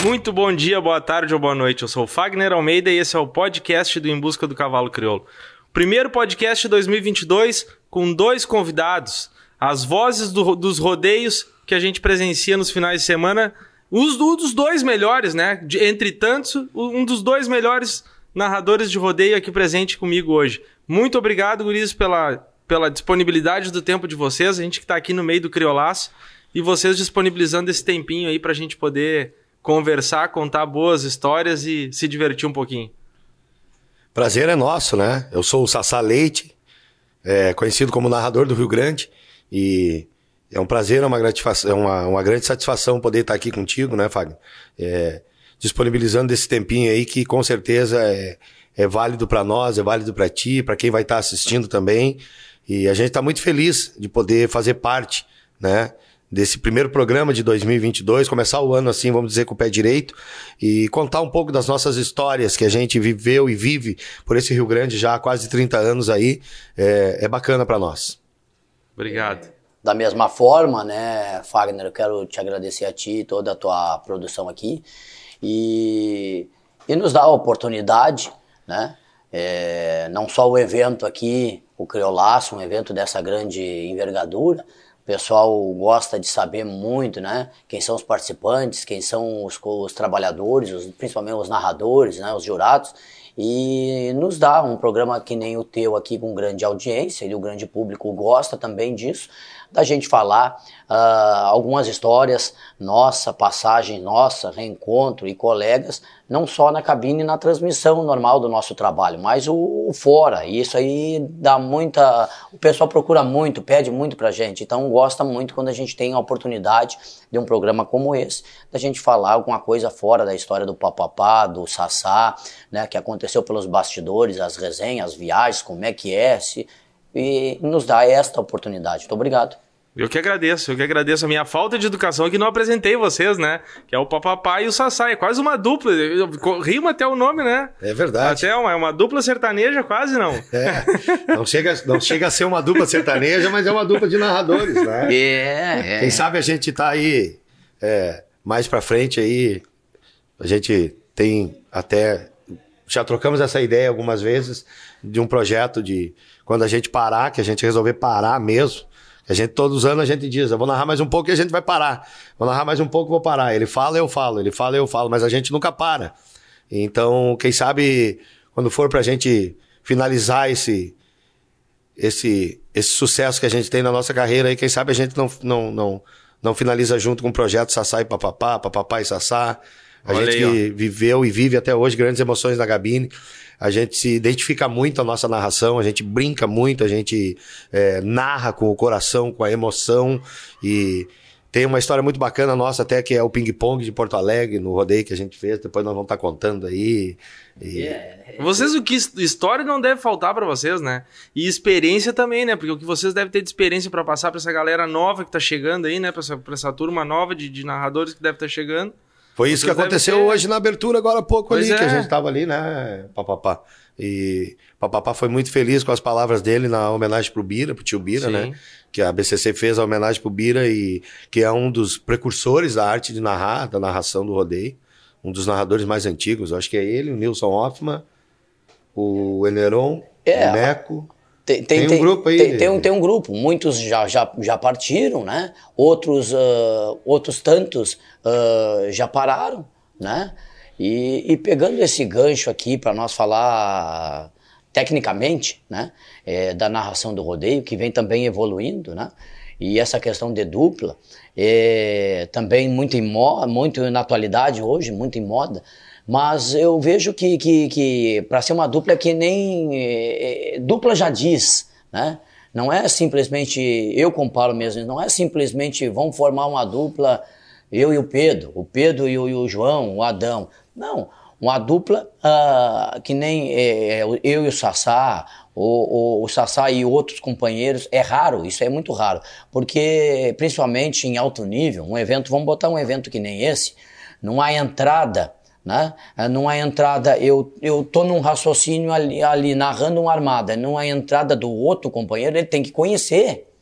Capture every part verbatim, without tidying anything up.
Muito bom dia, boa tarde ou boa noite. Eu sou o Fagner Almeida e esse é o podcast do Em Busca do Cavalo Crioulo. Primeiro podcast de dois mil e vinte e dois com dois convidados. As vozes do, dos rodeios que a gente presencia nos finais de semana. Os, um dos dois melhores, né? De, entre tantos, um dos dois melhores narradores de rodeio aqui presente comigo hoje. Muito obrigado, guris, pela, pela disponibilidade do tempo de vocês. A gente que está aqui no meio do criolaço e vocês disponibilizando esse tempinho aí para a gente poder conversar, contar boas histórias e se divertir um pouquinho. Prazer é nosso, né? Eu sou o Sassá Leite, é, conhecido como narrador do Rio Grande, e é um prazer, é uma, gratificação, uma, uma grande satisfação poder estar aqui contigo, né, Fagner? É, disponibilizando esse tempinho aí que com certeza é, é válido para nós, é válido para ti, para quem vai estar assistindo também, e a gente está muito feliz de poder fazer parte, né, desse primeiro programa de dois mil e vinte e dois, começar o ano assim, vamos dizer, com o pé direito, e contar um pouco das nossas histórias que a gente viveu e vive por esse Rio Grande já há quase trinta anos aí, é, é bacana para nós. Obrigado. É, da mesma forma, né, Fagner, eu quero te agradecer a ti, toda a tua produção aqui, e, e nos dar a oportunidade, né, é, não só o evento aqui, o Criolaço, um evento dessa grande envergadura. O pessoal gosta de saber muito, né? Quem são os participantes, quem são os, os trabalhadores, os, principalmente os narradores, né? Os jurados. E nos dá um programa que nem o teu aqui, com grande audiência, e o grande público gosta também disso, da gente falar uh, algumas histórias, nossa, passagem nossa, reencontro e colegas, não só na cabine e na transmissão normal do nosso trabalho, mas o, o fora. E isso aí dá muita... O pessoal procura muito, pede muito pra gente, então gosta muito quando a gente tem a oportunidade de um programa como esse, da gente falar alguma coisa fora da história do Papapá, do Sassá, né, que aconteceu pelos bastidores, as resenhas, as viagens, como é que é, se, e nos dá esta oportunidade. Muito obrigado. Eu que agradeço, eu que agradeço. A minha falta de educação é que não apresentei vocês, né? Que é o Papapá e o Sassá, é quase uma dupla, rima até o nome, né? É verdade. Até uma, é uma dupla sertaneja, quase não. É, não chega, não chega a ser uma dupla sertaneja, mas é uma dupla de narradores, né? É, é. Quem sabe a gente tá aí é, mais pra frente aí, a gente tem até... Já trocamos essa ideia algumas vezes de um projeto de quando a gente parar, que a gente resolver parar mesmo. A gente, todos os anos a gente diz, eu vou narrar mais um pouco e a gente vai parar. Vou narrar mais um pouco e vou parar. Ele fala, eu falo. Ele fala, eu falo. Mas a gente nunca para. Então, quem sabe, quando for pra gente finalizar esse, esse, esse sucesso que a gente tem na nossa carreira, aí, quem sabe a gente não, não, não, não finaliza junto com o projeto Sassá e Papapá, Papapá e Sassá. A Olha gente aí, que viveu e vive até hoje grandes emoções na cabine. A gente se identifica muito a nossa narração, a gente brinca muito, a gente é, narra com o coração, com a emoção. E tem uma história muito bacana nossa até, que é o ping-pong de Porto Alegre, no rodeio que a gente fez. Depois nós vamos estar contando aí. E... Yeah. Vocês, o que história não deve faltar pra vocês, né? E experiência também, né? Porque o que vocês devem ter de experiência pra passar pra essa galera nova que tá chegando aí, né? Pra essa, pra essa turma nova de, de narradores que deve estar chegando. Foi isso Vocês que aconteceu ter... hoje na abertura, agora há pouco Pois ali, é. que a gente tava ali, né, Papapá. E Papapá foi muito feliz com as palavras dele na homenagem pro Bira, pro tio Bira, Sim. né? Que a B C C fez a homenagem pro Bira, e que é um dos precursores da arte de narrar, da narração do rodeio. Um dos narradores mais antigos, eu acho que é ele, o Nilson Hoffman, o Eneron, É, o Neco... Tem, tem, Tem um grupo aí, Tem, né? tem, um, tem um grupo, muitos já, já, já partiram, né? Outros, uh, outros tantos uh, já pararam, né? E, e pegando esse gancho aqui para nós falar tecnicamente, né? É, da narração do rodeio, que vem também evoluindo, né? E essa questão de dupla, é, também muito, em moda, muito na atualidade hoje, muito em moda. Mas eu vejo que, que, que para ser uma dupla é que nem... É, dupla já diz, né? Não é simplesmente... Eu comparo mesmo, não é simplesmente vamos formar uma dupla, eu e o Pedro, o Pedro e o, e o João, o Adão. Não, uma dupla uh, que nem é, eu e o Sassá, o, o, o Sassá e outros companheiros. É raro, isso é muito raro. Porque, principalmente em alto nível, um evento... Vamos botar um evento que nem esse, não há entrada... Né? Numa entrada, eu, eu tô num raciocínio ali, ali narrando uma armada, numa entrada do outro companheiro, ele tem que conhecer.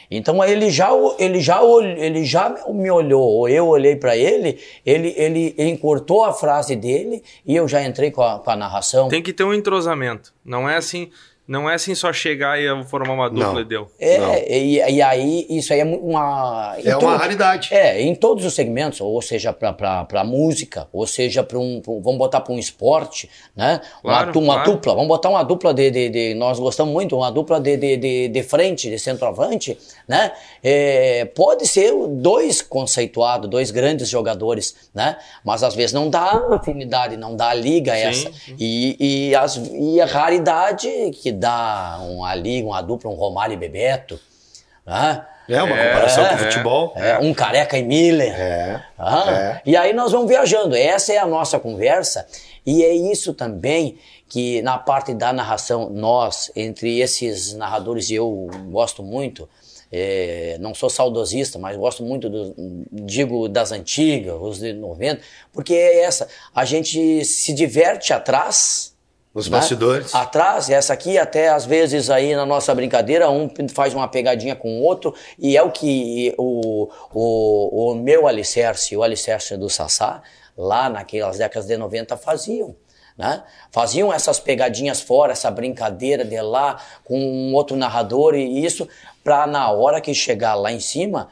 Então ele já, ele já, ele já me olhou, ou eu olhei para ele, ele, ele encurtou a frase dele e eu já entrei com a, com a narração. Tem que ter um entrosamento. Não é assim, não é assim só chegar e formar uma dupla Não. e deu. É, e, e aí isso aí é uma... É uma todo, raridade. É, em todos os segmentos, ou seja, para música, ou seja, para um, pra, vamos botar para um esporte, né? Claro, uma, uma claro. dupla, vamos botar uma dupla de, de, de nós gostamos muito, uma dupla de, de, de, de frente, de centroavante, né? É, pode ser dois conceituados, dois grandes jogadores, né? Mas às vezes não dá afinidade, não dá liga Sim, essa. sim. E, e, as, e a raridade que dá uma liga, uma dupla, um Romário e Bebeto, né? É uma É, comparação é, com o futebol. É, um Careca e Miller. É, Ah, é. E aí nós vamos viajando. Essa é a nossa conversa. E é isso também que na parte da narração, nós, entre esses narradores, eu gosto muito, é, não sou saudosista, mas gosto muito, do, digo, das antigas, os de noventa, porque é essa. A gente se diverte atrás... Os né? bastidores. Atrás, essa aqui até às vezes aí na nossa brincadeira, um faz uma pegadinha com o outro, e é o que o, o, o meu alicerce, o alicerce do Sassá, lá naquelas décadas de noventa faziam. Né? Faziam essas pegadinhas fora, essa brincadeira de lá com um outro narrador, e isso para na hora que chegar lá em cima,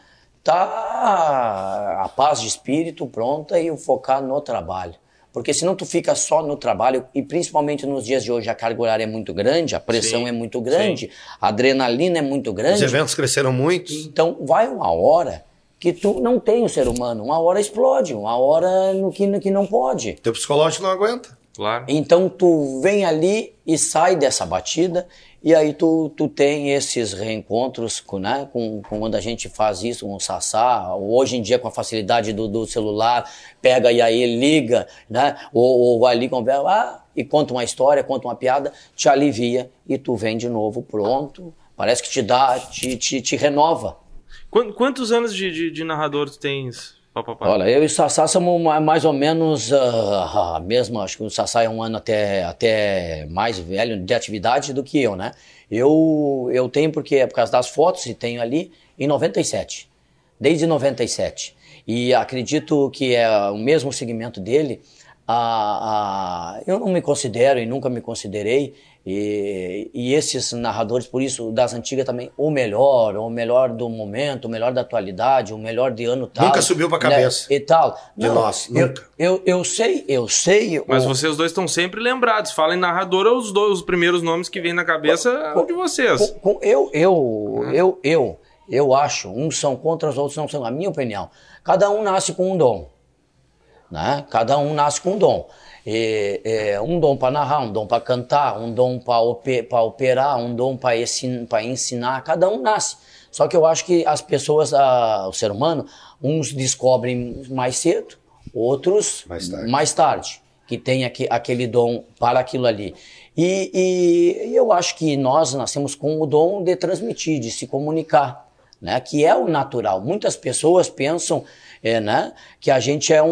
tá a paz de espírito pronta e o focar no trabalho. Porque senão tu fica só no trabalho, e principalmente nos dias de hoje a carga horária é muito grande, a pressão Sim, é muito grande, a adrenalina é muito grande. Os eventos cresceram muito. Então vai uma hora que tu não tem o ser humano, uma hora explode, uma hora no que, no que não pode. Teu psicológico não aguenta. Claro. Então tu vem ali e sai dessa batida, e aí tu, tu tem esses reencontros com, né, com, com quando a gente faz isso com o Sassá, hoje em dia com a facilidade do, do celular, pega e aí liga, né, ou, ou vai ali conversa, ah, e conta uma história, conta uma piada, te alivia e tu vem de novo pronto, parece que te dá, te, te, te renova. Quantos anos de, de, de narrador tu tens? Papapá. Olha, eu e o Sassá somos mais ou menos uh, a mesma, acho que o Sassá é um ano até, até mais velho de atividade do que eu, né? Eu, eu tenho, porque é por causa das fotos, e tenho ali, em noventa e sete, desde noventa e sete. E acredito que é o mesmo segmento dele. A, a, eu não me considero e nunca me considerei, e, e esses narradores, por isso, das antigas também, o melhor, o melhor do momento, o melhor da atualidade, o melhor de ano tal. Nunca subiu pra cabeça. Né, e tal. De Não, nós, eu, nunca. Eu, eu sei, eu sei. Mas o, vocês dois estão sempre lembrados. Fala em narrador, os, dois, os primeiros nomes que vêm na cabeça é o de vocês. com, com, eu, eu, eu, eu, eu acho, uns são contra, os outros não são. A minha opinião, cada um nasce com um dom. Né? Cada um nasce com um dom. E, é, um dom para narrar, um dom para cantar, um dom para operar, um dom para ensinar, ensinar, cada um nasce. Só que eu acho que as pessoas, a, o ser humano, uns descobrem mais cedo, outros Mais tarde. mais tarde, que tem aqui, aquele dom para aquilo ali. E, e, e eu acho que nós nascemos com o dom de transmitir, de se comunicar, né? Que é o natural. Muitas pessoas pensam É, né? que a gente é um,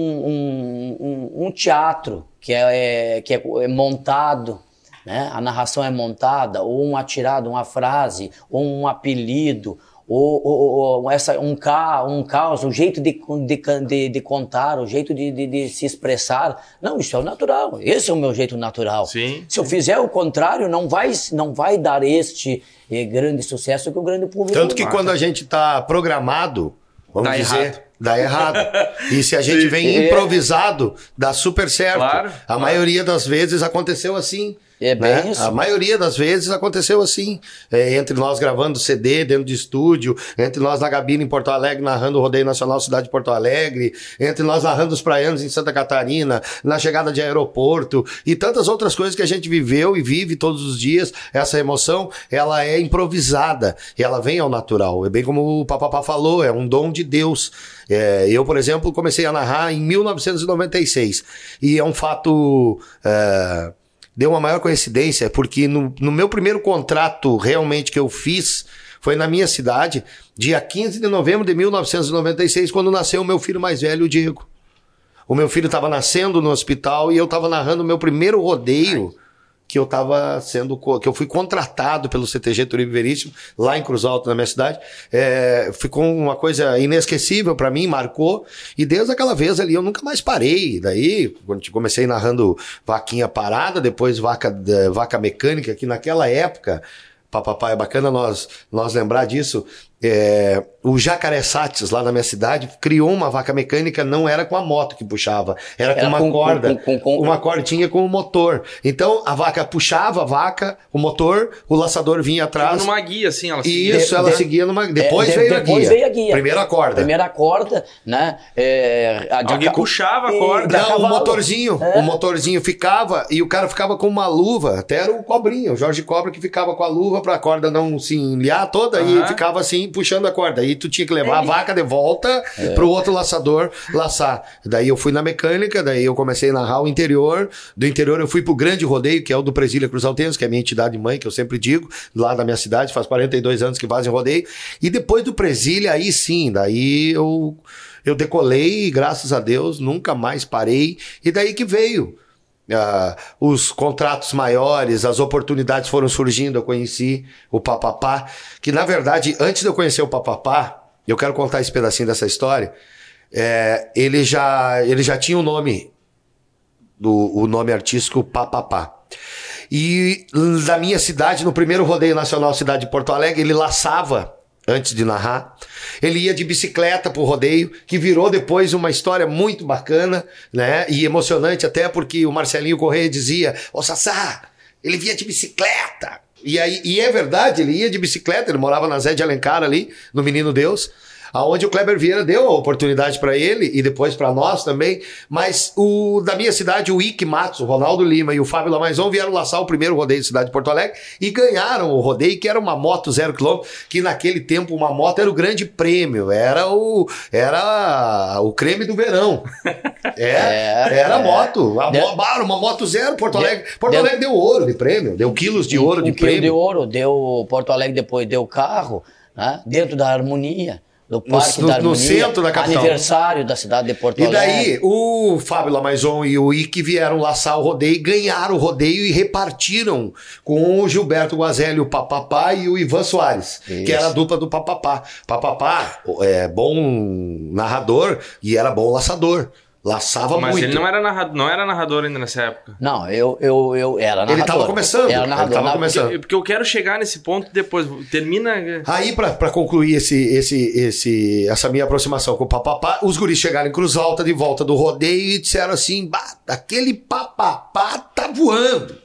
um, um, um teatro que, é, é, que é montado, né? A narração é montada, ou um atirado, uma frase, ou um apelido, ou, ou, ou essa, um, ca, um caos, um jeito de, de, de, de contar, o um jeito de, de, de se expressar. Não, isso é o natural, esse é o meu jeito natural. Sim. Se eu fizer o contrário, não vai, não vai dar este eh, grande sucesso que o grande público... Tanto que marca. quando a gente tá programado, vamos Dá dizer... errado. Dá errado. E se a gente vem improvisado, dá super certo. Claro, a claro. maioria das vezes aconteceu assim. É bem né? isso. A maioria das vezes aconteceu assim. É, entre nós gravando C D dentro de estúdio, entre nós na Gabina em Porto Alegre, narrando o Rodeio Nacional Cidade de Porto Alegre, entre nós narrando os praianos em Santa Catarina, na chegada de aeroporto e tantas outras coisas que a gente viveu e vive todos os dias. Essa emoção, ela é improvisada e ela vem ao natural. É bem como o Papapá falou, é um dom de Deus. É, eu, por exemplo, comecei a narrar em mil novecentos e noventa e seis e é um fato... É, deu uma maior coincidência, porque no, no meu primeiro contrato realmente que eu fiz, foi na minha cidade, dia quinze de novembro de mil novecentos e noventa e seis, quando nasceu o meu filho mais velho, o Diego. O meu filho estava nascendo no hospital e eu estava narrando o meu primeiro rodeio, que eu tava sendo, que eu fui contratado pelo C T G Turismo Veríssimo, lá em Cruz Alta, na minha cidade. É, ficou uma coisa inesquecível para mim, marcou. E desde aquela vez ali eu nunca mais parei. Daí, quando comecei narrando vaquinha parada, depois vaca, vaca mecânica, que naquela época, papapá, é bacana nós, nós lembrar disso. É, o Jacaré Sates, lá na minha cidade, criou uma vaca mecânica, não era com a moto que puxava, era, era com uma com, corda, com, com, com, uma cordinha com o motor. Então a vaca puxava a vaca, o motor, o laçador vinha atrás. Tipo numa guia, assim, ela seguia. Isso, de, ela de, seguia numa. Depois, é, de, veio, depois a veio a guia. Primeira corda. Primeira corda, né? É, a, Alguém a, puxava a corda. Não, o motorzinho. É. O motorzinho ficava e o cara ficava com uma luva. Até era o Cobrinha, o Jorge Cobra, que ficava com a luva pra corda não se enliar toda uhum. e ficava assim puxando a corda. E tu tinha que levar é. a vaca de volta é. pro outro laçador laçar. Daí eu fui na mecânica, daí eu comecei a narrar o interior. Do interior eu fui pro Grande Rodeio, que é o do Presília Cruz Altense, que é a minha entidade mãe, que eu sempre digo, lá da minha cidade, faz quarenta e dois anos que fazem rodeio. E depois do Presília, aí sim, daí eu, eu decolei e graças a Deus nunca mais parei. E daí que veio. Uh, os contratos maiores, as oportunidades foram surgindo, eu conheci o Papapá, que na verdade, antes de eu conhecer o Papapá, eu quero contar esse pedacinho dessa história, é, ele, já, ele já tinha o nome, do, o nome artístico Papapá. E na minha cidade, no primeiro rodeio nacional Cidade de Porto Alegre, ele laçava antes de narrar. Ele ia de bicicleta pro rodeio, que virou depois uma história muito bacana, né? E emocionante até porque o Marcelinho Correia dizia, ô Sassá, ele vinha de bicicleta. E, aí, e é verdade, ele ia de bicicleta, ele morava na Zé de Alencar ali, no Menino Deus, aonde o Kleber Vieira deu a oportunidade para ele e depois para nós também, mas o da minha cidade, o Ike Matos, o Ronaldo Lima e o Fábio Lamaison vieram laçar o primeiro rodeio de Cidade de Porto Alegre e ganharam o rodeio, que era uma moto zero quilômetro, que naquele tempo uma moto era o grande prêmio, era o, era o creme do verão. É, é era é. moto, a deu, mo, uma moto zero, Porto Alegre. Deu, Porto Alegre deu, deu ouro de prêmio, deu quilos de ouro um, de um prêmio. Deu ouro, deu Porto Alegre depois deu carro, né, dentro da harmonia. Do Parque no, da Harmonia, no centro da capital. Aniversário da cidade de Porto Alegre. E daí, o Fábio Lamaison e o Ike vieram laçar o rodeio, ganharam o rodeio e repartiram com o Gilberto Guazelli, o Papapá, e o Ivan Soares, Isso. que era a dupla do Papapá. Papapá é bom narrador e era bom laçador. Laçava Mas muito. Mas ele não era, narrador, não era narrador ainda nessa época. Não, eu, eu, eu era narrador. Ele tava começando. Era narrador. Ele tava começando. Porque, porque eu quero chegar nesse ponto depois. Termina... Aí, pra, pra concluir esse, esse, esse, essa minha aproximação com o Papapá, os guris chegaram em Cruz Alta de volta do rodeio e disseram assim, bah, aquele Papapá tá voando.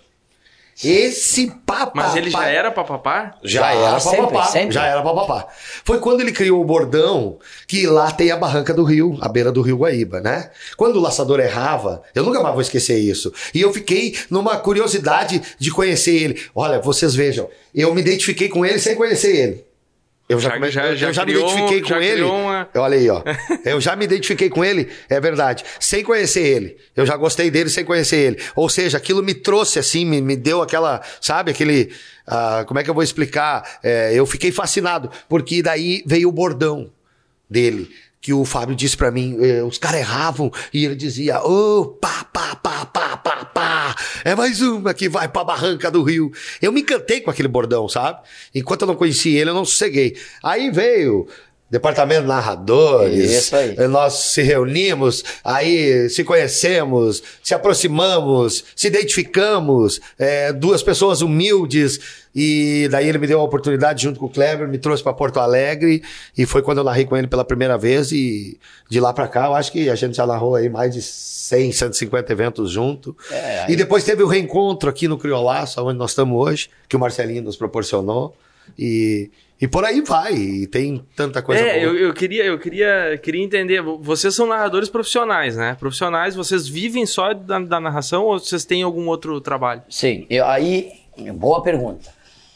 Esse Papapá... Mas ele já era Papapá? Já, já era sempre, Papapá. Sempre. Já era Papapá. Foi quando ele criou o bordão, que lá tem a barranca do rio, a beira do rio Guaíba, né? Quando o laçador errava, eu nunca mais vou esquecer isso. E eu fiquei numa curiosidade de conhecer ele. Olha, vocês vejam, eu me identifiquei com ele sem conhecer ele. Eu já, já, já, já, já me identifiquei com ele. Uma... Olha aí, ó. Eu já me identifiquei com ele, é verdade. Sem conhecer ele. Eu já gostei dele sem conhecer ele. Ou seja, aquilo me trouxe assim, me, me deu aquela, sabe, aquele... Uh, como é que eu vou explicar? É, eu fiquei fascinado, porque daí veio o bordão dele. Que o Fábio disse pra mim, eh, os caras erravam e ele dizia, ô, oh, pá, pá, pá, pá, pá, pá, é mais uma que vai pra barranca do rio. Eu me encantei com aquele bordão, sabe? Enquanto eu não conhecia ele, eu não sosseguei. Aí veio departamento de narradores, Isso aí. Nós se reunimos, aí se conhecemos, se aproximamos, se identificamos, é, duas pessoas humildes, e daí ele me deu a oportunidade junto com o Kleber, me trouxe para Porto Alegre, e foi quando eu narrei com ele pela primeira vez, e de lá para cá eu acho que a gente já narrou aí mais de cem, cento e cinquenta eventos junto. É, aí... E depois teve o reencontro aqui no Criolaço, onde nós estamos hoje, que o Marcelinho nos proporcionou, e... E por aí vai, e tem tanta coisa é, boa. Eu, eu, queria, eu queria, queria entender, vocês são narradores profissionais, né? Profissionais, vocês vivem só da, da narração ou vocês têm algum outro trabalho? Sim, eu, aí, boa pergunta.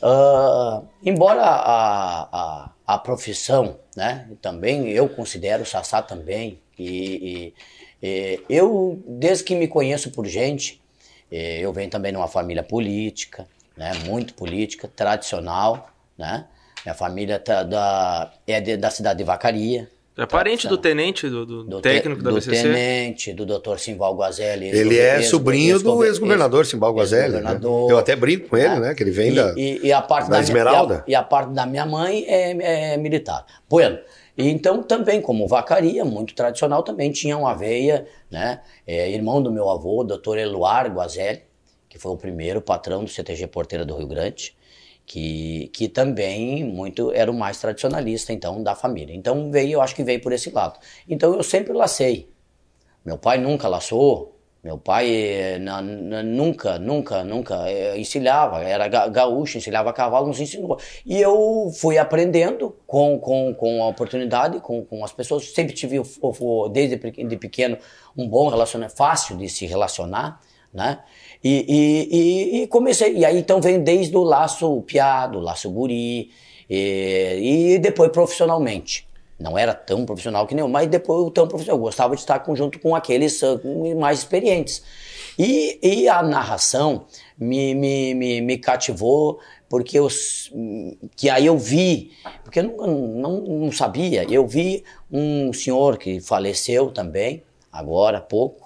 Uh, embora a, a, a profissão, né, também eu considero o Sassá também, e, e, e eu, desde que me conheço por gente, eu venho também de uma família política, né, muito política, tradicional, né? Minha família tá da, é de, da cidade de Vacaria, É parente do tenente, do, do, do técnico te, da B C C? Do tenente, do doutor Simval Guazelli. Ele é sobrinho ex do ex-governador Simval Guazelli. Né? Eu até brinco com ele, né? né? Que ele vem e, da, e, e a parte da, da Esmeralda. Minha, e, a, e a parte da minha mãe é, é militar. Bueno, então também, como vacaria, muito tradicional, também tinha uma veia, né? É, irmão do meu avô, doutor Eluar Guazelli, que foi o primeiro patrão do C T G Porteira do Rio Grande. Que, que também muito era o mais tradicionalista, então, da família. Então, veio, eu acho que veio por esse lado. Então, eu sempre lacei. Meu pai nunca laçou, meu pai na, na, nunca, nunca, nunca é, encilhava, era ga, gaúcho, encilhava cavalo, nos ensinou. E eu fui aprendendo com, com, com a oportunidade, com, com as pessoas. Sempre tive, desde de pequeno, um bom relacionamento, fácil de se relacionar, né? E, e, e, e comecei, e aí então vem desde o laço piado, laço guri, e, e depois profissionalmente. Não era tão profissional que nem eu, mas depois tão profissional. Eu gostava de estar junto com aqueles uh, mais experientes. E, e a narração me, me, me, me cativou, porque eu, que aí eu vi, porque eu não, não, não sabia, eu vi um senhor que faleceu também, agora há pouco,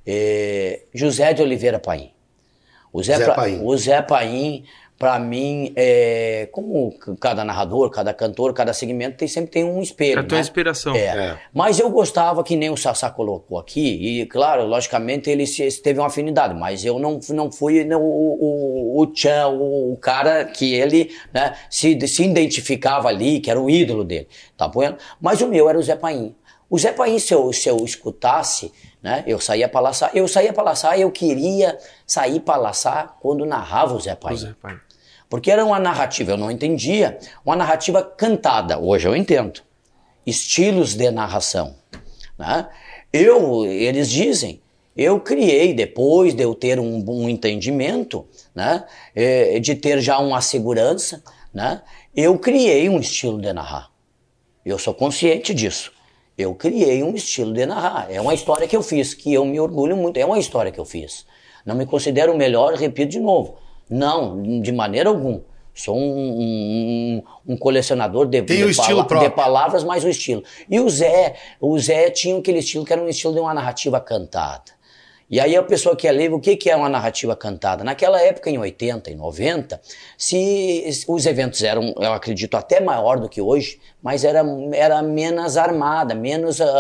eh, José de Oliveira Paim. O Zé, Zé pra, Paim. O Zé Paim, para mim, é, como cada narrador, cada cantor, cada segmento tem, sempre tem um espelho. É a tua né? inspiração. É. É. Mas eu gostava, que nem o Sassá colocou aqui, e claro, logicamente ele se, teve uma afinidade, mas eu não, não fui não, o, o, o tchan, o, o cara que ele né, se, se identificava ali, que era o ídolo dele. Tá bom? Mas o meu era o Zé Paim. O Zé Paim, se eu, se eu escutasse, né, eu saía para laçar, eu saía para laçar, eu queria sair para laçar quando narrava o Zé Paim. O Zé Paim. Porque era uma narrativa, eu não entendia, uma narrativa cantada, hoje eu entendo. Estilos de narração. Né? Eu, eles dizem, eu criei, depois de eu ter um, um entendimento, né, de ter já uma segurança, né, eu criei um estilo de narrar. Eu sou consciente disso. Eu criei um estilo de narrar. É uma história que eu fiz, que eu me orgulho muito. É uma história que eu fiz. Não me considero o melhor, repito de novo. Não, de maneira alguma. Sou um, um, um colecionador de, Tem o de, estilo pala de palavras, mas o estilo. E o Zé, o Zé tinha aquele estilo que era um estilo de uma narrativa cantada. E aí a pessoa que ia ler, o que, que é uma narrativa cantada? Naquela época, em oitenta e noventa, se, os eventos eram, eu acredito, até maior do que hoje, mas era, era menos armada, menos, uh,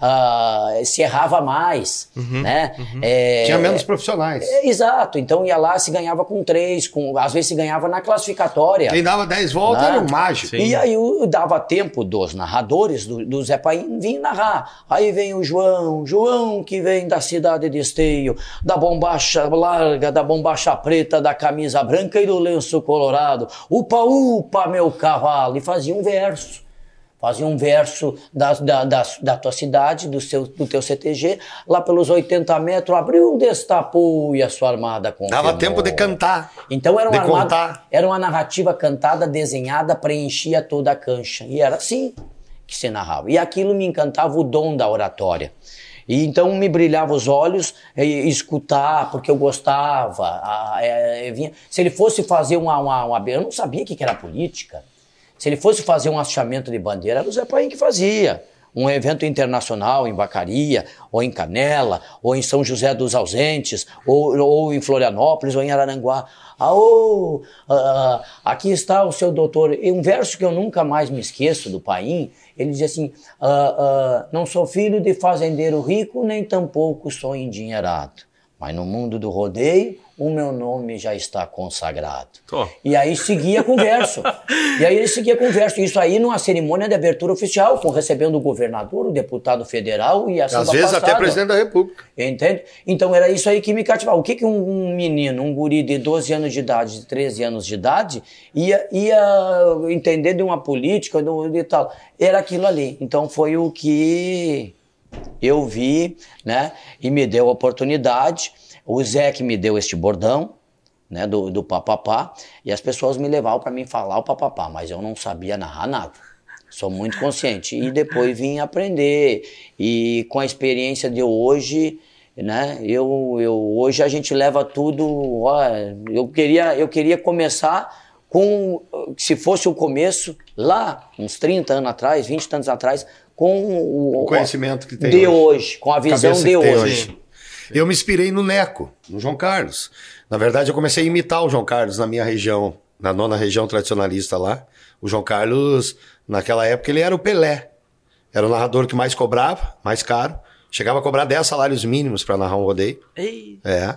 uh, se errava mais, uhum, né? Uhum. É, Tinha menos profissionais. É, exato, então ia lá, se ganhava com três, com, às vezes se ganhava na classificatória. Quem dava dez voltas, né? Era um mágico. Sim. E aí eu dava tempo dos narradores, do, do Zé Paim, vir narrar. Aí vem o João, João que vem da cidade de Esteio, da bombacha larga, da bombacha preta, da camisa branca e do lenço colorado. Upa, upa, meu cavalo. E fazia um verso. Fazia um verso da, da, da, da tua cidade, do, seu, do teu C T G, lá pelos oitenta metros, abriu, destapou e a sua armada confirmou. Dava tempo de cantar, então era uma, de armada, contar. Era uma narrativa cantada, desenhada, preenchia toda a cancha. E era assim que se narrava. E aquilo me encantava, o dom da oratória. E então me brilhava os olhos e, e escutar, porque eu gostava. A, é, vinha, se ele fosse fazer uma, uma, uma... Eu não sabia o que era política. Se ele fosse fazer um hasteamento de bandeira, era o Zé Paim que fazia. Um evento internacional em Vacaria, ou em Canela, ou em São José dos Ausentes, ou, ou em Florianópolis, ou em Araranguá. Ah, oh, uh, aqui está o seu doutor. E um verso que eu nunca mais me esqueço do Paim, ele dizia assim, uh, uh, não sou filho de fazendeiro rico, nem tampouco sou endinheirado. Mas no mundo do rodeio, o meu nome já está consagrado. Oh. E aí seguia com verso. E aí ele seguia com verso. Isso aí numa cerimônia de abertura oficial, com recebendo o governador, o deputado federal e assim. Às vezes passada. Até presidente da República. Entende? Então era isso aí que me cativava. O que, que um, um menino, um guri de doze anos de idade, de treze anos de idade, ia, ia entender de uma política, de tal. Era aquilo ali. Então foi o que eu vi, né? E me deu a oportunidade. O Zé que me deu este bordão, né, do, do papapá, e as pessoas me levavam para mim falar o papapá, mas eu não sabia narrar nada. Sou muito consciente. E depois vim aprender. E com a experiência de hoje, né, eu, eu, hoje a gente leva tudo... Ó, eu, queria, eu queria começar com, se fosse o começo, lá, uns trinta anos atrás, vinte anos atrás, com o, o conhecimento que tem de hoje, hoje com a visão de hoje. hoje. Eu me inspirei no Neco, no João Carlos. Na verdade, eu comecei a imitar o João Carlos na minha região, na nona região tradicionalista lá. O João Carlos, naquela época, ele era o Pelé. Era o narrador que mais cobrava, mais caro. Chegava a cobrar dez salários mínimos para narrar um rodeio. Ei. É,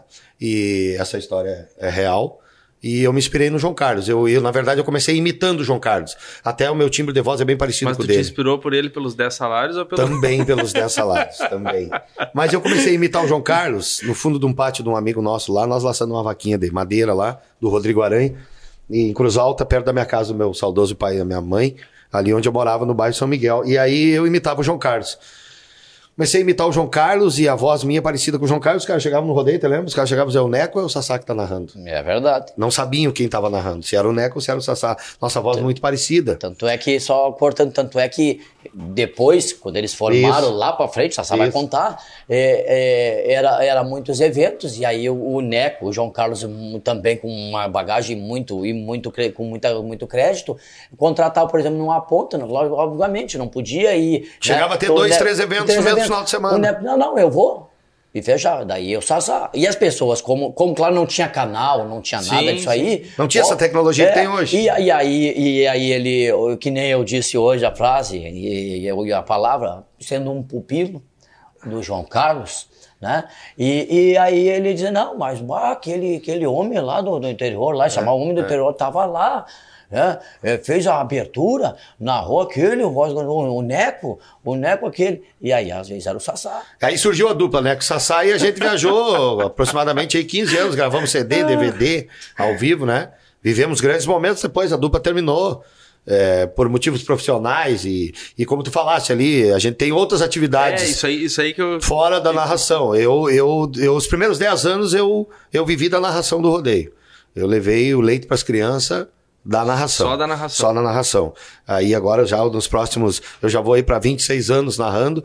e essa história é real. E eu me inspirei no João Carlos. Eu, eu, na verdade, eu comecei imitando o João Carlos. Até o meu timbre de voz é bem parecido Mas com o tu dele. te inspirou por ele pelos dez salários ou pelo... Também pelos dez salários, também. Mas eu comecei a imitar o João Carlos no fundo de um pátio de um amigo nosso lá, nós laçando uma vaquinha de madeira lá, do Rodrigo Aranha, em Cruz Alta, perto da minha casa, do meu saudoso pai e da minha mãe, ali onde eu morava, no bairro São Miguel. E aí eu imitava o João Carlos. Comecei a imitar o João Carlos e a voz minha parecida com o João Carlos. Os caras chegavam no rodeio, tá lembra? Os caras chegavam, é o Neco ou é o Sassá que tá narrando? É verdade. Não sabiam quem tava narrando, se era o Neco ou se era o Sassá. Nossa voz muito parecida. Tanto é que, só cortando, tanto é que depois, quando eles formaram Isso. lá pra frente, o Sassá vai Isso. contar, é, é, era, era muitos eventos, e aí o, o Neco, o João Carlos um, também com uma bagagem muito, e muito, cre- com muita, muito crédito, contratava, por exemplo, numa ponta, não, obviamente, não podia ir... Chegava né? a ter Então, dois, né, três eventos três no mesmo eventos. final de semana. O Neco, não, não, eu vou. E fechava, daí eu Sassá. E as pessoas, como, como claro, não tinha canal, não tinha nada Sim, disso aí. Não tinha ó, essa tecnologia que tem hoje. E, e, aí, e aí ele, que nem eu disse hoje a frase, e, e a palavra, sendo um pupilo do João Carlos, né? E, e aí ele dizia, não, mas bah, aquele, aquele homem lá do, do interior, lá, chamar o homem do interior, tava lá. Né? É, fez a abertura, narrou aquele, o, o, o Neco, o Neco aquele, e aí às vezes era o Sassá. Aí surgiu a dupla, né? Com o Sassá, e a gente viajou aproximadamente aí quinze anos, gravamos C D, D V D, ao vivo, né? Vivemos grandes momentos, depois a dupla terminou. É, por motivos profissionais e, e como tu falaste ali, a gente tem outras atividades É, isso aí, isso aí que eu... fora da narração. Eu, eu, eu, os primeiros dez anos eu, eu vivi da narração do rodeio. Eu levei o leite para as crianças da narração. Só da narração. Só na narração. Aí agora já nos próximos, eu já vou aí para vinte e seis anos narrando,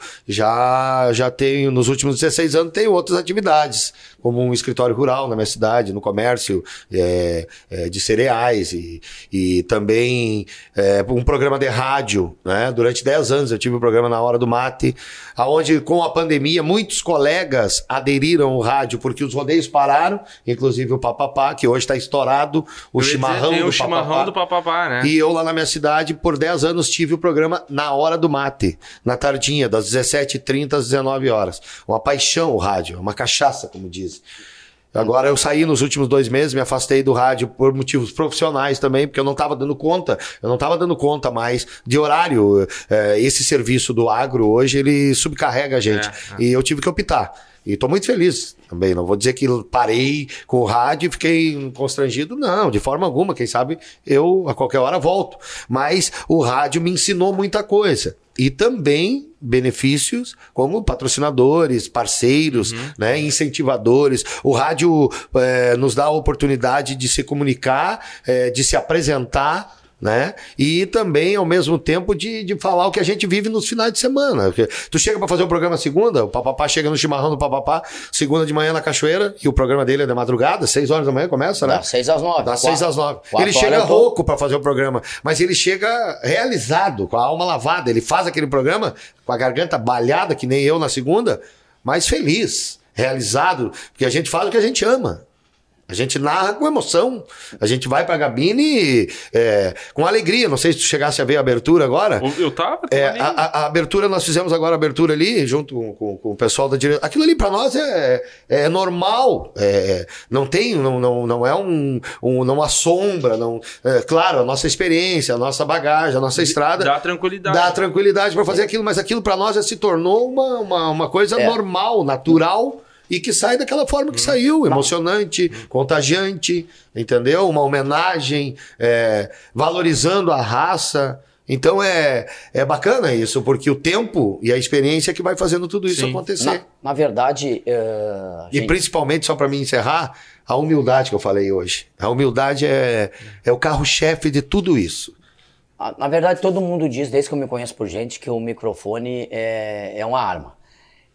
já já tenho, nos últimos dezesseis anos tenho outras atividades, como um escritório rural na minha cidade, no comércio é, é, de cereais e, e também é, um programa de rádio, né? Durante dez anos eu tive um programa na Hora do Mate, aonde com a pandemia muitos colegas aderiram ao rádio porque os rodeios pararam, inclusive o Papapá, que hoje está estourado, o Eu ia dizer, chimarrão tem do o chimarrão do Papapá, né? E eu lá na minha cidade, por dez anos, tive o programa Na Hora do Mate, na tardinha, das dezessete e trinta às dezenove horas. Uma paixão o rádio, uma cachaça, como diz. Agora eu saí nos últimos dois meses, me afastei do rádio por motivos profissionais também, porque eu não estava dando conta, eu não estava dando conta mais de horário. É, esse serviço do agro hoje, ele subcarrega a gente. É, é. E eu tive que optar. E estou muito feliz também. Não vou dizer que parei com o rádio e fiquei constrangido. Não, de forma alguma. Quem sabe eu a qualquer hora volto. Mas o rádio me ensinou muita coisa. E também benefícios como patrocinadores, parceiros, uhum. né, incentivadores. O rádio é, nos dá a oportunidade de se comunicar, é, de se apresentar, né? E também, ao mesmo tempo, de, de falar o que a gente vive nos finais de semana. Porque tu chega pra fazer o programa segunda, o Papapá chega no chimarrão do Papapá, segunda de manhã na cachoeira, e o programa dele é de madrugada, seis horas da manhã começa, né? Das seis às nove. Das seis às nove. Ele chega rouco pra fazer o programa, mas ele chega realizado, com a alma lavada. Ele faz aquele programa com a garganta balhada, que nem eu na segunda, mas feliz, realizado, porque a gente faz o que a gente ama. A gente narra com emoção. A gente vai pra cabine é, com alegria. Não sei se tu chegasse a ver a abertura agora. Eu tava. É, a, a, a abertura, nós fizemos agora a abertura ali, junto com, com, com o pessoal da direção. Aquilo ali pra nós é, é normal. É, não tem, não, não, não é um, um. Não assombra. Não, é, claro, a nossa experiência, a nossa bagagem, a nossa estrada. Dá tranquilidade. Dá tranquilidade pra fazer aquilo, mas aquilo pra nós já se tornou uma, uma, uma coisa é. normal, natural. E que sai daquela forma que hum. saiu, emocionante, hum. contagiante, entendeu? Uma homenagem, é, valorizando a raça. Então é, é bacana isso, porque o tempo e a experiência que vai fazendo tudo isso Sim. acontecer. Na, na verdade... Uh, e gente... principalmente, só para mim encerrar, a humildade que eu falei hoje. A humildade é, é o carro-chefe de tudo isso. Na verdade, todo mundo diz, desde que eu me conheço por gente, que o microfone é, é uma arma.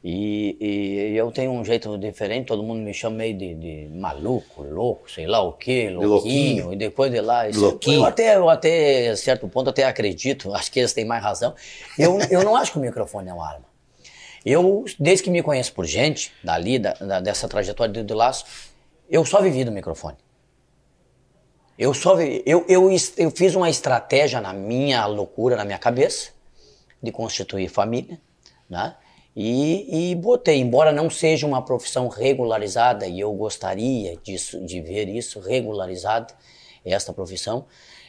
E, e eu tenho um jeito diferente, todo mundo me chama meio de, de maluco, louco, sei lá o quê, louquinho, louquinho. E depois de lá... Louquinho. Eu até, eu até, certo ponto, até acredito, acho que eles têm mais razão. Eu, eu não acho que o microfone é uma arma. Eu, desde que me conheço por gente, dali, da, da, dessa trajetória de, de laço, eu só vivi do microfone. Eu só vivi, eu, eu, eu fiz uma estratégia na minha loucura, na minha cabeça, de constituir família, né? E, e botei, embora não seja uma profissão regularizada, e eu gostaria disso, de ver isso regularizado, esta profissão,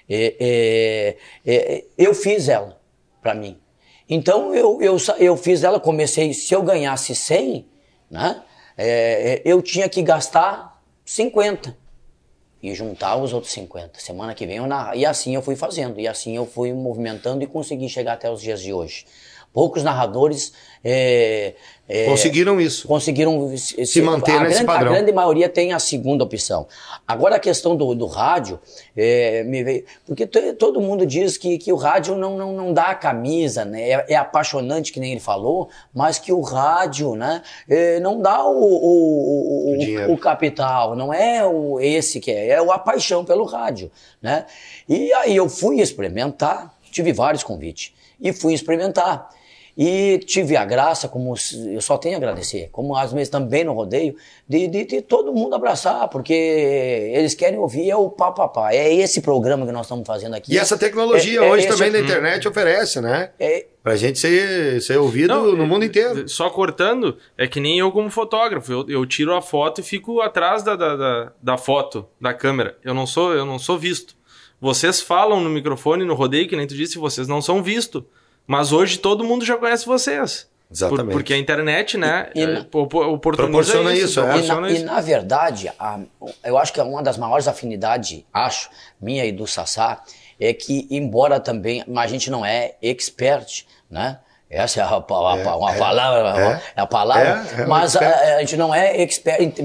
é, é, é, eu fiz ela para mim. Então eu, eu, eu fiz ela, comecei, se eu ganhasse cem, né, é, eu tinha que gastar cinquenta e juntar os outros cinquenta. Semana que vem eu narrar. E assim eu fui fazendo, e assim eu fui movimentando e consegui chegar até os dias de hoje. Poucos narradores é, é, conseguiram isso. Conseguiram se, se manter a nesse grande, padrão. A grande maioria tem a segunda opção. Agora a questão do, do rádio, é, me veio, porque t, todo mundo diz que, que o rádio não, não, não dá a camisa, né? É, é apaixonante, que nem ele falou, mas que o rádio, né, é, não dá o, o, o, o, o capital, não é o, esse que é, é a paixão pelo rádio, né? E aí eu fui experimentar, tive vários convites, e fui experimentar. E tive a graça, como eu só tenho a agradecer, como às vezes também no rodeio, de, de, de todo mundo abraçar, porque eles querem ouvir é o papapá. É esse programa que nós estamos fazendo aqui. E essa tecnologia é, hoje é também esse... na internet oferece, né? É... Pra gente ser, ser ouvido Não, no mundo inteiro. Só cortando, é que nem eu como fotógrafo. Eu, eu tiro a foto e fico atrás da, da, da, da foto, da câmera. Eu não sou, eu não sou visto. Vocês falam no microfone, no rodeio, que nem tu disse, vocês não são vistos. Mas hoje todo mundo já conhece vocês. Exatamente. Por, porque a internet, né, e, e, é, oportuniza proporciona isso. isso, é. proporciona e, na, isso. e na verdade, a, eu acho que uma das maiores afinidades, acho, minha e do Sassá, é que, embora também, mas a gente não é expert, né? Essa é a, a, é, uma é, palavra, é, a palavra, é, é mas a, a gente não é expert,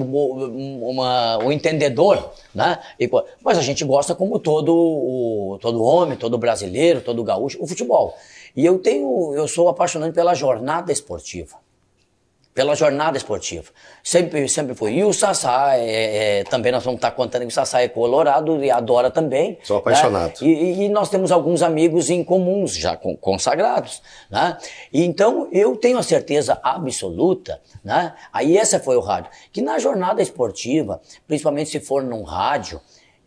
uma, um entendedor, né? E, mas a gente gosta, como todo, o, todo homem, todo brasileiro, todo gaúcho, o futebol. E eu tenho, eu sou apaixonado pela jornada esportiva. Pela jornada esportiva. Sempre, sempre foi. E o Sassá, é, é, também nós vamos estar contando que o Sassá é colorado e adora também. Sou apaixonado. Né? E, e nós temos alguns amigos em comuns, já consagrados. Né? E então eu tenho a certeza absoluta, né? Aí essa foi o rádio, que na jornada esportiva, principalmente se for num rádio,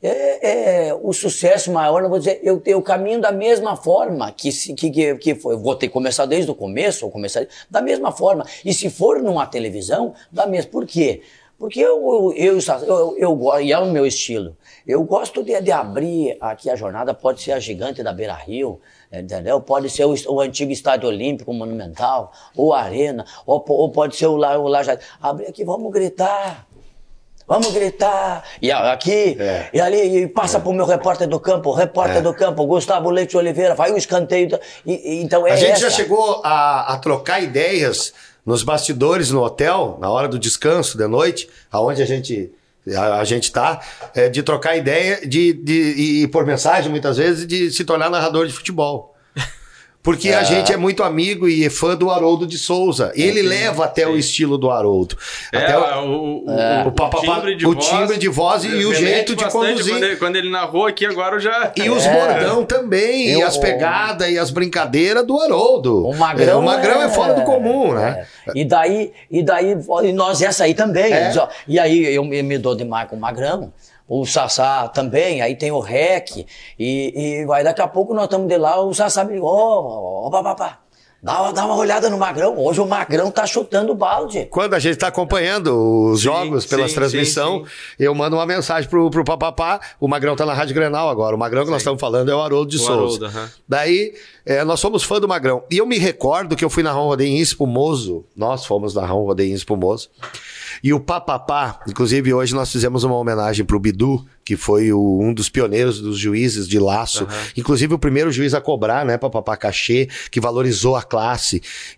É, é, o sucesso maior, não vou dizer, eu, eu caminho da mesma forma que, que, que foi, eu vou ter que começar desde o começo, ou começar da mesma forma. E se for numa televisão, da mesma. Por quê? Porque eu, eu, eu, eu gosto, e é o meu estilo, eu gosto de, de abrir aqui a jornada, pode ser a Gigante da Beira Rio, entendeu? Pode ser o, o antigo Estádio Olímpico Monumental, ou a Arena, ou, ou pode ser o Lajado. Abrir aqui, vamos gritar. Vamos gritar, e aqui, é. e ali, e passa é. pro meu repórter do campo, repórter é. do campo, Gustavo Leite Oliveira, vai o escanteio. E, e, então é a gente essa. já chegou a, a trocar ideias nos bastidores no hotel, na hora do descanso de noite, aonde a gente a, a gente tá, é, de trocar ideia de, de, e, e por mensagem, muitas vezes, de se tornar narrador de futebol. Porque é. a gente é muito amigo e é fã do Haroldo de Souza. Ele sim, leva até sim. o estilo do Haroldo. É, até o, o, é. o, o, timbre de o voz, timbre de voz e o jeito de conduzir. Quando ele, quando ele narrou aqui, agora eu já... E os é. bordão também, eu, e as pegadas e as brincadeiras do Haroldo. O Magrão, é, o Magrão é, é fora do comum, é. né? E daí, e daí e nós essa aí também. É. E aí eu me, me dou demais com o Magrão. O Sassá também, aí tem o Rec, e, e vai daqui a pouco nós estamos de lá, o Sassá me ligou, ó, ó, papapá, dá, dá uma olhada no Magrão, hoje o Magrão tá chutando balde. Quando a gente tá acompanhando os sim, jogos pelas sim, transmissão, sim, sim. eu mando uma mensagem pro, pro papapá, o Magrão tá na Rádio Grenal agora, o Magrão que sim. nós estamos falando é o Haroldo de o Souza. Haroldo, uh-huh. Daí, é, nós somos fã do Magrão, e eu me recordo que eu fui narrar um rodeio em Espumoso, nós fomos narrar um rodeio em Espumoso, e o Papapá, inclusive hoje nós fizemos uma homenagem pro Bidu, que foi o, um dos pioneiros dos juízes de laço, uhum. inclusive o primeiro juiz a cobrar, né, Papapá Cachê, que valorizou a classe.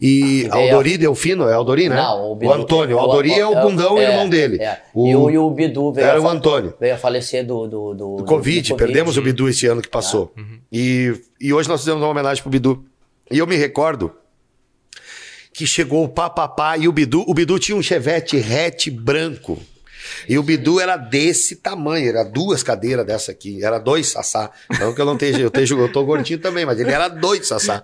E ah, Aldori Delfino, é Aldori, né? Não, o, Bidu, o Antônio. O Aldori é o bundão, é, irmão dele. É. O, e, o, e o Bidu veio, era a, o Antônio. veio a falecer do, do, do, do, COVID, do Covid. Perdemos o Bidu esse ano que passou. Ah. Uhum. E, e hoje nós fizemos uma homenagem pro Bidu. E eu me recordo que chegou o Papapá e o Bidu. O Bidu tinha um Chevette hatch branco. E o Bidu era desse tamanho, era duas cadeiras dessa aqui, era dois Sassá. Não que eu não esteja, eu, esteja, eu tô gordinho também, mas ele era dois Sassá.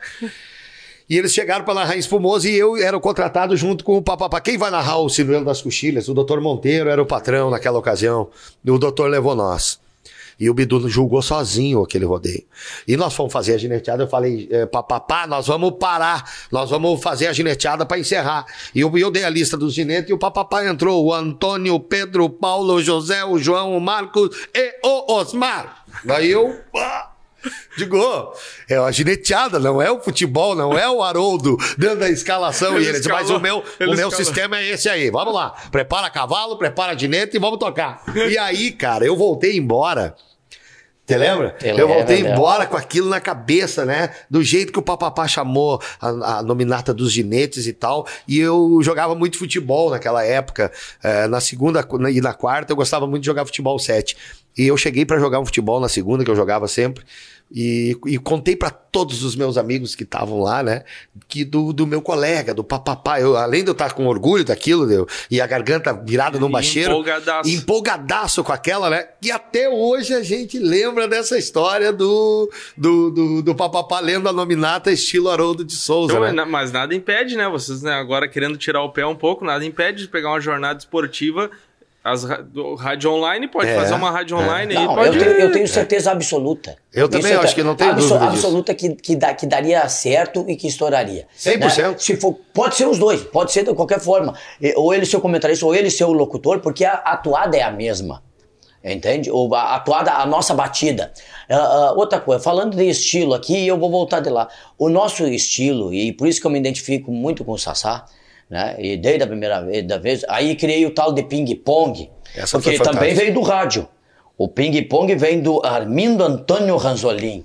E eles chegaram para narrar em Espumoso e eu era o contratado junto com o Papapá. Quem vai narrar o Sinuelo das Coxilhas? O doutor Monteiro era o patrão naquela ocasião. E o doutor levou nós. E o Bidu julgou sozinho aquele rodeio. E nós fomos fazer a gineteada. Eu falei, Papapá, nós vamos parar. Nós vamos fazer a gineteada para encerrar. E eu, eu dei a lista dos ginetes e o Papapá entrou. O Antônio, o Pedro, o Paulo, o José, o João, o Marcos e o Osmar. Daí eu... Pá, digo, é uma gineteada, não é o futebol, não é o Haroldo dando a escalação. Ele e ele disse, mas o meu, o meu sistema é esse aí, vamos lá, prepara cavalo, prepara ginete e vamos tocar. E aí, cara, eu voltei embora. Você lembra? Eu, eu voltei lembra, embora lembra. com aquilo na cabeça, né? Do jeito que o Papapá chamou a, a nominata dos ginetes e tal. E eu jogava muito futebol naquela época. É, na segunda e na quarta eu gostava muito de jogar futebol sete. E eu cheguei pra jogar um futebol na segunda, que eu jogava sempre. E, e contei pra todos os meus amigos que estavam lá, né? Que do, do meu colega, do Papapá. Eu, além de eu estar com orgulho daquilo, eu, e a garganta virada no bacheiro. Empolgadaço. Empolgadaço com aquela, né? E até hoje a gente lembra dessa história do, do, do, do Papapá lendo a nominata estilo Haroldo de Souza, então, né? Mas nada impede, né? Vocês, né, agora querendo tirar o pé um pouco, nada impede de pegar uma jornada esportiva. As rádio online, pode é, fazer uma rádio online é. aí. Não, pode... eu, tenho, eu tenho certeza absoluta. Eu também Isso acho que não tem abso dúvida disso. Absoluta que, que, dá, que daria certo e que estouraria. cem por cento. Né? Se for, pode ser os dois, pode ser de qualquer forma. Ou ele ser o comentarista, ou ele ser o locutor, porque a atuada é a mesma. Entende? Ou a atuada, a nossa batida. Uh, uh, outra coisa, falando de estilo aqui, eu vou voltar de lá. O nosso estilo, e por isso que eu me identifico muito com o Sassá, né? E desde a primeira vez, da vez, aí criei o tal de ping-pong. Essa porque também veio do rádio. O ping-pong vem do Armindo Antônio Ranzolin,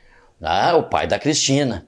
né? O pai da Cristina.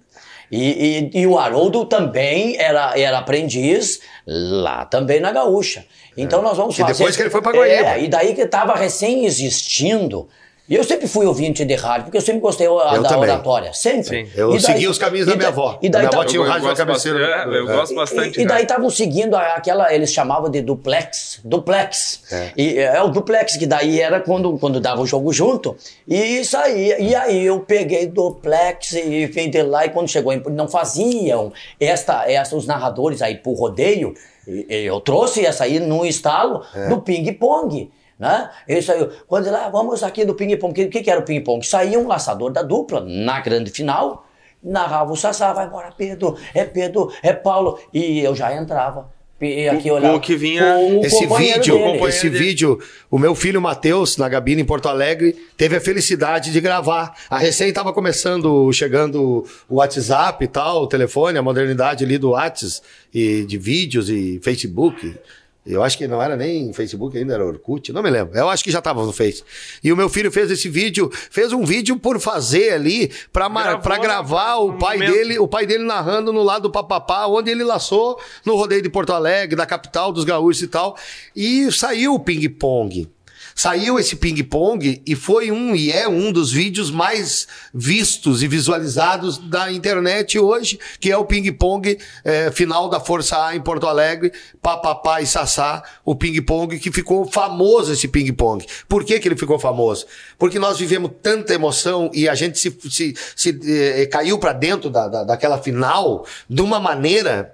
E, e, e o Haroldo também era, era aprendiz lá também na Gaúcha. Então é. nós vamos e fazer... E depois que ele foi para Goiânia. É, e daí que estava recém existindo... E eu sempre fui ouvinte de rádio, porque eu sempre gostei eu da também. oratória. Sempre. Sim. Eu daí, segui os caminhos da minha avó. E daí, minha avó tá, tinha o rádio na cabeceira. É, eu gosto bastante. E, e daí estavam seguindo aquela, eles chamavam de duplex. Duplex. É. E é o duplex, que daí era quando, quando dava o jogo junto. E saía. E aí eu peguei duplex e vim de lá. E quando chegou em... Não faziam esta, esta, os narradores aí pro rodeio. E, eu trouxe essa aí no estalo é. do ping-pong. Né? Isso aí, quando lá, vamos aqui do ping-pong. O que, que era o ping-pong? Saía um laçador da dupla na grande final, narrava o Sassá, vai embora Pedro, é Pedro, é Paulo, e eu já entrava. E aqui o, o que vinha com o esse vídeo, dele. esse dele. vídeo, o meu filho Matheus, na Gabina em Porto Alegre, teve a felicidade de gravar. A recém estava começando, chegando o WhatsApp e tal, o telefone, a modernidade ali do WhatsApp e de vídeos e Facebook. Eu acho que não era nem Facebook ainda, era Orkut, não me lembro. Eu acho que já estava no Face. E o meu filho fez esse vídeo, fez um vídeo por fazer ali, pra, Gravou, pra gravar o pai momento. dele, o pai dele narrando no lado do Papapá, onde ele laçou no rodeio de Porto Alegre, da capital dos gaúchos e tal. E saiu o ping-pong. Saiu esse ping-pong e foi um, e é um dos vídeos mais vistos e visualizados da internet hoje, que é o ping-pong é, final da Força A em Porto Alegre, Papapá e Sassá, o ping-pong, que ficou famoso esse ping-pong. Por que que ele ficou famoso? Porque nós vivemos tanta emoção e a gente se, se, se eh, caiu pra dentro da, da, daquela final de uma maneira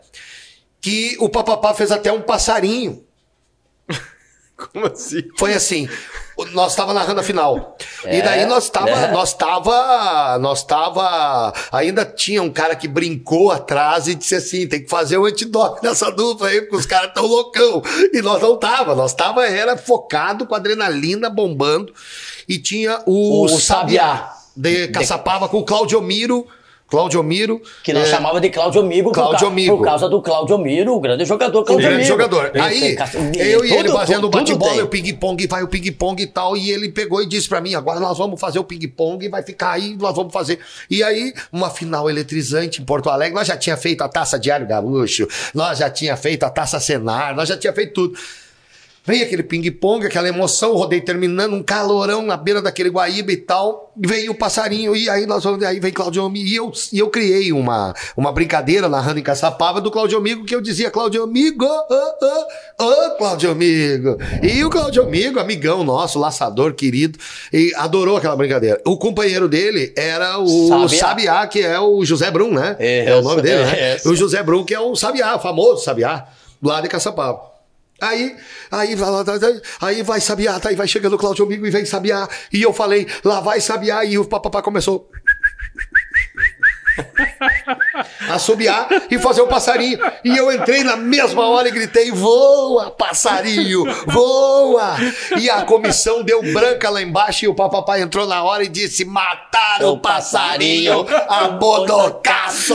que o Papapá fez até um passarinho. Como assim? Foi assim, nós tava narrando a final. É, e daí nós tava, é. nós tava, nós tava, ainda tinha um cara que brincou atrás e disse assim, tem que fazer o antidote nessa dupla aí, porque os caras tão loucão. E nós não tava, nós tava, era focado com adrenalina bombando. E tinha o, o Sabiá de Caçapava com o Claudio Miro. Claudio Miro. Que nós é, chamava de Claudio Migo, Claudio por, Migo. por causa do Claudio Miro, o grande jogador Claudio O grande Migo. jogador. Aí, eu e ele fazendo o bate-bola, tem. o ping-pong, vai o ping-pong e tal, e ele pegou e disse pra mim, agora nós vamos fazer o ping-pong, vai ficar aí, nós vamos fazer. E aí, uma final eletrizante em Porto Alegre, nós já tinha feito a Taça Diário Gaúcho, nós já tinha feito a Taça Senar, nós já tinha feito tudo. Vem aquele ping-pong, aquela emoção, o rodeio terminando, um calorão na beira daquele Guaíba e tal. Veio o passarinho, e aí nós vamos, aí vem Claudio Amigo. E eu, e eu criei uma, uma brincadeira narrando em Caçapava do Claudio Amigo, que eu dizia, Claudio Amigo, ô, ô, ô, Claudio Amigo. E o Claudio Amigo, amigão nosso, laçador, querido, e adorou aquela brincadeira. O companheiro dele era o Sabiá, Sabiá que é o José Brum, né? É, é o nome dele, né? É o José Brum, que é o Sabiá, o famoso Sabiá, lá de Caçapava. Aí, aí, aí vai Sabiá, tá, aí vai chegando o Claudio Amigo e vem Sabiá. E eu falei, lá vai Sabiá, e o papapá começou a assobiar e fazer o passarinho. E eu entrei na mesma hora e gritei, voa, passarinho, voa. E a comissão deu branca lá embaixo e o papapá entrou na hora e disse, mataram o passarinho a bodocaço.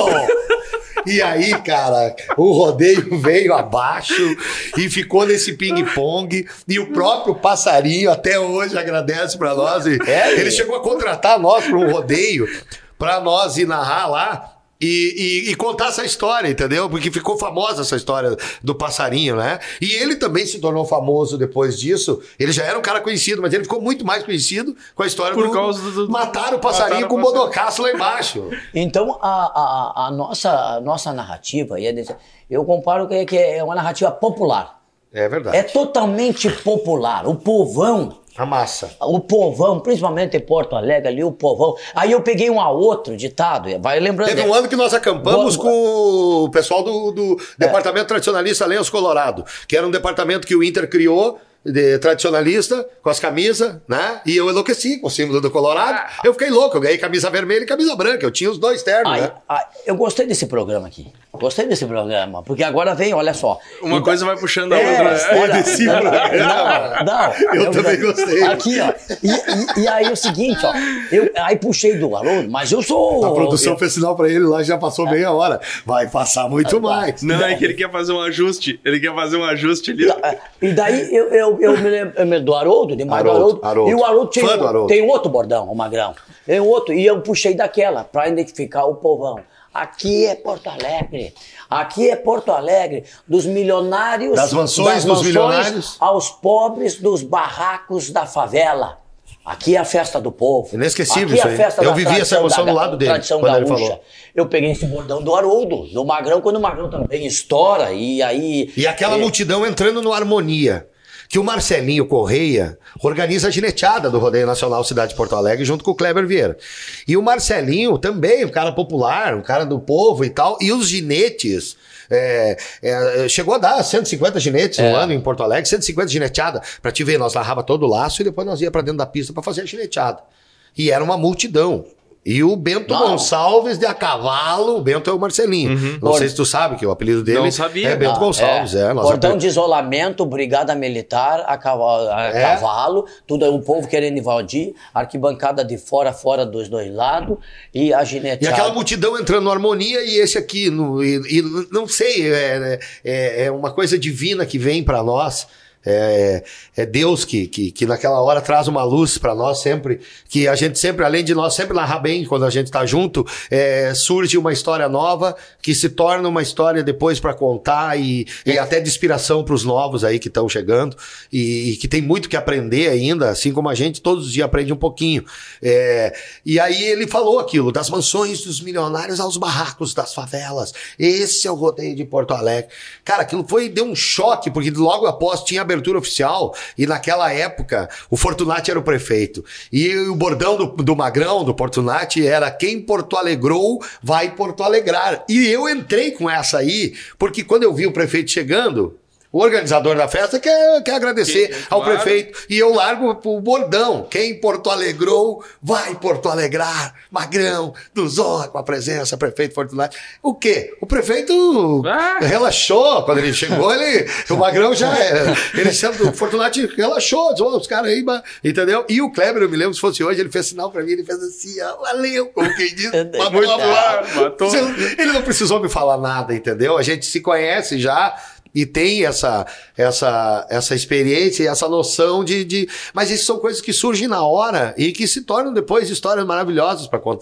E aí, cara, o rodeio veio abaixo e ficou nesse ping-pong. E o próprio passarinho até hoje agradece pra nós. E é, ele chegou a contratar nós para um rodeio, pra nós ir narrar lá e, e, e contar essa história, entendeu? Porque ficou famosa essa história do passarinho, né? E ele também se tornou famoso depois disso. Ele já era um cara conhecido, mas ele ficou muito mais conhecido com a história Por do, causa do, do matar o passarinho matar com o bodocaço lá embaixo. Então, a, a, a, nossa, a nossa narrativa, eu comparo que é uma narrativa popular. É verdade. É totalmente popular. O povão... A massa. O povão, principalmente em Porto Alegre ali, o povão. Aí eu peguei um a outro ditado, vai lembrando... Teve um ano que nós acampamos Boa... com o pessoal do, do é. Departamento Tradicionalista Lenço Colorado, que era um departamento que o Inter criou, de tradicionalista, com as camisas, né? E eu enlouqueci com o símbolo do Colorado. Eu fiquei louco, eu ganhei camisa vermelha e camisa branca. Eu tinha os dois ternos, ai, né? Ai, eu gostei desse programa aqui. Gostei desse programa, porque agora vem, olha só. Uma então, coisa vai puxando a outra. É, olha, desse não, não, não, eu, eu também gostei. Aqui, ó. E, e, e aí é o seguinte, ó. Eu, aí puxei do Haroldo, mas eu sou... A produção eu, fez sinal pra ele lá, já passou é. meia hora. Vai passar muito é, mais. Não, é que ele quer fazer um ajuste. Ele quer fazer um ajuste ali. E daí eu, eu, eu me lembro... Eu me do Haroldo, demais do Haroldo. Haroldo. E o Haroldo tem, Haroldo. tem outro bordão, o Magrão. Tem outro. E eu puxei daquela, pra identificar o povão. Aqui é Porto Alegre. Aqui é Porto Alegre. Dos milionários... Das mansões, das dos mansões milionários. Aos pobres dos barracos da favela. Aqui é a festa do povo. Inesquecível Aqui isso é a aí. festa Eu da vivi essa emoção da, do lado dele, tradição quando gaúcha. ele falou. Eu peguei esse bordão do Haroldo, do Magrão, quando o Magrão também estoura. E aí... E aquela é... multidão entrando no Harmonia. Que o Marcelinho Correia organiza a gineteada do Rodeio Nacional Cidade de Porto Alegre junto com o Kleber Vieira. E o Marcelinho também, um cara popular, um cara do povo e tal. E os ginetes, é, é, chegou a dar cento e cinquenta ginetes é. no ano em Porto Alegre, cento e cinquenta gineteada. Pra te ver, nós narrava todo o laço e depois nós ia pra dentro da pista pra fazer a gineteada. E era uma multidão. E o Bento Não. Gonçalves de a cavalo, o Bento é o Marcelinho. Uhum. Não Por... sei se tu sabe que o apelido dele Não sabia. é Bento ah, Gonçalves. É. É, Cordão apel... de isolamento, brigada militar, a cavalo, a é. cavalo, tudo é o povo querendo invadir, arquibancada de fora, fora dos dois lados, e a gineteada. E aquela multidão entrando no Harmonia e esse aqui, no, e, e, não sei, é, é, é uma coisa divina que vem pra nós. É, é Deus que, que, que naquela hora traz uma luz para nós sempre, que a gente sempre, além de nós sempre narrar bem quando a gente tá junto, é, surge uma história nova que se torna uma história depois para contar e, e até de inspiração para os novos aí que estão chegando e, e que tem muito que aprender ainda, assim como a gente todos os dias aprende um pouquinho. É, e aí ele falou aquilo, das mansões dos milionários aos barracos das favelas. Esse é o rodeio de Porto Alegre. Cara, aquilo foi, deu um choque, porque logo após tinha abertura oficial e naquela época o Fortunati era o prefeito e o bordão do, do Magrão, do Fortunati era quem Porto Alegrou vai Porto Alegrar, e eu entrei com essa aí porque quando eu vi o prefeito chegando, o organizador da festa quer, quer agradecer que, ao claro. prefeito. E eu largo o bordão. Quem Porto Alegrou, vai Porto Alegrar. Magrão, nos honra com a presença, prefeito Fortunato. O quê? O prefeito ah. relaxou. Quando ele chegou, ele, o Magrão já era. Ele, o Fortunato relaxou. Disse, oh, os caras aí, entendeu? E o Kleber, eu me lembro, se fosse hoje, ele fez sinal pra mim, ele fez assim, ó, valeu. Como quem diz, matou, matou. Ele não precisou me falar nada, entendeu? A gente se conhece já. E tem essa, essa, essa experiência e essa noção de, de... Mas isso são coisas que surgem na hora e que se tornam depois histórias maravilhosas para contar.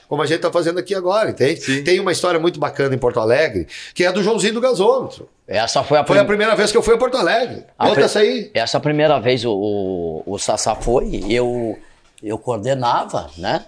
como a gente tá fazendo aqui agora, entende? Sim. Tem uma história muito bacana em Porto Alegre, que é do Joãozinho do Gasômetro. Essa foi a, foi prim... a primeira vez que eu fui a Porto Alegre. Conta pri... essa aí. Essa primeira vez o, o, o Sassá foi, eu, eu coordenava, né?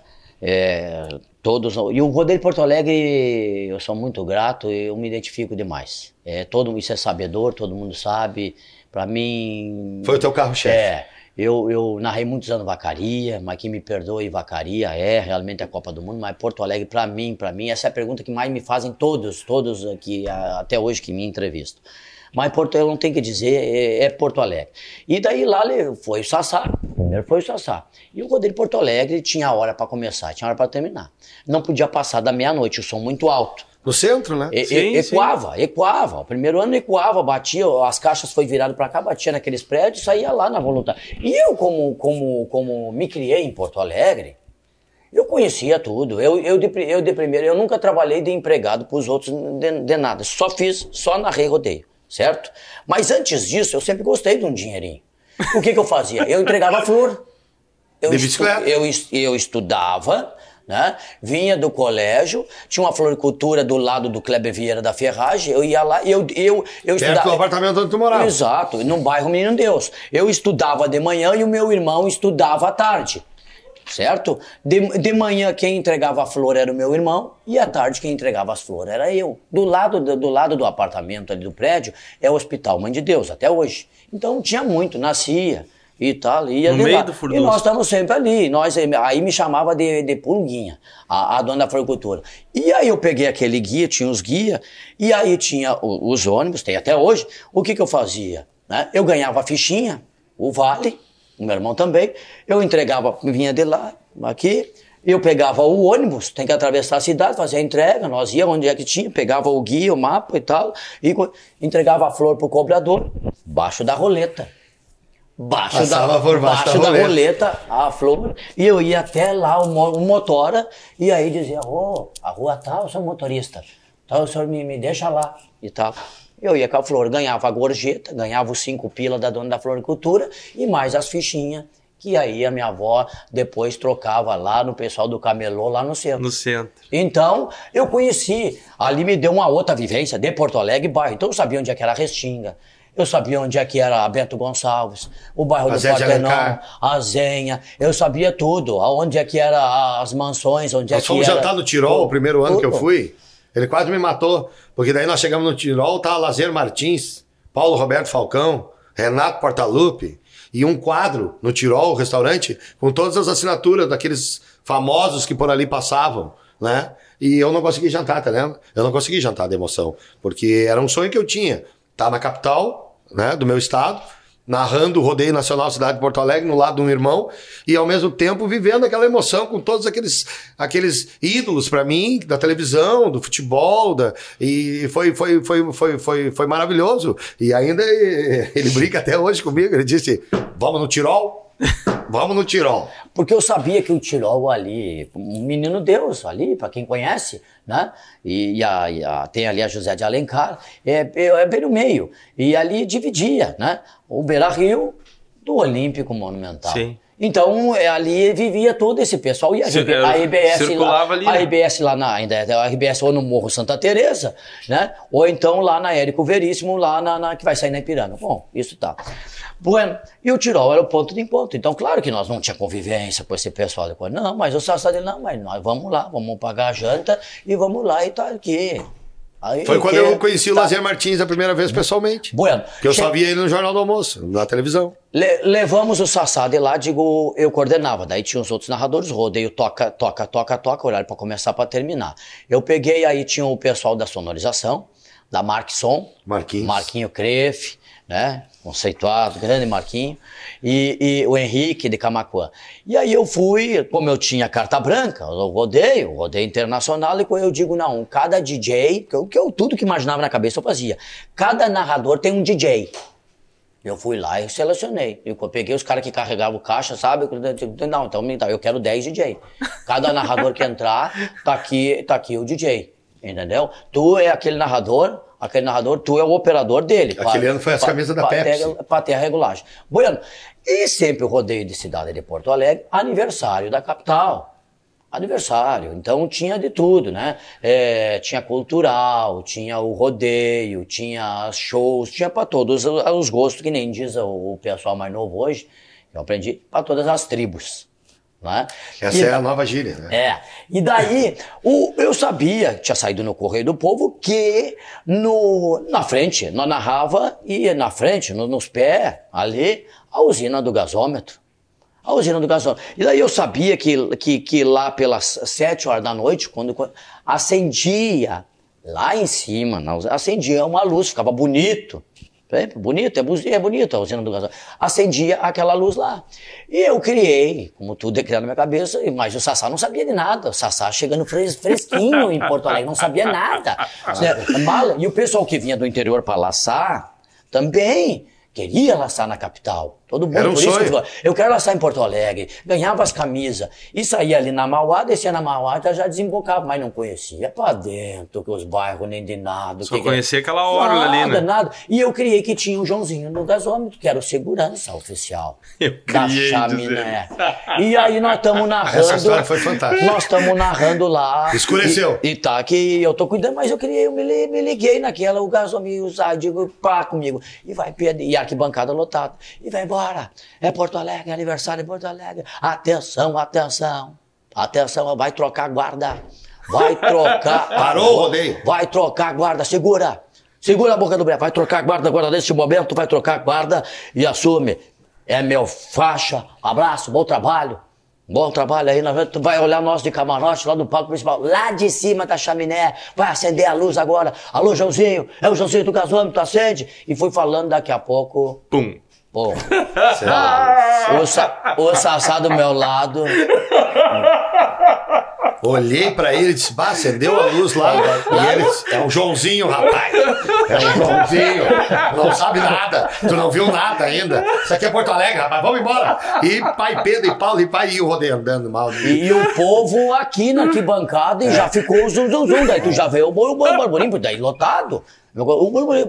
É, todos, e o rodeio de Porto Alegre, eu sou muito grato, eu me identifico demais. É, todo, isso é sabedor, todo mundo sabe. Pra mim... Foi o teu carro-chefe. É. Eu, eu narrei muitos anos Vacaria, mas que me perdoe, Vacaria é realmente a Copa do Mundo, mas Porto Alegre, pra mim, pra mim, essa é a pergunta que mais me fazem todos, todos aqui, até hoje que me entrevistam. Mas Porto Alegre, não tem que dizer, é, é Porto Alegre. E daí lá foi o Sassá, primeiro foi o Sassá. E o rodeio de Porto Alegre tinha hora pra começar, tinha hora pra terminar. Não podia passar da meia-noite, o som muito alto. No centro, né? E, sim, ecoava, sim. ecoava. O primeiro ano ecoava, batia, as caixas foi virado para cá, batia naqueles prédios, saía lá na voluntária. E eu, como, como, como me criei em Porto Alegre, eu conhecia tudo. Eu, eu, de, eu de primeiro, eu nunca trabalhei de empregado para os outros de, de nada. Só fiz, só narrei rodeio, certo? Mas antes disso, eu sempre gostei de um dinheirinho. O que que eu fazia? Eu entregava flor. Eu, estu, eu, eu estudava... Né? Vinha do colégio, tinha uma floricultura do lado do Kleber Vieira da Ferragem, eu ia lá e eu, eu, eu estudava... Perto do apartamento onde tu morava. Exato, no bairro Menino Deus. Eu estudava de manhã e o meu irmão estudava à tarde, certo? De, de manhã quem entregava a flor era o meu irmão e à tarde quem entregava as flores era eu. Do lado do, do lado do apartamento ali do prédio é o Hospital Mãe de Deus, até hoje. Então tinha muito, nascia... E tal, ia no meio lá. do furdunço. E nós estamos sempre ali. Nós, aí me chamava de, de pulguinha, a, a dona da floricultura. E aí eu peguei aquele guia, tinha os guias, e aí tinha o, os ônibus, tem até hoje. O que que eu fazia? Né? Eu ganhava a fichinha, o vale, o meu irmão também. Eu entregava, vinha de lá, aqui. Eu pegava o ônibus, tem que atravessar a cidade, fazer a entrega. Nós ia onde é que tinha, pegava o guia, o mapa e tal, e entregava a flor pro cobrador, baixo da roleta. Baixo, da, por baixo, baixo da, da roleta. roleta, a flor, e eu ia até lá, o, o motora, e aí dizia, ô, oh, a rua tal, eu sou motorista, então o senhor me, me deixa lá, e tal. Eu ia com a flor, ganhava a gorjeta, ganhava os cinco pila da dona da floricultura, e mais as fichinhas, que aí a minha avó depois trocava lá no pessoal do camelô, lá no centro. No centro. Então, eu conheci, ali me deu uma outra vivência de Porto Alegre bairro, então eu sabia onde é que era a Restinga. Eu sabia onde é que era Bento Gonçalves, o bairro do Partenão, a Zenha, eu sabia tudo, onde é que era as mansões, onde nós é que era... Nós fomos jantar no Tirol, o primeiro ano tudo. que eu fui, ele quase me matou, porque daí nós chegamos no Tirol, tava Lazer Martins, Paulo Roberto Falcão, Renato Portaluppi, e um quadro no Tirol, o restaurante, com todas as assinaturas daqueles famosos que por ali passavam, né? E eu não consegui jantar, tá vendo? Eu não consegui jantar de emoção, porque era um sonho que eu tinha. Tá na capital, né, do meu estado, narrando o rodeio nacional Cidade de Porto Alegre, no lado de um irmão, e ao mesmo tempo vivendo aquela emoção com todos aqueles, aqueles ídolos para mim, da televisão, do futebol, da, e foi, foi, foi, foi, foi, foi maravilhoso. E ainda ele brinca até hoje comigo, ele disse, vamos no Tirol? Vamos no Tirol. Porque eu sabia que o Tirol ali, um menino Deus ali, para quem conhece, né? E, e, a, e a, tem ali a José de Alencar, é, é, é bem no meio. E ali dividia, né? O Beira-Rio do Olímpico Monumental. Sim. Então, é, ali vivia todo esse pessoal. E a, Cir a R B S circulava lá, ali, a né? R B S lá na, ainda é a R B S ou no Morro Santa Teresa, né? Ou então lá na Érico Veríssimo, lá na, na, que vai sair na Ipiranga. Bom, isso tá. Bueno, e o Tirol era o ponto de encontro. Então, claro que nós não tinha convivência com esse pessoal depois. Não, mas o Sassá dele, não, mas nós vamos lá, vamos pagar a janta e vamos lá e tá aqui. Aí, foi quando que, eu conheci tá. o Lazer Martins a primeira vez pessoalmente. Bueno, que eu che... só via ele no Jornal do Almoço, na televisão. Le levamos o Sassá de lá, digo, eu coordenava. Daí tinha os outros narradores, rodeio, toca, toca, toca, toca, horário para começar, para terminar. Eu peguei, aí tinha o pessoal da sonorização, da Markson, Marquinhos. Marquinho Crefe, né? Conceituado, grande Marquinho, e, e o Henrique de Camaquã. E aí eu fui, como eu tinha carta branca, eu rodeio, rodeio internacional, e eu digo, não, cada D J, que eu, que eu tudo que imaginava na cabeça eu fazia, cada narrador tem um D J. Eu fui lá e selecionei. Eu peguei os caras que carregavam caixa, sabe? Não, então eu quero dez D J. Cada narrador que entrar, tá aqui, tá aqui o D J. Entendeu? Tu é aquele narrador, aquele narrador, tu é o operador dele. Aquele ano foi as camisas da Pepsi. Para ter a regulagem. Bueno, e sempre o rodeio de cidade de Porto Alegre, aniversário da capital. aniversário. Então tinha de tudo, né? É, tinha cultural, tinha o rodeio, tinha shows, tinha para todos os gostos, que nem diz o pessoal mais novo hoje, eu aprendi, para todas as tribos. Né? Essa e, é a nova gíria, né? É. E daí, o, eu sabia, tinha saído no Correio do Povo, que no, na frente, nós narrava, e na frente, no, nos pés, ali, a usina do gasômetro. A usina do gasômetro. E daí eu sabia que, que, que lá pelas sete horas da noite, quando, quando acendia, lá em cima, acendia uma luz, ficava bonito. É bonito, é, é bonito a usina do gasômetro. Acendia aquela luz lá. E eu criei, como tudo é criado na minha cabeça, mas o Sassá não sabia de nada. O Sassá chegando fres, fresquinho em Porto Alegre, não sabia nada. E o pessoal que vinha do interior para laçar, também queria laçar na capital. Todo mundo, Era um por isso sonho. que eu, eu quero laçar em Porto Alegre. Ganhava as camisas. E saía ali na Mauá, descia na Mauá, já desembocava, mas não conhecia pra dentro, que os bairros nem de nada. Só que conhecia que... aquela orla ali, né? Nada, nada. E eu criei que tinha o Joãozinho no gasômetro, que era o segurança oficial Eu da criei, chaminé. E aí nós estamos narrando. Essa história foi fantástica. Nós estamos narrando lá. Escureceu. E, e tá que eu tô cuidando, mas eu criei, eu me, li- me liguei naquela, o gasômetro usar, digo, pá comigo. E vai, e a arquibancada lotada. E vai embora. É Porto Alegre, aniversário em Porto Alegre. Atenção, atenção. Atenção, vai trocar guarda. Vai trocar. Parou o rodeio. Vai trocar guarda, segura. Segura a boca do brejo. Vai trocar guarda agora nesse momento, vai trocar guarda e assume. É meu faixa. Abraço, bom trabalho. Bom trabalho aí, tu vai olhar nós de camarote lá do palco principal, lá de cima da chaminé, vai acender a luz agora. Alô, Joãozinho, é o Joãozinho do gasômetro, acende. E fui falando daqui a pouco. Pum. Pô, o, sa, o Sassá do meu lado. Olhei pra ele e disse, bah, acendeu a luz lá. E ele disse, é o Joãozinho, rapaz. É o Joãozinho. Não sabe nada. Tu não viu nada ainda. Isso aqui é Porto Alegre, rapaz. Vamos embora. E pai Pedro e Paulo e pai e o rodeio andando mal. E, e o povo aqui na arquibancada e é. já ficou o zum, zum, zum. Daí tu já veio o burburinho, daí lotado. O burburinho,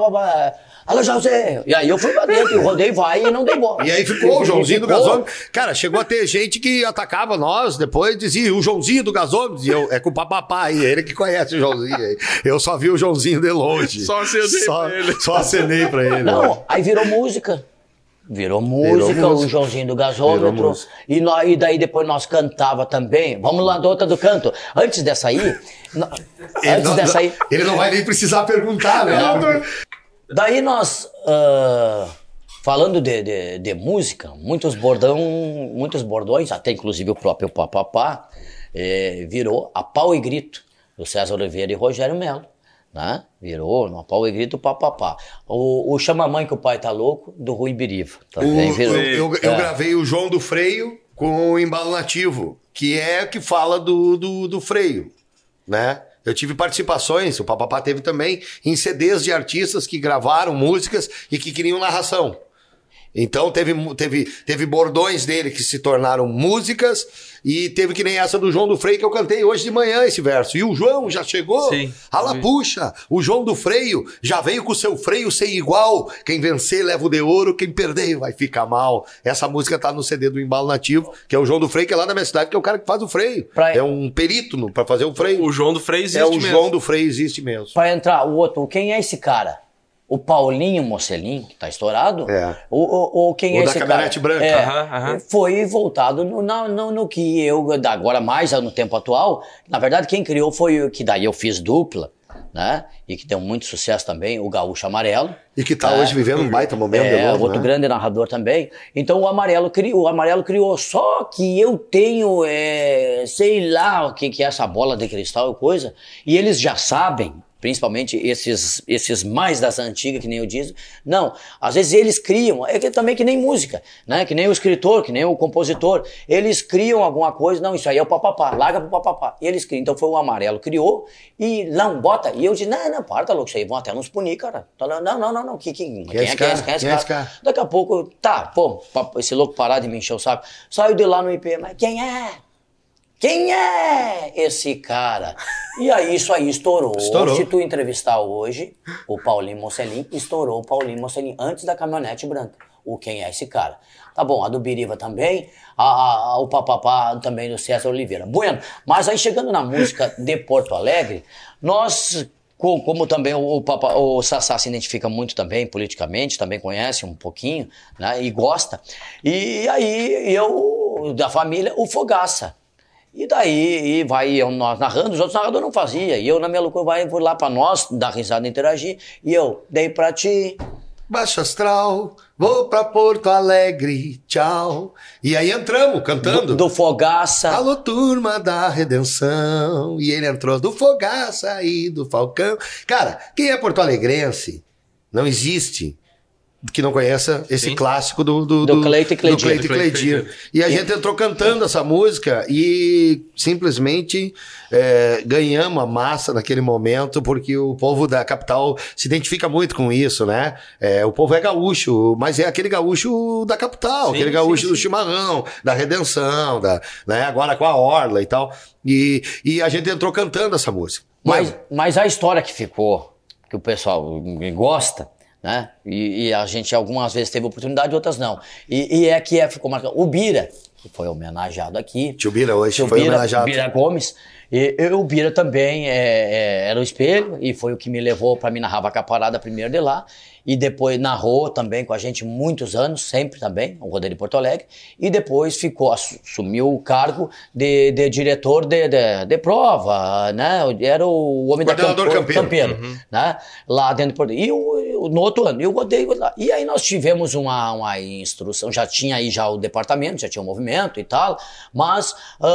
alô, José! E aí eu fui pra dentro, o rodeio vai e não dei bola. E aí ficou o Joãozinho do gasômetro. Cara, chegou a ter gente que atacava nós, depois dizia, o Joãozinho do gasômetro, e eu, é com o papapá aí, ele que conhece o Joãozinho aí. Eu só vi o Joãozinho de longe. Só acenei só, pra ele. Só acenei pra ele. Não, aí virou música. Virou música, Virou o música. Joãozinho do gasômetro. E, nós, e daí depois nós cantava também. Vamos lá, da outra do canto. Antes dessa aí... no- Ele antes não, dessa aí... ele não vai nem precisar perguntar, né? Daí nós, ah, falando de, de, de música, muitos bordão, muitos bordões, até inclusive o próprio Papapá, eh, virou a pau e grito do César Oliveira e Rogério Melo, né? Virou no pau e grito Papapá. O, o Chama-Mãe que o pai tá louco, do Rui Biriva, também O- virou. eu, eu, eu É. gravei o João do Freio com o Embalo Nativo, que é que fala do, do, do freio, né? Eu tive participações, o Papapá teve também, em C Ds de artistas que gravaram músicas e que queriam narração. Então teve, teve, teve bordões dele que se tornaram músicas e teve que nem essa do João do Freio que eu cantei hoje de manhã esse verso. E o João já chegou, Sim. ala puxa, o João do Freio já veio com o seu freio sem igual. Quem vencer leva o de ouro, quem perder vai ficar mal. Essa música tá no C D do Embalo Nativo, que é o João do Freio, que é lá na minha cidade, que é o cara que faz o freio. Pra- É um perito no- pra fazer o freio. O João do Freio existe é o mesmo. João do Freio, existe mesmo. Pra entrar, o outro, quem é esse cara? O Paulinho Mocelin, que tá estourado? É. Ou, ou, ou quem O é da esse caminhonete cara? branca. É, Aham, aham. Foi voltado no, na- no, no que eu, agora mais no tempo atual, na verdade quem criou foi o que daí eu fiz dupla, né? E que deu muito sucesso também, o Gaúcho Amarelo. E que tá É. hoje vivendo um baita momento de É, novo, outro né? grande narrador também. Então o Amarelo criou, o Amarelo criou. Só que eu tenho, é, sei lá o que, que é essa bola de cristal e coisa, e eles já sabem, principalmente esses, esses mais das antigas, que nem eu disse. Não, às vezes eles criam, é que, também que nem música, né? Que nem o escritor, que nem o compositor. Eles criam alguma coisa, não, isso aí é o papapá, larga pro papapá. E eles criam, então foi o Amarelo criou, e não, bota. E eu disse, não, não, para, tá louco, isso aí vão até nos punir, cara. Não, não, não, não, não, que, que, quem, é esse é, quem é cara? esse, quem é esse Quem é esse cara? cara? Daqui a pouco, tá, pô, pra esse louco parar de me encher o saco. Saiu de lá no I P, mas quem é? Quem é esse cara? E aí isso aí estourou. Estourou. Se tu entrevistar hoje, o Paulinho Mocelin, estourou o Paulinho Mocelin antes da caminhonete branca. o quem é esse cara. Tá bom, a do Biriva também, a, a, a, o Papapá também do César Oliveira. Bueno, mas aí chegando na música de Porto Alegre, nós, como também o, o, Papa, o Sassá se identifica muito também politicamente, também conhece um pouquinho, né, e gosta, e aí eu, da família, o Fogaça. E daí e vai eu, nós narrando, os outros narradores não faziam, e eu na minha loucura vai por lá pra nós, dar risada, interagir, e eu dei pra ti... Baixo astral, vou pra Porto Alegre, tchau. E aí entramos, cantando. Do, do Fogaça. Alô, turma da redenção. E ele entrou do Fogaça e do Falcão. Cara, quem é porto-alegrense, não existe que não conheça esse Sim. clássico do, do, do, do Cleito e Cleidir. Cleito e Cleidir. E a gente entrou cantando essa música e simplesmente é, ganhamos a massa naquele momento, porque o povo da capital se identifica muito com isso, né? É, o povo é gaúcho, mas é aquele gaúcho da capital, sim, aquele gaúcho sim, do sim. chimarrão, da redenção, da, né? Agora com a Orla e tal. E, e a gente entrou cantando essa música. Mas, mas a história que ficou, que o pessoal gosta, né? E, e a gente algumas vezes teve oportunidade, outras não. E, e é que é, ficou marcado. O Bira, que foi homenageado aqui. Tio Bira hoje Tio foi Bira, homenageado. Bira Gomes. E, e o Bira também é, é, era o espelho e foi o que me levou para mim narrar Vaca Parada primeiro de lá. E depois narrou também com a gente muitos anos, sempre também, o rodeio de Porto Alegre. E depois ficou, assumiu o cargo de, de diretor de, de, de prova, né? Era o homem da campo, campeiro, campeiro uhum. né? Lá dentro de Porto Alegre. E o, no outro ano, eu rodeio lá. E aí nós tivemos uma, uma instrução, já tinha aí já o departamento, já tinha o movimento e tal, mas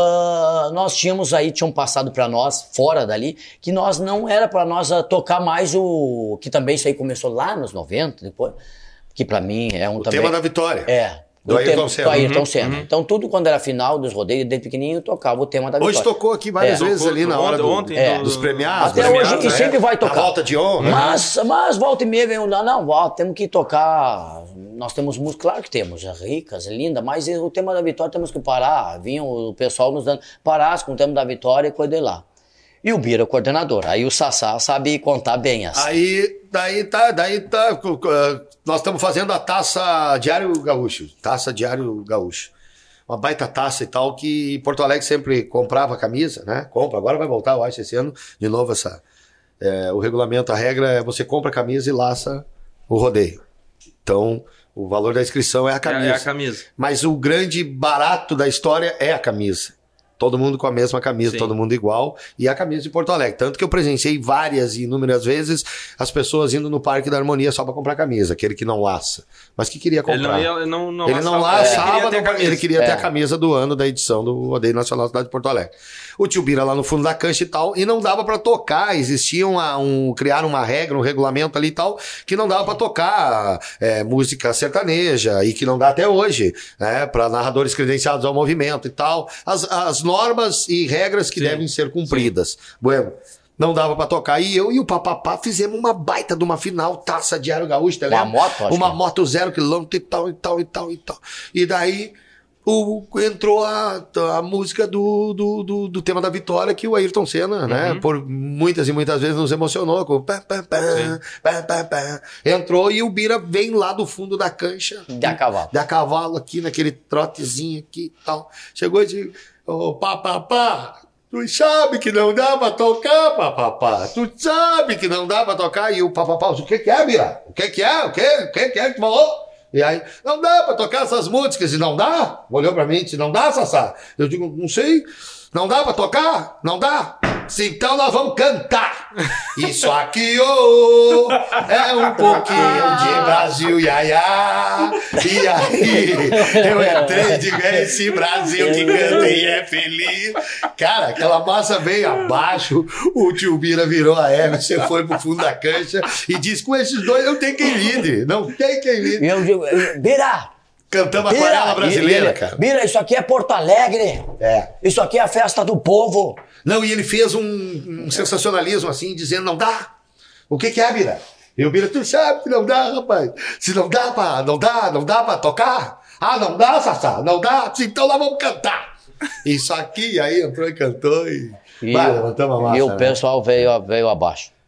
uh, nós tínhamos aí, tinham passado para nós, fora dali, que nós não era para nós uh, tocar mais o... que também isso aí começou lá nos noventa, depois, que pra mim é um o também... tema da vitória. É. Do Ayrton Senna. Do Ayrton uhum, Senna. uhum. Então tudo quando era final dos rodeios, desde pequenininho, tocava o tema da vitória. Hoje tocou aqui várias é. vezes tocou, ali na hora do, ontem, é. dos premiados. Até premiados, hoje, e é. sempre vai tocar. A volta de honra. Mas, mas volta e meia vem um... Não, não, temos que tocar... Nós temos música, claro que temos, ricas, linda, mas o tema da vitória temos que parar. Vinha o pessoal nos dando... Parasse com o tema da vitória e coisa de lá. E o Bira, o coordenador. Aí o Sassá sabe contar bem essa. Aí, daí tá, daí tá... Nós estamos fazendo a taça Diário Gaúcho. Taça Diário Gaúcho. Uma baita taça e tal, que Porto Alegre sempre comprava camisa, né? Compra, agora vai voltar, eu acho, esse ano, de novo essa... É, o regulamento, a regra é você compra a camisa e laça o rodeio. Então, o valor da inscrição é a camisa. É, é a camisa. Mas o grande barato da história é a camisa. Todo mundo com a mesma camisa, Sim. todo mundo igual. E a camisa de Porto Alegre. Tanto que eu presenciei várias e inúmeras vezes as pessoas indo no Parque da Harmonia só pra comprar camisa. Aquele que não laça. Mas que queria comprar. Ele não, não, não ele não laçava, laçava, ele queria, ter, não, ele queria é. ter a camisa do ano da edição do Rodeio Nacional da Cidade de Porto Alegre. O Tio Bira lá no fundo da cancha e tal, e não dava pra tocar. Existia uma, um, criaram uma regra, um regulamento ali e tal, que não dava pra tocar é, música sertaneja, e que não dá até hoje, né, pra narradores credenciados ao movimento e tal. As, as normas e regras que Sim. devem ser cumpridas. Sim. Bueno, não dava pra tocar. E eu e o Papapá fizemos uma baita de uma final, taça Diário Gaúcho, tá Uma moto, acho Uma que... moto zero quilômetro e tal, e tal, e tal, e tal. E daí... O, entrou a, a música do, do, do, do tema da vitória, que o Ayrton Senna, uhum. né, por muitas e muitas vezes nos emocionou com pá, pá, pá, pá, pá, pá. Entrou e o Bira vem lá do fundo da cancha da cavalo, da cavalo aqui, naquele trotezinho aqui e tal, chegou e disse, ô, pá, pá, pá, tu sabe que não dá pra tocar, papapá, tu sabe que não dá pra tocar, e o papapá, o que que é, Bira? O que que é? O que, o que que é que falou? E aí, não dá pra tocar essas músicas, e não dá? Olhou pra mim e disse, não dá, Sassá? Eu digo, não sei, não dá pra tocar? Não dá? Então nós vamos cantar. Isso aqui, oh, é um pouquinho de Brasil, iaiá. E aí, eu entrei e digo, é esse Brasil que canta e é feliz. Cara, aquela massa veio abaixo, o Tio Bira virou a égua, você foi pro fundo da cancha e disse, com esses dois não tem quem lide, não tem quem lide. Eu digo, Bira! Cantamos a aquarela brasileira, cara. Bira, isso aqui é Porto Alegre. É. Isso aqui é a festa do povo. Não, e ele fez um, um sensacionalismo assim, dizendo, não dá. O que que é, Bira? E o Bira, tu sabe que não dá, rapaz. Se não dá pra, não dá, não dá pra tocar. Ah, não dá, Sassá, não dá. Então nós vamos cantar. Isso aqui, aí entrou e cantou e... E, vai, levantamos a massa, e o né? pessoal veio, veio abaixo.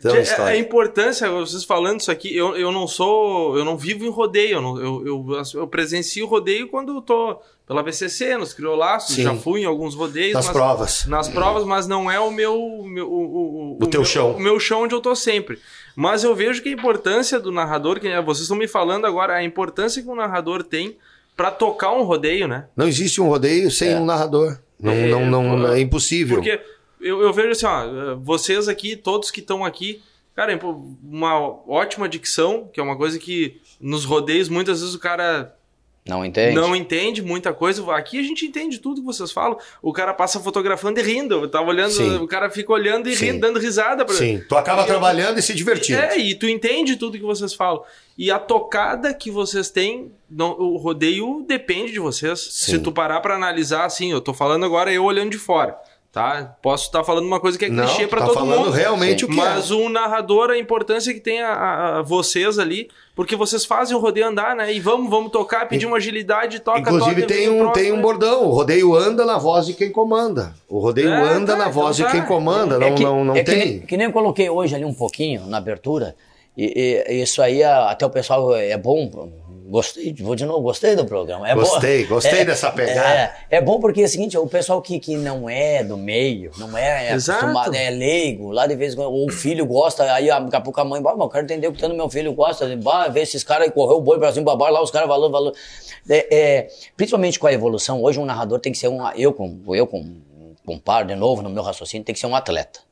Tem uma história. A importância, vocês falando isso aqui, eu, eu não sou, eu não vivo em rodeio, eu, não, eu, eu, eu presencio rodeio quando eu tô pela V C C, nos criolaços, já fui em alguns rodeios. Nas mas, provas. Nas provas, mas não é o meu... meu o, o, o, o teu meu, chão. O meu chão onde eu tô sempre. Mas eu vejo que a importância do narrador, que vocês estão me falando agora, a importância que um narrador tem pra tocar um rodeio, né? Não existe um rodeio sem é. um narrador. Não, é, não, não, não, é impossível. Porque eu, eu vejo assim, ó, vocês aqui, todos que estão aqui, cara, uma ótima dicção, que é uma coisa que nos rodeios muitas vezes o cara... Não entende? Não entende muita coisa. Aqui a gente entende tudo que vocês falam. O cara passa fotografando e rindo. Eu tava olhando, Sim. o cara fica olhando e rindo, dando risada. Pra... Sim, tu acaba Porque... trabalhando e se divertindo. É, e tu entende tudo que vocês falam. E a tocada que vocês têm, não, o rodeio depende de vocês. Sim. Se tu parar pra analisar, assim, eu tô falando agora eu olhando de fora. Tá? Posso estar falando uma coisa que é não, clichê pra tá todo falando mundo. realmente Sim. o que Mas é. o narrador, a importância que tem a, a, a vocês ali, porque vocês fazem o rodeio andar, né? E vamos, vamos tocar, pedir uma agilidade, toca, Inclusive toca. tem um, próximo, tem um né? bordão, o rodeio anda na voz de quem comanda. O rodeio é, anda tá, na voz então de tá. quem comanda, não, é que, não, não é tem. Que nem, que nem eu coloquei hoje ali um pouquinho na abertura, e, e isso aí até o pessoal é bom... Gostei, vou de novo, gostei do programa. É gostei, bom, gostei é, dessa pegada. É, é bom porque é o seguinte, o pessoal que, que não é do meio, não é, é acostumado, é leigo, lá de vez em quando, ou o filho gosta, aí daqui a pouco a mãe, bah, eu quero entender o que tanto meu filho gosta, bah, ver esses caras aí correu o boi pra cima, babá, lá os caras valor, valor. É, é, principalmente com a evolução, hoje um narrador tem que ser um, eu com, eu com, com par de novo no meu raciocínio, tem que ser um atleta.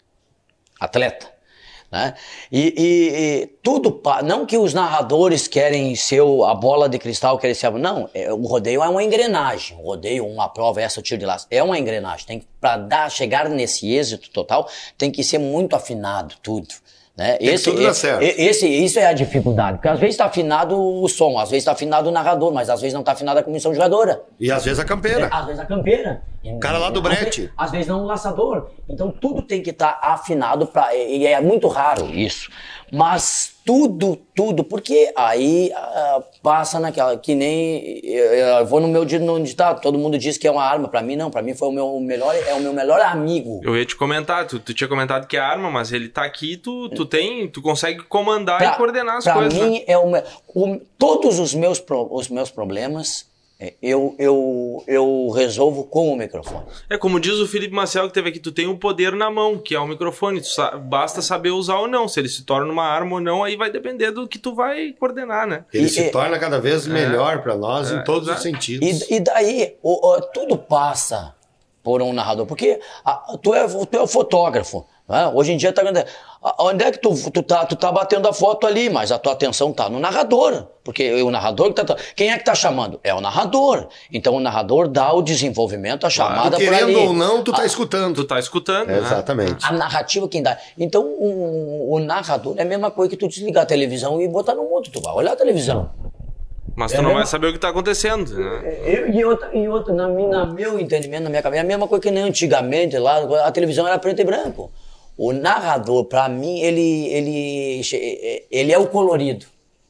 Atleta. Né? E, e, e tudo, não que os narradores querem ser a bola de cristal, querem ser, não, é, o rodeio é uma engrenagem, o rodeio, uma prova, essa, o tiro de laço, é uma engrenagem, tem para dar, chegar nesse êxito total, tem que ser muito afinado tudo. Né? Tem Esse, que tudo dar esse, certo. Esse, isso é a dificuldade, porque às vezes está afinado o som, às vezes está afinado o narrador, mas às vezes não está afinada a comissão jogadora. E às vezes a campeira. É, às vezes a campeira. O cara lá do brete. Às, às vezes não o laçador. Então tudo tem que estar tá afinado, pra, e é muito raro isso. Mas tudo, tudo, porque aí uh, passa naquela, que nem, eu, eu vou no meu no ditado, todo mundo diz que é uma arma, pra mim não, pra mim foi o meu melhor, é o meu melhor amigo. Eu ia te comentar, tu, tu tinha comentado que é arma, mas ele tá aqui, tu, tu tem, tu consegue comandar pra, e coordenar as pra coisas. Pra mim né? é o, o, todos os meus, os meus problemas, Eu, eu, eu resolvo com o microfone. É como diz o Felipe Maciel que teve aqui, tu tem o poder na mão, que é o microfone, tu sa- basta saber usar ou não, se ele se torna uma arma ou não, aí vai depender do que tu vai coordenar, né? Ele e, se e, torna cada vez melhor é, para nós é, em todos é, os sentidos. E, e daí, o, o, tudo passa por um narrador, porque a, tu, é, tu é o fotógrafo, né? Hoje em dia tá onde é que tu, tu, tá, tu tá batendo a foto ali, mas a tua atenção tá no narrador, porque o narrador que tá, quem é que tá chamando? É o narrador, então o narrador dá o desenvolvimento, a chamada tu por ali. Querendo ou não, tu tá a, escutando. Tu tá escutando, é, né? Exatamente. A narrativa quem dá. Então o, o narrador é a mesma coisa que tu desligar a televisão e botar no mundo, tu vai olhar a televisão. Mas tu é não mesmo... vai saber o que tá acontecendo, né? Eu, e outra, e outra na, minha, na meu entendimento, na minha cabeça, é a mesma coisa que nem antigamente lá, a televisão era preto e branco. O narrador, pra mim, ele, ele, ele é o colorido.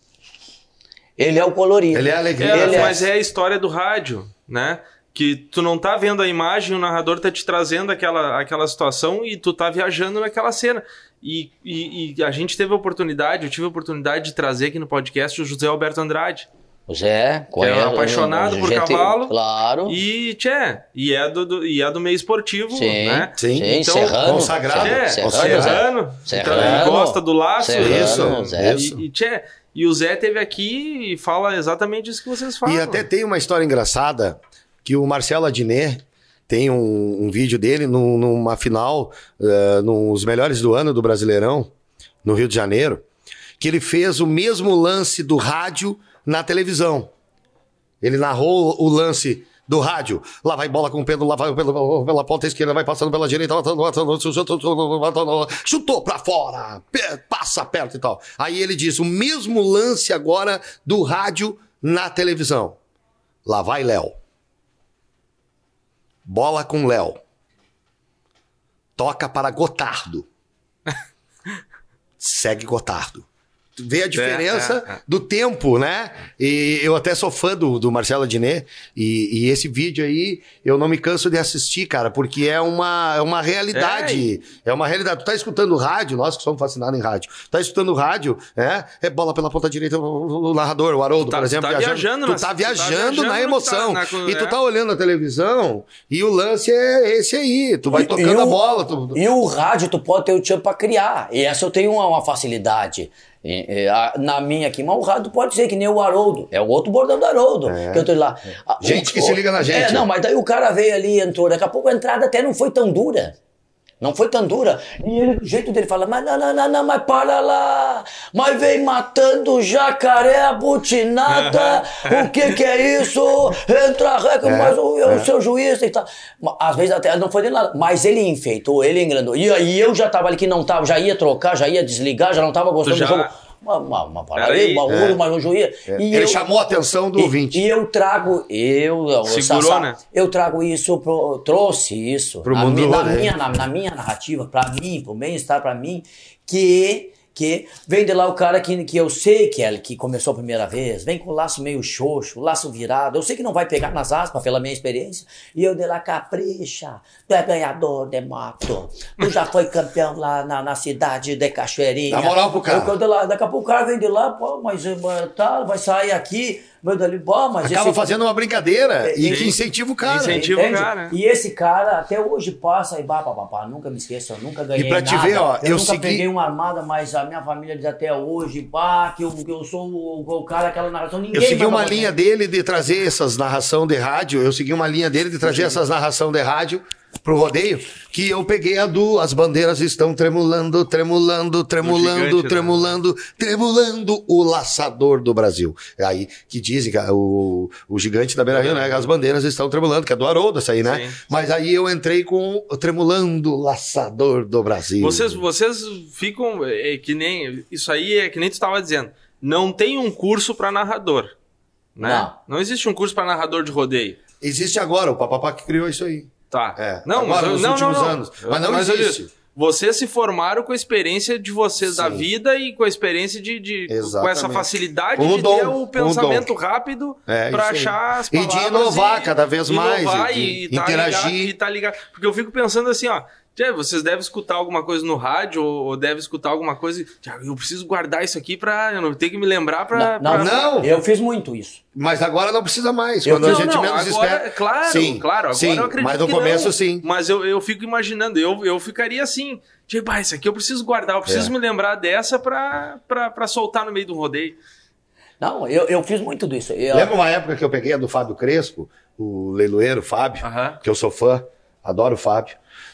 Ele é o colorido. Ele é a alegria. É, ele mas é... é a história do rádio, né? Que tu não tá vendo a imagem, o narrador tá te trazendo aquela, aquela situação e tu tá viajando naquela cena. E, e, e a gente teve a oportunidade, eu tive a oportunidade de trazer aqui no podcast o José Alberto Andrade. O Zé, que é apaixonado por cavalo. Claro. E, tchê, e é do, do, e é do meio esportivo, sim, né? Sim, então, Serrano. Consagrado. Tchê, Serrano. Serrano. Serrano. Então, ele gosta do laço. Serrano, isso. Zé. E, e, tchê, e o Zé teve aqui e fala exatamente isso que vocês falam. E até tem uma história engraçada que o Marcelo Adnet tem um, um vídeo dele no, numa final, uh, nos melhores do ano do Brasileirão, no Rio de Janeiro, que ele fez o mesmo lance do rádio na televisão. Ele narrou o lance do rádio. Lá vai bola com o Pedro, lá vai pela, pela ponta esquerda, vai passando pela direita, chutou pra fora, passa perto e tal. Aí ele diz o mesmo lance agora do rádio na televisão. Lá vai Léo. Bola com Léo. Toca para Gotardo. Segue Gotardo. vê a diferença é, é, é. do tempo, né? E eu até sou fã do, do Marcelo Adnet, e, e esse vídeo aí eu não me canso de assistir, cara, porque é uma, é uma realidade. É. é uma realidade. Tu tá escutando rádio, nós que somos fascinados em rádio, tá escutando rádio, né? É bola pela ponta direita, o narrador, o Haroldo, tá, por exemplo, tu tá viajando. viajando, tu mas, tá viajando, tu tá viajando na emoção. Tá, na, e tu é. tá olhando a televisão e o lance é esse aí. Tu vai e, tocando e o, a bola. Tu... E o rádio, tu pode ter o tchan pra criar. E essa eu tenho uma, uma facilidade. E, e, a, na minha aqui, mas o rádio pode ser que nem o Haroldo. É o outro bordão do Haroldo. É. Que eu tô lá. A, gente o, que o, se liga na gente. É, não, mas daí o cara veio ali, entrou. Daqui a pouco a entrada até não foi tão dura. Não foi tão dura. E ele, do jeito dele, fala, mas não, não, não, não, mas para lá. Mas vem matando jacaré abutinada. O que que é isso? Entra, reca, é, mas o, é. o seu juiz e tal. Às vezes até não foi de nada. Mas ele enfeitou, ele engrandou. E, e eu já tava ali que não tava, já ia trocar, já ia desligar, já não tava gostando já... do jogo. Uma, uma, uma palavra aí, uma é. mas um juiz. É. E ele eu, chamou a atenção do e, ouvinte. E eu trago, eu, eu, Segurou, Sassá, né? eu trago isso, pro, trouxe isso pro na, mundo mi, do na, né? minha, na, na minha narrativa, pra mim, pro bem-estar pra mim, que... que vem de lá o cara que, que eu sei que é que começou a primeira vez, vem com o laço meio xoxo, o laço virado, eu sei que não vai pegar nas aspas pela minha experiência, e eu de lá, capricha, tu é ganhador de moto, tu já foi campeão lá na, na cidade de Cachoeirinha. Dá moral pro cara. Eu, de lá, daqui a pouco o cara vem de lá, pô, mas tá, vai sair aqui, vai dali, pô, mas acaba esse... fazendo uma brincadeira é, e é, que incentiva o cara. Incentiva Entende? o cara. E esse cara até hoje passa e pá, pá, pá, pá, nunca me esqueço, eu nunca ganhei E pra te nada. ver, ó, eu, eu nunca segui... peguei uma armada, mas a minha família diz até hoje, pá, que eu, que eu sou o, o cara, aquela narração, ninguém... Eu segui uma mais linha dele de trazer essas narração de rádio, eu segui uma linha dele de trazer Sim. essas narração de rádio pro rodeio, que eu peguei a do as bandeiras estão tremulando, tremulando, tremulando, gigante, tremulando, né? tremulando o laçador do Brasil. É aí que dizem que o, o gigante da Beira-Rio, né? As bandeiras estão tremulando, que é do Haroldo essa aí, né? Sim. Mas aí eu entrei com o tremulando o laçador do Brasil. Vocês, vocês ficam é, que nem... Isso aí é que nem tu estava dizendo. Não tem um curso para narrador, né? Não. Não existe um curso para narrador de rodeio. Existe agora, o Papapá que criou isso aí. Tá. É, não, agora, mas, nos não, últimos não, não. anos. Mas não mas existe. Eu, vocês se formaram com a experiência de vocês Sim. da vida e com a experiência de... de com essa facilidade um de dom, ter o pensamento um rápido é, para achar as palavras. E de inovar e, cada vez mais. Inovar e, e, de tá interagir. Ligado, e tá ligado. Porque eu fico pensando assim, ó... Vocês devem escutar alguma coisa no rádio ou devem escutar alguma coisa e... Eu preciso guardar isso aqui pra... Eu não tenho que me lembrar pra... Não, pra... não. Eu fiz muito isso. Mas agora não precisa mais. Eu quando não, a gente não, menos agora, espera... Claro, sim, claro. Agora sim, eu acredito mas no que começo não. sim. Mas eu, eu fico imaginando. Eu, eu ficaria assim... Tipo, ah, isso aqui eu preciso guardar. Eu preciso é. me lembrar dessa pra, pra, pra soltar no meio do rodeio. Não, eu, eu fiz muito disso. Eu... Lembra uma época que eu peguei a do Fábio Crespo, o leiloeiro Fábio, uh-huh. que eu sou fã, adoro o Fábio.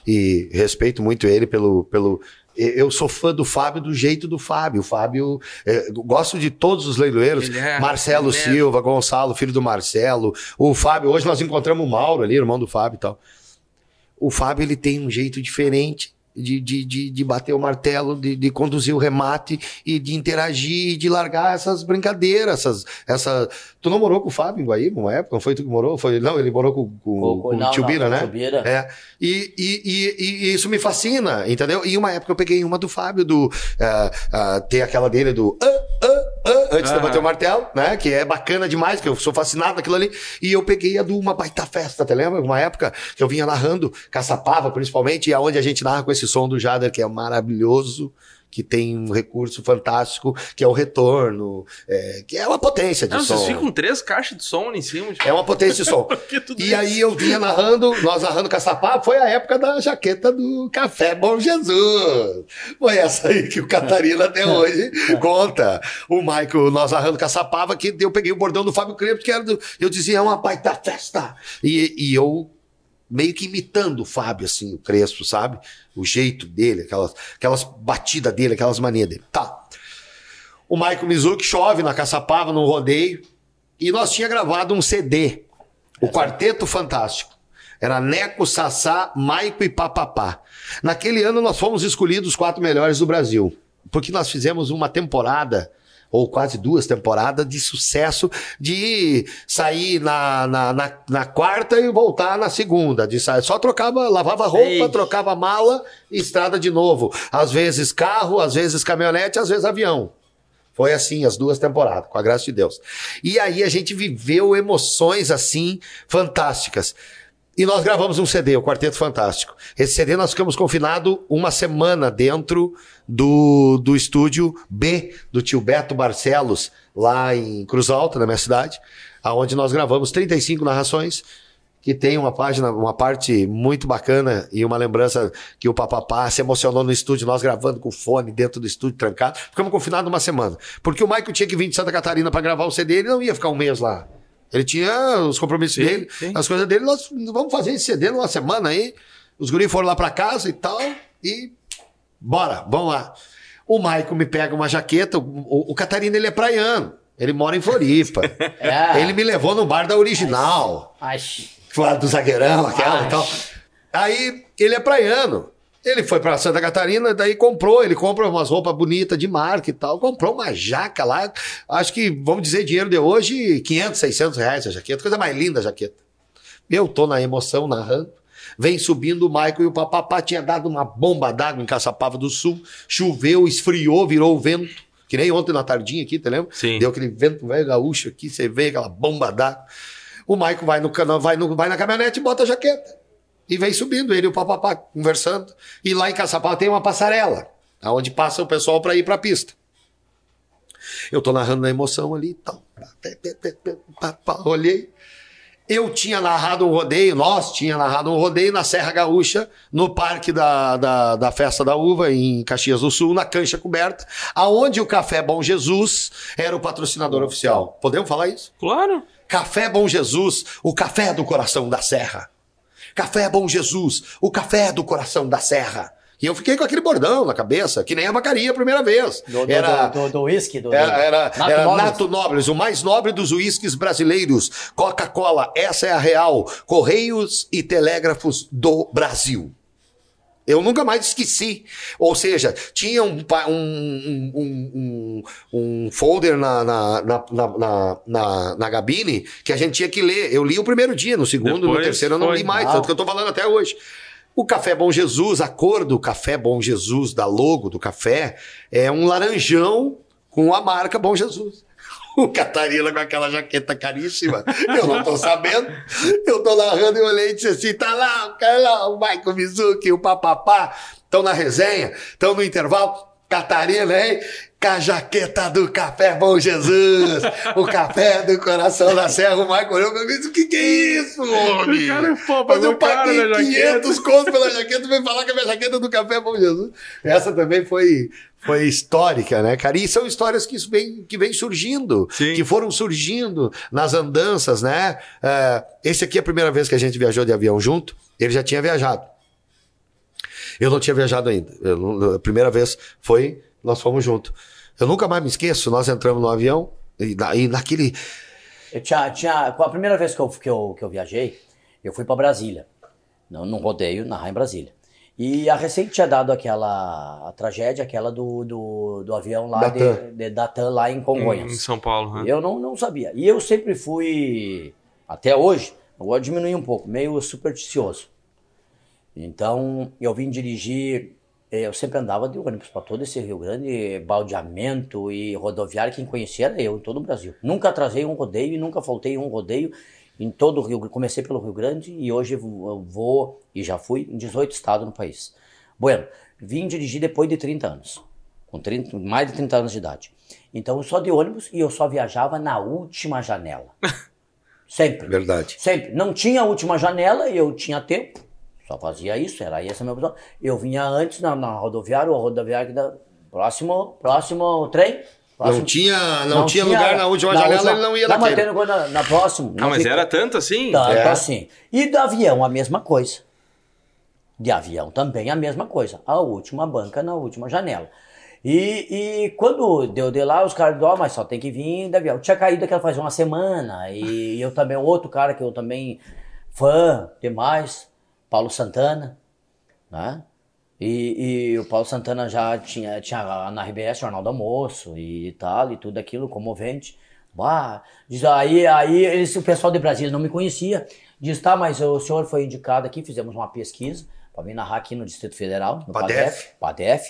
E respeito muito ele pelo, pelo... Eu sou fã do Fábio do jeito do Fábio. O Fábio... É, gosto de todos os leiloeiros. É, Marcelo é. Silva, Gonçalo, filho do Marcelo. O Fábio... Hoje nós encontramos o Mauro ali, irmão do Fábio e tal. O Fábio, ele tem um jeito diferente de, de, de, de bater o martelo, de, de conduzir o remate e de interagir, de largar essas brincadeiras, essas... Essa... Tu não morou com o Fábio em Guaíba, uma época? Não foi tu que morou? Foi... Não, ele morou com, com, o, com não, o Tio Bira, né? Bira. É. E, e, e, e isso me fascina, entendeu? E uma época eu peguei uma do Fábio, do... Uh, uh, ter aquela dele do... Uh, uh, uh, antes ah. de bater o martelo, né? Que é bacana demais, que eu sou fascinado naquilo ali. E eu peguei a do Uma Baita Festa, te lembra? Uma época que eu vinha narrando Caçapava, principalmente, e aonde a gente narra com esse som do Jader, que é maravilhoso, que tem um recurso fantástico, que é o retorno, é, que é uma potência de Não, som. Vocês ficam com três caixas de som ali em cima. Tipo... É uma potência de som. E isso. Aí eu vinha narrando, nós narrando Caçapava, foi a época da jaqueta do Café Bom Jesus. Foi essa aí que o Catarina até hoje conta. O Michael, nós narrando Caçapava, que eu peguei o bordão do Fábio Crespo, que era do, eu dizia, é uma baita festa. E, e eu... meio que imitando o Fábio, assim, o Crespo, sabe? O jeito dele, aquelas, aquelas batidas dele, aquelas manias dele. Tá. O Michael Mizuki chove na Caçapava, num rodeio, e nós tinha gravado um C D, o Quarteto Fantástico. Era Neco, Sassá, Maico e Papapá. Naquele ano nós fomos escolhidos os quatro melhores do Brasil, porque nós fizemos uma temporada... ou quase duas temporadas de sucesso, de sair na, na, na, na quarta e voltar na segunda. De sair, só trocava, lavava roupa, Ei. trocava mala e estrada de novo. Às vezes carro, às vezes caminhonete, às vezes avião. Foi assim, as duas temporadas, com a graça de Deus. E aí a gente viveu emoções assim, fantásticas. E nós gravamos um C D, o Quarteto Fantástico. Esse C D nós ficamos confinados uma semana dentro do, do estúdio B, do tio Beto Barcelos, lá em Cruz Alta, na minha cidade, onde nós gravamos trinta e cinco narrações, que tem uma página, uma parte muito bacana e uma lembrança que o Papapá se emocionou no estúdio, nós gravando com fone dentro do estúdio, trancado. Ficamos confinados uma semana. Porque o Michael tinha que vir de Santa Catarina para gravar o C D, ele não ia ficar um mês lá. Ele tinha os compromissos sim, dele, sim. As coisas dele. Nós vamos fazer esse C D numa semana aí. Os guris foram lá pra casa e tal. E bora, vamos lá. O Michael me pega uma jaqueta. O, o, o Catarina, ele é praiano. Ele mora em Floripa. É. Ele me levou no bar da Original. Ai. Ai. Do zagueirão, aquela Ai. E tal. Aí ele é praiano. Ele foi pra Santa Catarina, daí comprou, ele compra umas roupas bonitas de marca e tal, comprou uma jaca lá, acho que, vamos dizer, dinheiro de hoje, quinhentos, seiscentos reais a jaqueta, coisa mais linda a jaqueta. Eu tô na emoção, narrando, vem subindo o Michael e o Papapá tinha dado uma bomba d'água em Caçapava do Sul, choveu, esfriou, virou o vento, que nem ontem na tardinha aqui, te lembra? Sim. Deu aquele vento velho gaúcho aqui, você vê aquela bomba d'água. O Michael vai, no, vai, no, vai na caminhonete e bota a jaqueta. E vem subindo, ele e o Papapá conversando. E lá em Caçapava tem uma passarela, onde passa o pessoal para ir para a pista. Eu tô narrando na emoção ali e tal. Olhei. Eu tinha narrado um rodeio, nós tinha narrado um rodeio na Serra Gaúcha, no Parque da, da, da Festa da Uva, em Caxias do Sul, na cancha coberta, aonde o Café Bom Jesus era o patrocinador oficial. Podemos falar isso? Claro. Café Bom Jesus, o café do coração da Serra. Café Bom Jesus, o café do coração da Serra. E eu fiquei com aquele bordão na cabeça, que nem a Bacaria a primeira vez. Do, era, do, do, do whisky? Do, era era, Nato, era Nobles. Nato Nobles, o mais nobre dos uísques brasileiros. Coca-Cola, essa é a real. Correios e Telégrafos do Brasil. Eu nunca mais esqueci. Ou seja, tinha um, um, um, um, um folder na, na, na, na, na, na gabine que a gente tinha que ler. Eu li o primeiro dia, no segundo, Depois no terceiro eu não li mais, tanto que eu tô falando até hoje. O Café Bom Jesus, a cor do Café Bom Jesus, da logo do café, é um laranjão com a marca Bom Jesus. O Catarina com aquela jaqueta caríssima, eu não tô sabendo. Eu tô narrando e olhei e disse assim, tá lá, o cara lá, o Michael Mizuki, o Papapá, estão na resenha, estão no intervalo. Catarina, hein? Com a jaqueta do Café Bom Jesus, o café do coração da Serra. O Michael olhou pra mim e disse, o que que é isso, homem? Cara, pô, mas eu paguei quinhentos contos pela jaqueta e veio falar que a minha jaqueta é do Café Bom Jesus. Essa também foi... Foi histórica, né, cara? E são histórias que, isso vem, que vem surgindo, Sim. que foram surgindo nas andanças, né? Uh, esse aqui é a primeira vez que a gente viajou de avião junto, ele já tinha viajado. Eu não tinha viajado ainda. Eu, a primeira vez foi, nós fomos juntos. Eu nunca mais me esqueço, nós entramos no avião e, e naquele... Eu tinha, tinha, a primeira vez que eu, que, eu, que eu viajei, eu fui para Brasília, num, num rodeio, narrar em Brasília. E a recente tinha dado aquela a tragédia, aquela do, do, do avião lá de, de, da TAM lá em Congonhas. Em São Paulo, né? Eu não, não sabia. E eu sempre fui, até hoje, eu vou diminuir um pouco, meio supersticioso. Então, eu vim dirigir, eu sempre andava de ônibus para todo esse Rio Grande, baldeamento e rodoviário, quem conhecia era eu, em todo o Brasil. Nunca atrasei um rodeio e nunca faltei um rodeio. Em todo o Rio, comecei pelo Rio Grande e hoje eu vou, e já fui, em dezoito estados no país. Bueno, vim dirigir depois de trinta anos, com trinta, mais de trinta anos de idade. Então só de ônibus e eu só viajava na última janela. Sempre. Verdade. Sempre. Não tinha a última janela e eu tinha tempo, só fazia isso, era essa a minha opção. Eu vinha antes na, na rodoviária, ou rodoviária da próximo, próximo trem. Próximo. Não tinha, não, não tinha, tinha lugar na última na janela, última, ele não ia naquele. Não, mas na, na próxima. Ah, mas fica... era tanto assim? Tanto é. assim. E do avião, a mesma coisa. De avião também a mesma coisa. A última banca na última janela. E, e quando deu de lá, os caras disseram, oh, mas só tem que vir de avião. Tinha caído aquela faz uma semana. E eu também, outro cara que eu também, fã demais, Paulo Santana, né? E, e o Paulo Santana já tinha, tinha na R B S, Jornal do Almoço e tal, e tudo aquilo, comovente. Bah, diz, aí aí esse, o pessoal de Brasília não me conhecia. Diz, tá, mas o senhor foi indicado aqui, fizemos uma pesquisa para vir narrar aqui no Distrito Federal, no PADEF. PADEF.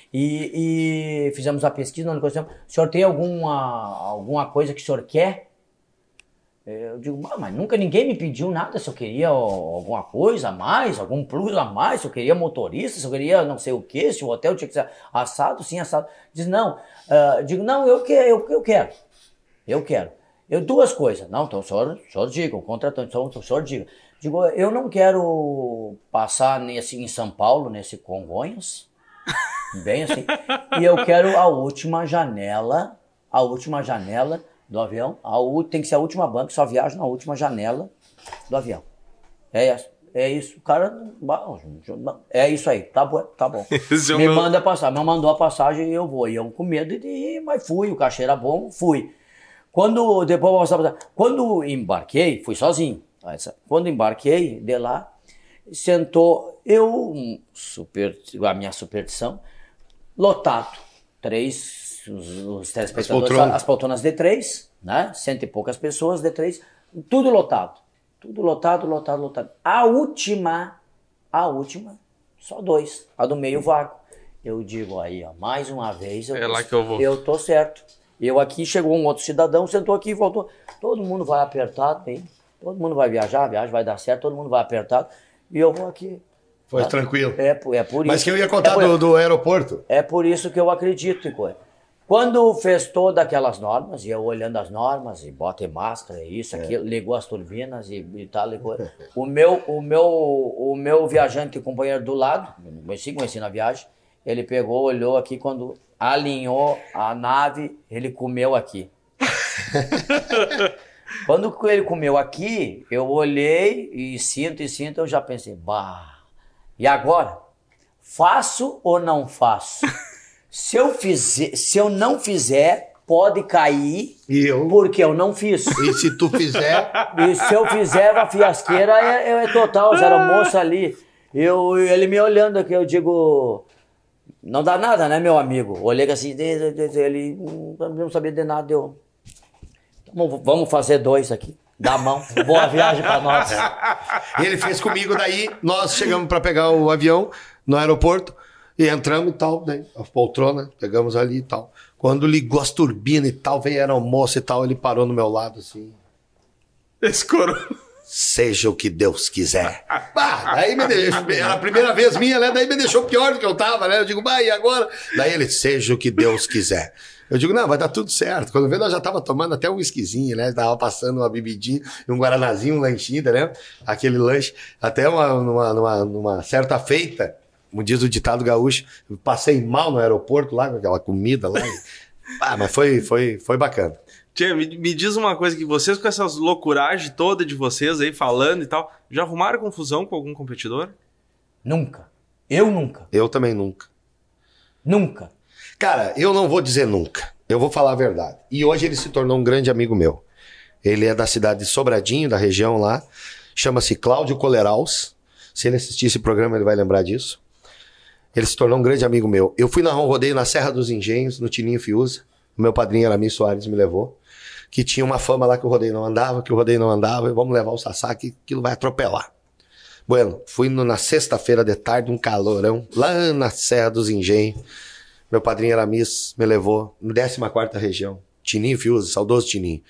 E, e fizemos a pesquisa, nós conhecemos. O senhor tem alguma, alguma coisa que o senhor quer? Eu digo, mas nunca ninguém me pediu nada, se eu queria alguma coisa a mais, algum plus a mais, se eu queria motorista, se eu queria não sei o que, se o hotel tinha que ser assado, sim, assado. Diz, não, uh, digo, não, eu, que, eu, eu quero, eu quero. Eu, duas coisas, não, então o senhor, o senhor diga, o contratante, então, o senhor diga. Digo, eu não quero passar nesse, em São Paulo, nesse Congonhas, bem assim, e eu quero a última janela, a última janela do avião, a, tem que ser a última banca, só viaja na última janela do avião. É, é isso, o cara, é isso aí, tá bom, tá bom. Me meu... manda passar, me mandou a passagem e eu vou, e eu com medo de ir, mas fui, o cachê era bom, fui. Quando, depois, quando embarquei, fui sozinho, quando embarquei de lá, sentou eu, super, a minha superstição, lotado, três, os, os telespectadores, as poltronas. as poltronas de três, né? Cento e poucas pessoas de três, tudo lotado, tudo lotado, lotado, lotado. A última, a última, só dois, a do meio vácuo. Eu digo aí, ó, mais uma vez, eu, é lá que eu vou. Eu tô certo. Eu aqui, chegou um outro cidadão, sentou aqui e voltou. Todo mundo vai apertado, hein? Todo mundo vai viajar, a viagem vai dar certo, todo mundo vai apertado. E eu vou aqui. Foi tá? Tranquilo. É, é por isso. Mas que eu ia contar é por, do, do aeroporto. É por isso que eu acredito em coisa. Quando fez todas aquelas normas, e eu olhando as normas, e bota em máscara, isso, é. aquilo, ligou as turbinas e, e tal, ligou. O meu, o, meu, o meu viajante, companheiro do lado, conheci, conheci na viagem, ele pegou, olhou aqui, quando alinhou a nave, ele comeu aqui. Quando ele comeu aqui, eu olhei e sinto e sinto, eu já pensei, bah, e agora? Faço ou não faço? Se eu fizer, se eu não fizer, pode cair, e eu? Porque eu não fiz. E se tu fizer? E se eu fizer, a fiasqueira é, é total, era moça ali. Eu, ele me olhando aqui, eu digo, não dá nada, né, meu amigo? Olhei assim, ele não sabia de nada, eu... Vamos fazer dois aqui. Dá mão. Boa viagem pra nós. E ele fez comigo, daí nós chegamos pra pegar o avião no aeroporto e entramos e tal, né? A poltrona, pegamos ali e tal. Quando ligou as turbinas e tal, veio era almoço e tal, ele parou no meu lado assim. Escorou. Seja o que Deus quiser. Bah, daí me deixou, era a primeira vez minha, né? Daí me deixou pior do que eu tava, né? Eu digo, bah, e agora? Daí ele, seja o que Deus quiser. Eu digo, não, vai dar tudo certo. Quando veio, nós já tava tomando até um whiskyzinho, né? Tava passando uma bebidinha, um guaranazinho, um lanchinho, né? Aquele lanche. Até uma, numa, numa, numa certa feita, como diz o ditado gaúcho, eu passei mal no aeroporto lá, com aquela comida lá. E... ah, mas foi, foi, foi bacana. Tia, me, me diz uma coisa, que vocês com essas loucuragens toda de vocês aí, falando e tal, já arrumaram confusão com algum competidor? Nunca. Eu nunca. Eu também nunca. Nunca. Cara, eu não vou dizer nunca. Eu vou falar a verdade. E hoje ele se tornou um grande amigo meu. Ele é da cidade de Sobradinho, da região lá. Chama-se Cláudio Coleraus. Se ele assistir esse programa, ele vai lembrar disso. Ele se tornou um grande amigo meu. Eu fui na rodeio na Serra dos Engenhos, no Tininho Fiuza. O meu padrinho Aramis Soares me levou. Que tinha uma fama lá que o rodeio não andava, que o rodeio não andava. Vamos levar o Sassá, que aquilo vai atropelar. Bueno, fui no, na sexta-feira de tarde, um calorão, lá na Serra dos Engenhos. Meu padrinho Aramis me levou na décima quarta região. Tininho Fiuza, saudoso Tininho.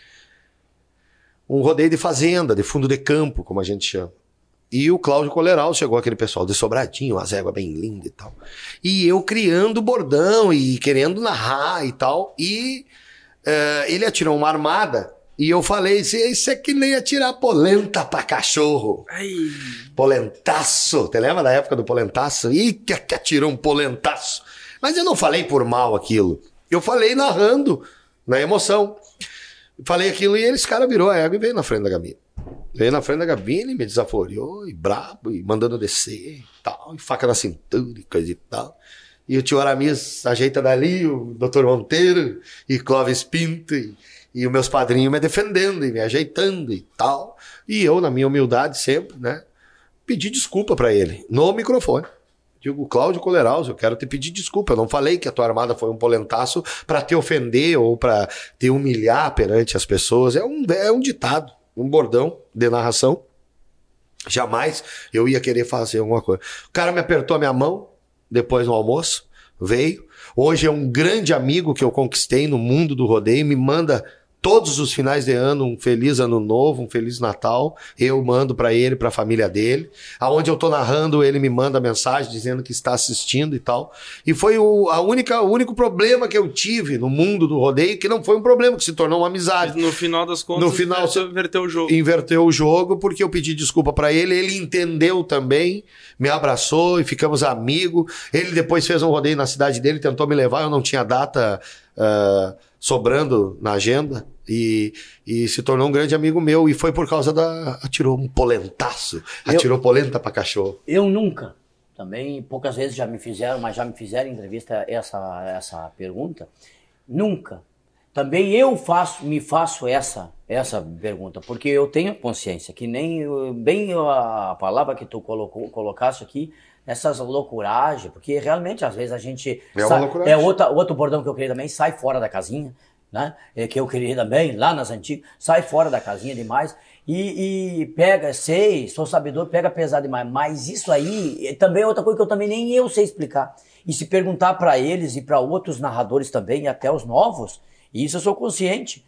Um rodeio de fazenda, de fundo de campo, como a gente chama. E o Cláudio Coleral chegou, aquele pessoal de Sobradinho, umas éguas bem lindas e tal. E eu criando bordão e querendo narrar e tal. E uh, ele atirou uma armada. E eu falei, isso é que nem atirar polenta pra cachorro. Ai. Polentaço. Você lembra da época do polentaço? Ih, que atirou um polentaço. Mas eu não falei por mal aquilo. Eu falei narrando, na emoção. Falei aquilo e esse cara virou a égua e veio na frente da Gabi. Veio na frente da Gabine, me desaforiou, e brabo, e mandando descer, e tal, e faca na cintura, e coisa e tal. E o tio Aramis ajeita dali, o doutor Monteiro, e Clóvis Pinto, e, e os meus padrinhos me defendendo, e me ajeitando, e tal. E eu, na minha humildade sempre, né, pedi desculpa pra ele, no microfone. Digo, Cláudio Coleraus, eu quero te pedir desculpa, eu não falei que a tua armada foi um polentaço pra te ofender, ou pra te humilhar perante as pessoas, é um, é um ditado. Um bordão de narração. Jamais eu ia querer fazer alguma coisa. O cara me apertou a minha mão depois no almoço. veio. Hoje é um grande amigo que eu conquistei no mundo do rodeio, me manda todos os finais de ano um feliz ano novo, um feliz Natal. Eu mando para ele, para a família dele. Aonde eu tô narrando, ele me manda mensagem dizendo que está assistindo e tal. E foi o, a única, o único problema que eu tive no mundo do rodeio, que não foi um problema, que se tornou uma amizade. No final das contas, no final, você inverteu o jogo. Inverteu o jogo, porque eu pedi desculpa para ele, ele entendeu também, me abraçou e ficamos amigos. Ele depois fez um rodeio na cidade dele, tentou me levar, eu não tinha data uh, sobrando na agenda. E, e se tornou um grande amigo meu. E foi por causa da... Atirou um polentaço. Atirou eu, polenta pra cachorro. Eu nunca. Também poucas vezes já me fizeram, mas já me fizeram em entrevista essa, essa pergunta. Nunca. Também eu faço, me faço essa, essa pergunta. Porque eu tenho consciência que nem bem a palavra que tu colocou, colocaste aqui, essas loucuragens. Porque realmente às vezes a gente... É uma sai, loucuragem. É outra, outro bordão que eu queria também, sai fora da casinha. Né? É que eu queria também, lá nas antigas, sai fora da casinha demais e, e pega, sei, sou sabedor, pega pesado demais, mas isso aí também é outra coisa que eu também nem eu sei explicar. E se perguntar para eles e para outros narradores também, e até os novos, e isso eu sou consciente,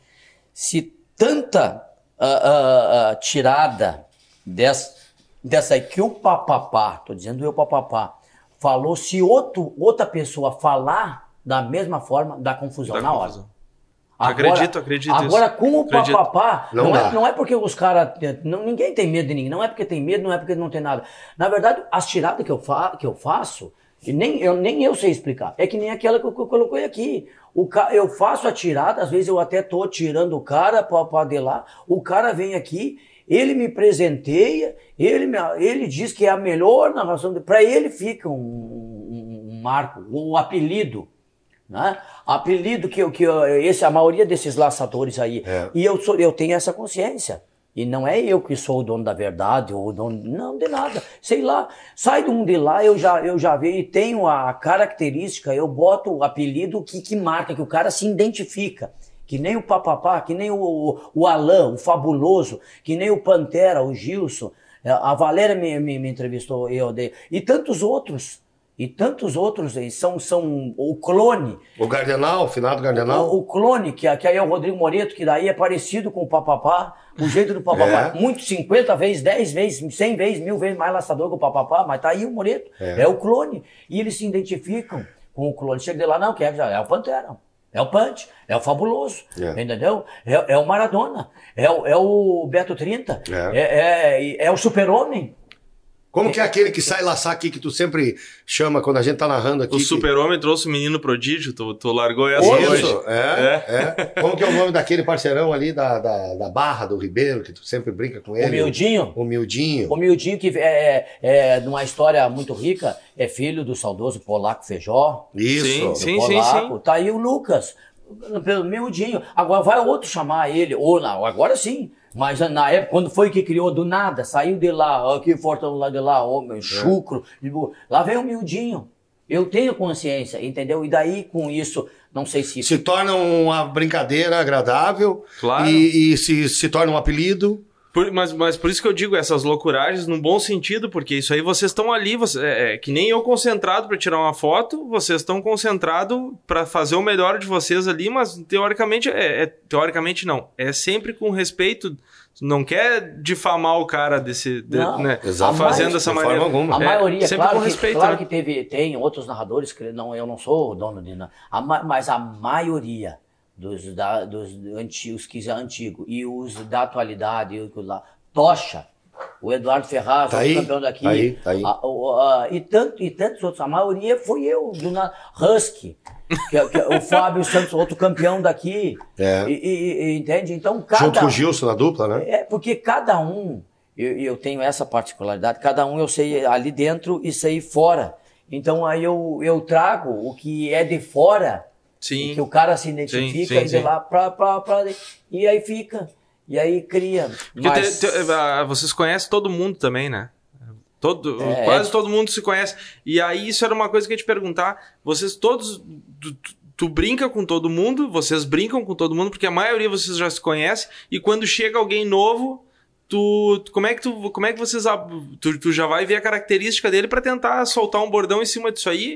se tanta uh, uh, uh, tirada dessa, dessa aí que o papapá, tô dizendo eu papapá, falou, se outro, outra pessoa falar da mesma forma, dá confusão dá na confusão. hora. Agora, acredito, acredito. Agora, isso. com o acredito. papapá, não, Não, é, não é porque os caras... Ninguém tem medo de ninguém. Não é porque tem medo, não é porque não tem nada. Na verdade, as tiradas que eu, fa, que eu faço, que nem eu, nem eu sei explicar. É que nem aquela que eu, que eu coloquei aqui. O ca, eu faço a tirada, às vezes eu até tô tirando o cara para adelar. O cara vem aqui, ele me presenteia, ele, me, ele diz que é a melhor narração. Para ele fica um, um, um marco, o um apelido. Né? Apelido que, que esse, a maioria desses laçadores aí. É. E eu, sou, eu tenho essa consciência. E não é eu que sou o dono da verdade, ou o dono. Não, de nada. Sei lá. Sai de um de lá, eu já, eu já vejo e tenho a característica, eu boto o apelido que, que marca, que o cara se identifica. Que nem o Papapá, que nem o, o Alain, o Fabuloso, que nem o Pantera, o Gilson. A Valéria me, me, me entrevistou, eu dei. E tantos outros. E tantos outros aí, são, são o clone. O Gardenal, o finado Gardenal. O, o clone, que, que aí é o Rodrigo Moreto, que daí é parecido com o Papapá, o jeito do Papapá. É. Muito cinquenta vezes, dez vezes, cem vezes, mil vezes mais laçador que o Papapá, mas tá aí o Moreto. É. é o clone. E eles se identificam com o clone. Chega de lá, não, que é, é o Pantera. É o Punch, é o Fabuloso, é. Entendeu? É, é o Maradona, é o, é o Beto trinta, é, é, é, é o Super-Homem. Como que é aquele que sai laçar aqui, que tu sempre chama quando a gente tá narrando aqui? O que... Super-Homem trouxe o menino prodígio, tu, tu largou essa Isso, hoje. É, é. é. Como que é o nome daquele parceirão ali da, da, da Barra, do Ribeiro, que tu sempre brinca com ele? O Mildinho. O Mildinho. O Mildinho, que é, é, numa história muito rica, é filho do saudoso Polaco Feijó. Isso. Sim, sim, Polaco. sim, sim. Tá aí o Lucas, pelo Mildinho. Agora vai outro chamar ele, ou não, agora sim. Mas na época, quando foi que criou do nada, saiu de lá, aqui Fortaleza lá de lá, homem, é. chucro, lá vem o Mildinho. Eu tenho consciência, entendeu? E daí com isso, não sei se... Se torna uma brincadeira agradável, claro. e, e se, se torna um apelido... Por, mas, mas por isso que eu digo essas loucuragens num bom sentido, porque isso aí vocês estão ali, você, é, é, que nem eu concentrado para tirar uma foto, vocês estão concentrados para fazer o melhor de vocês ali, mas teoricamente, é, é, teoricamente não, é sempre com respeito, não quer difamar o cara desse, de, não, né, exato, fazendo dessa de maneira. Alguma. A é, maioria, sempre claro, com respeito, que, claro né? que teve, tem outros narradores, que não, eu não sou o dono de nada, mas a maioria dos, da, dos antigos, que já é antigo, e os da atualidade, e os lá, Tocha, o Eduardo Ferraz, tá o aí, campeão daqui, tá aí, tá aí. A, a, a, e, tanto, e tantos outros, a maioria foi eu, do na, Husky, que, que, o Fábio Santos, outro campeão daqui, é. e, e, e, entende? Então, cada, junto com o Gilson na dupla, né? É, porque cada um, eu, eu tenho essa particularidade, cada um eu sei ali dentro e sei fora. Então aí eu, eu trago o que é de fora, sim. que o cara se identifica sim, sim, e de sim. lá pra, pra, pra... E aí fica... E aí cria. Mas... Te, te, vocês conhecem todo mundo também, né? Todo, é, quase é... todo mundo se conhece. E aí isso era uma coisa que eu ia te perguntar. Vocês todos... Tu, tu, tu brinca com todo mundo, vocês brincam com todo mundo, porque a maioria vocês já se conhece. E quando chega alguém novo, tu, como é que tu, como é que vocês... Tu, tu já vai ver a característica dele para tentar soltar um bordão em cima disso aí?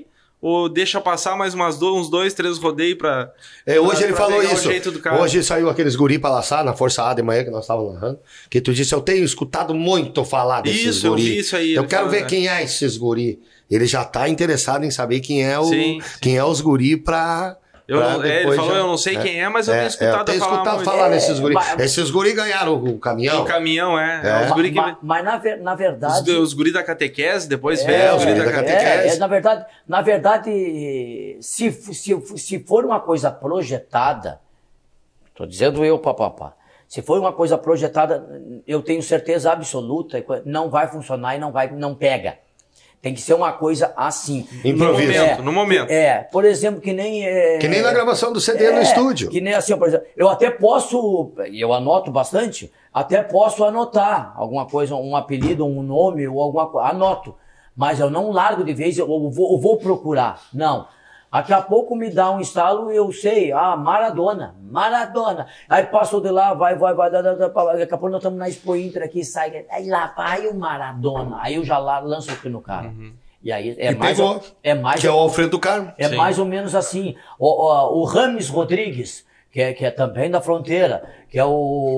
ou deixa passar mais umas do, uns dois, três rodeios pra... É, hoje pra, ele pra falou pegar o isso. jeito do cara. Hoje saiu aqueles guri pra laçar na Força A de manhã que nós estávamos narrando. Que tu disse, eu tenho escutado muito falar desses Isso, eu guri. vi isso aí, Eu ele quero falou, ver né? quem é esses guri. Ele já tá interessado em saber quem é o Sim, quem é os guri pra... Eu pra não, é, ele depois falou, já- eu não sei é, quem é, mas eu é, tenho escutado, é, eu tenho falar escutado muito. falar É, nesses guri. mas- Esses guri ganharam o caminhão. O caminhão, é. É. é os guri que... Mas, mas na, ver- na Os, verdade... os guri da catequese, depois É, veio os guri da da catequese. catequese. É, é, na verdade, na verdade se, se, se for uma coisa projetada, tô dizendo eu, papapá, se for uma coisa projetada, eu tenho certeza absoluta, não vai funcionar e não vai, não pega. Tem que ser uma coisa assim. Improviso. No momento, no momento. É, por exemplo, que nem... É, Que nem na gravação do C D no é, estúdio. Que nem assim, por exemplo, eu até posso, e eu anoto bastante, até posso anotar alguma coisa, um apelido, um nome ou alguma coisa, anoto. Mas eu não largo de vez, eu vou, eu vou procurar. Não. Daqui a pouco me dá um estalo e eu sei, ah, Maradona, Maradona. Aí passou de lá, vai, vai, vai, dá, dá, dá, daqui a pouco nós estamos na Expo Inter aqui, sai, aí lá, aí o Maradona. Aí eu já lá lanço aqui no cara. Uhum. E aí é E mais, pegou. é mais, Que é o Alfredo do Carmo. é Sim. mais ou menos assim. O, o, o Rames Rodrigues, que é, que é também da fronteira, que é o,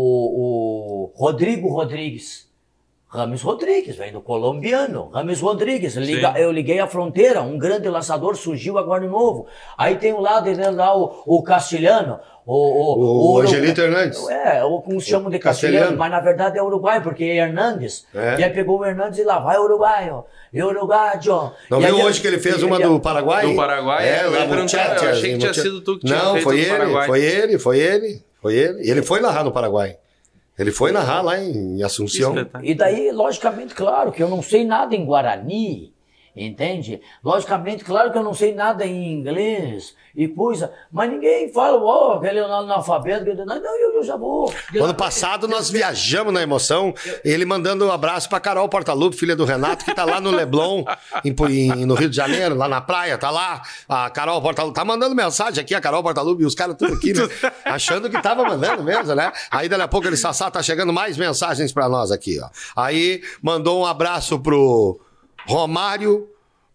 o Rodrigo Rodrigues. Rames Rodrigues, vem do colombiano. Rames Rodrigues, liga, Sim. eu liguei a fronteira, um grande lançador surgiu agora de novo. Aí tem o lado dele lá, o, o castilhano, o... O Uru- Angelito Hernandes. É, ou como se chamam de Castelhano. castilhano, mas na verdade é uruguai, porque é Hernandes. É. E aí pegou o Hernandes e lá, vai uruguaio, e uruguaio. Não E viu aí- hoje que ele fez e- uma e- do Paraguai? Do Paraguai? É, Eu lá ia no perguntar, chat. eu achei que tinha no chat. sido tu que tinha Não, feito foi do ele, Paraguai. foi ele, foi ele, foi ele. Ele foi narrar no Paraguai. Ele foi narrar lá em Assunção. Espetáculo. E daí, logicamente, claro que eu não sei nada em Guarani, entende? Logicamente, claro que eu não sei nada em inglês e coisa, mas ninguém fala, ó, oh, aquele analfabeto, não, não, eu, eu já vou. Ano passado nós viajamos na emoção, ele mandando um abraço pra Carol Portalupe, filha do Renato, que tá lá no Leblon, em, em- no Rio de Janeiro, lá na praia, tá lá. A Carol Portalupe tá mandando mensagem aqui, a Carol Portalupe e os caras tudo aqui, né? Achando que tava mandando mesmo, né? Aí daqui a pouco ele, Sassá, tá chegando mais mensagens pra nós aqui, ó. Aí mandou um abraço pro Romário,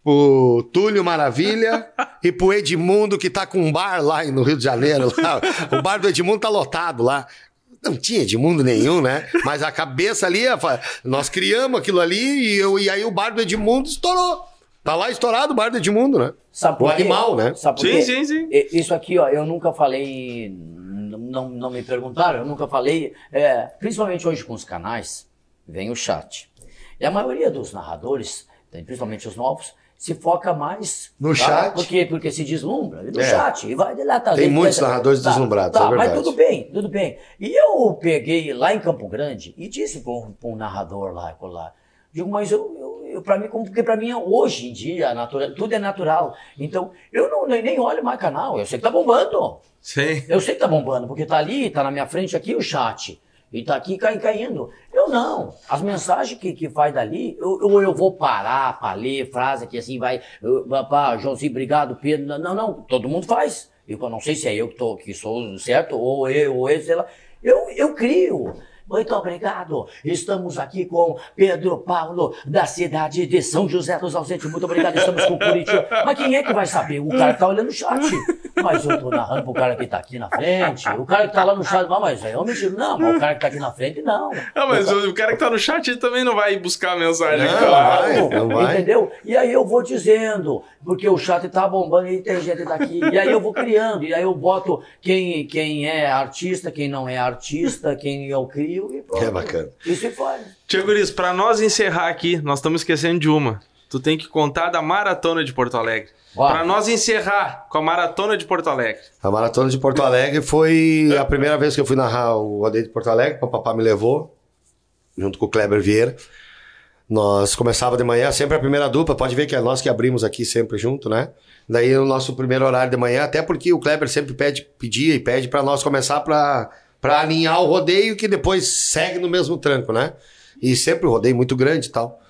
pro Túlio Maravilha e pro Edmundo, que tá com um bar lá no Rio de Janeiro. Lá. O bar do Edmundo tá lotado lá. Não tinha Edmundo nenhum, né? Mas a cabeça ali, nós criamos aquilo ali e, eu, e aí o bar do Edmundo estourou. Tá lá estourado o bar do Edmundo, né? Sabe O por quê? animal, né? Sabe por Sim, quê? sim, sim. E- Isso aqui, ó, eu nunca falei, n- não, não me perguntaram, eu nunca falei, é, principalmente hoje com os canais, vem o chat. E a maioria dos narradores, principalmente os novos, se foca mais... No tá? chat? Por quê? Porque se deslumbra. No É. chat. E vai de lá, tá, Tem ele muitos pensa- narradores tá, deslumbrados, tá, é verdade. Mas tudo bem, tudo bem. E eu peguei lá em Campo Grande e disse para um, pra um narrador lá, lá, digo, mas eu, eu, eu para mim, como- porque para mim hoje em dia natura, tudo é natural. Então eu não nem, nem olho mais canal. Eu sei que tá bombando. Sim. Eu sei que tá bombando porque tá ali, tá na minha frente aqui o chat e tá aqui cai, caindo. Eu não. As mensagens que, que faz dali, eu, eu, eu vou parar para ler frase que assim vai, eu, pá, Joãozinho, obrigado, Pedro. Não, não, não, todo mundo faz. Eu não sei se é eu que tô que sou certo ou eu ou ele, sei lá. Eu eu crio. Muito obrigado. Estamos aqui com Pedro Paulo, da cidade de São José dos Ausentes. Muito obrigado. Estamos com Curitiba. Mas quem é que vai saber? O cara que tá olhando o chat. Mas eu tô narrando pro cara que tá aqui na frente. O cara que tá lá no chat, não, mas é um mentira. Não, mas o cara que tá aqui na frente, não. Ah, mas o cara... o, o cara que tá no chat ele também não vai buscar a mensagem. Não, claro. vai, não vai. Entendeu? E aí eu vou dizendo, porque o chat tá bombando e tem gente daqui. E aí eu vou criando, e aí eu boto quem, quem é artista, quem não é artista, quem eu crio e pronto. É bacana. Isso e faz. Tia Guris, pra nós encerrar aqui, nós estamos esquecendo de uma. Tu tem que contar da Maratona de Porto Alegre. Uau. Pra nós encerrar com a Maratona de Porto Alegre. A Maratona de Porto Alegre foi a primeira vez que eu fui narrar o rodeio de Porto Alegre, o papá me levou, junto com o Kleber Vieira. Nós começava de manhã, sempre a primeira dupla, pode ver que é nós que abrimos aqui sempre junto, né? Daí o nosso primeiro horário de manhã, até porque o Kleber sempre pede, pedia e pede pra nós começar pra, pra alinhar o rodeio que depois segue no mesmo tranco, né? E sempre o rodeio muito grande e tal.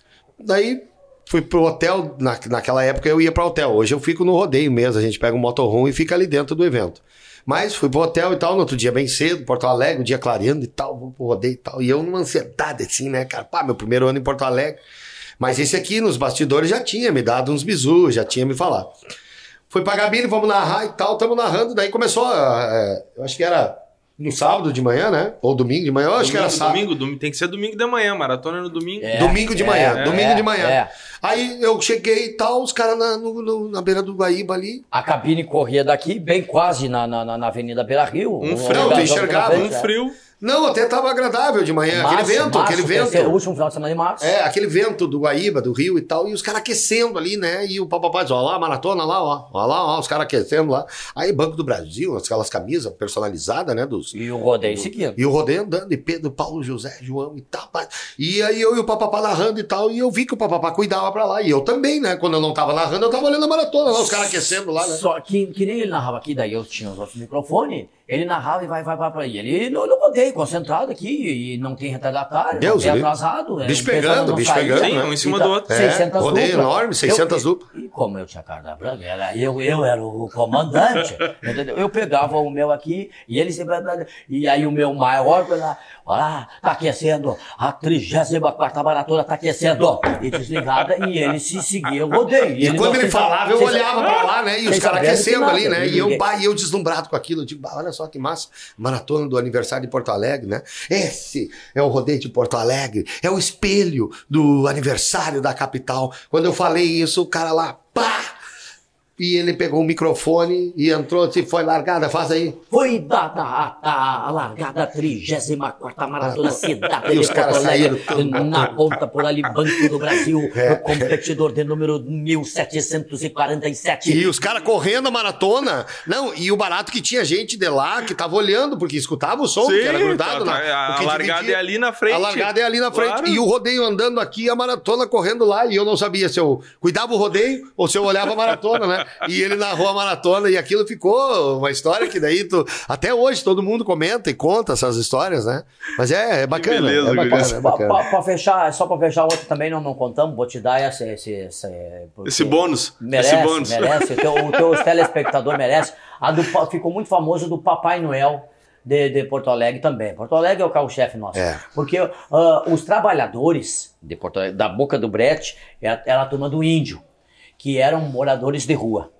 Daí fui pro hotel, na, naquela época eu ia pra hotel, hoje eu fico no rodeio mesmo, a gente pega um motorhome e fica ali dentro do evento. Mas fui pro hotel e tal, no outro dia bem cedo, Porto Alegre, o dia clareando e tal, vou pro rodeio e tal. E eu numa ansiedade assim, né, cara? Pá, meu primeiro ano em Porto Alegre. Mas esse aqui, nos bastidores, já tinha me dado uns bisus, já tinha me falado. Fui pra Gabine, vamos narrar e tal, estamos narrando, daí começou, a, é, eu acho que era no sábado de manhã, né? Ou domingo de manhã, eu acho domingo, que era sábado. Domingo, domingo, tem que ser domingo de manhã, maratona no domingo. É, domingo de manhã, é, domingo é, de manhã. é. Aí eu cheguei e tal, os caras na, no- no- na beira do Guaíba ali. A cabine corria daqui, bem quase na, na, na Avenida Beira Rio. Um O frio, lugar tu da- enxergava, da Um frente, é. frio. Não, até tava agradável de manhã, Março, aquele vento, março, aquele terceiro, vento. último final de semana de março. É, aquele vento do Guaíba, do Rio e tal, e os caras aquecendo ali, né? E o papapá diz, ó lá, a maratona lá, ó, ó lá, ó, os caras aquecendo lá. Aí Banco do Brasil, aquelas camisas personalizadas, né? Dos, E o rodeio seguindo. E o rodeio andando, e Pedro, Paulo, José, João e tal. pá. E aí eu e o papapá narrando e tal, e eu vi que o papapá cuidava pra lá. E eu também, né? Quando eu não tava narrando, eu tava olhando a maratona lá, os caras aquecendo lá, né? Só que, que nem ele narrava aqui, daí eu tinha os outros microfones, ele narrava e vai, vai, vai pra aí. Ele no, no rodeio, concentrado aqui, e não tem retardatário, Deus, não tem ele- atrasado. é, bicho o pessoal pegando, não bicho sai. pegando, Sim, né? um em cima Então, do outro. É, seiscentas rodeio duplas. enorme, seiscentas eu, duplas. E como eu tinha carta branca, era, eu, eu era o comandante, entendeu? Eu pegava o meu aqui, e ele sempre... E aí o meu maior, lá, ah, tá aquecendo, a trigésima quarta maratona tá aquecendo, e desligada, e ele se seguia o rodeio. E quando não- ele falava, eu vocês- olhava pra lá, né? E os vocês caras sabendo que aquecendo nada, ali, né? E eu, ninguém- bah, e eu deslumbrado com aquilo. Eu digo, bah, olha só que massa. Maratona do aniversário de Porto Alegre, né? Esse é o rodeio de Porto Alegre. É o espelho do aniversário da capital. Quando eu falei isso, o cara lá, pá! E ele pegou o microfone e entrou, se foi largada, faz aí. Foi dada a, a largada trigésima quarta maratona cidade E de os caras Porto Alegre, saíram tudo. na ponta por ali, Banco do Brasil, É. o competidor de número mil setecentos e quarenta e sete. E os caras correndo a maratona. Não, e o barato que tinha gente de lá que tava olhando, porque escutava o som, Sim, que era grudado. tá, na, tá, o a que largada dividia. é ali na frente. A largada é ali na frente. Claro. E o rodeio andando aqui, e a maratona correndo lá. E eu não sabia se eu cuidava o rodeio ou se eu olhava a maratona, né? E ele narrou a maratona e aquilo ficou uma história que daí tu, até hoje todo mundo comenta e conta essas histórias, né? Mas é, é bacana. beleza, é bacana, Gurias. é Pra, bacana. pra- pra fechar, só pra fechar o outro também não, não contamos, vou te dar esse... Esse, esse, porque Esse bônus, Merece, esse bônus. merece, o teu, o teu telespectador merece. A do, pa- ficou muito famoso do Papai Noel de, de Porto Alegre também. Porto Alegre é o carro-chefe nosso. É. Porque ah, os trabalhadores de Porto Alegre, da Boca do Brete, era, era a turma do Índio, que eram moradores de rua.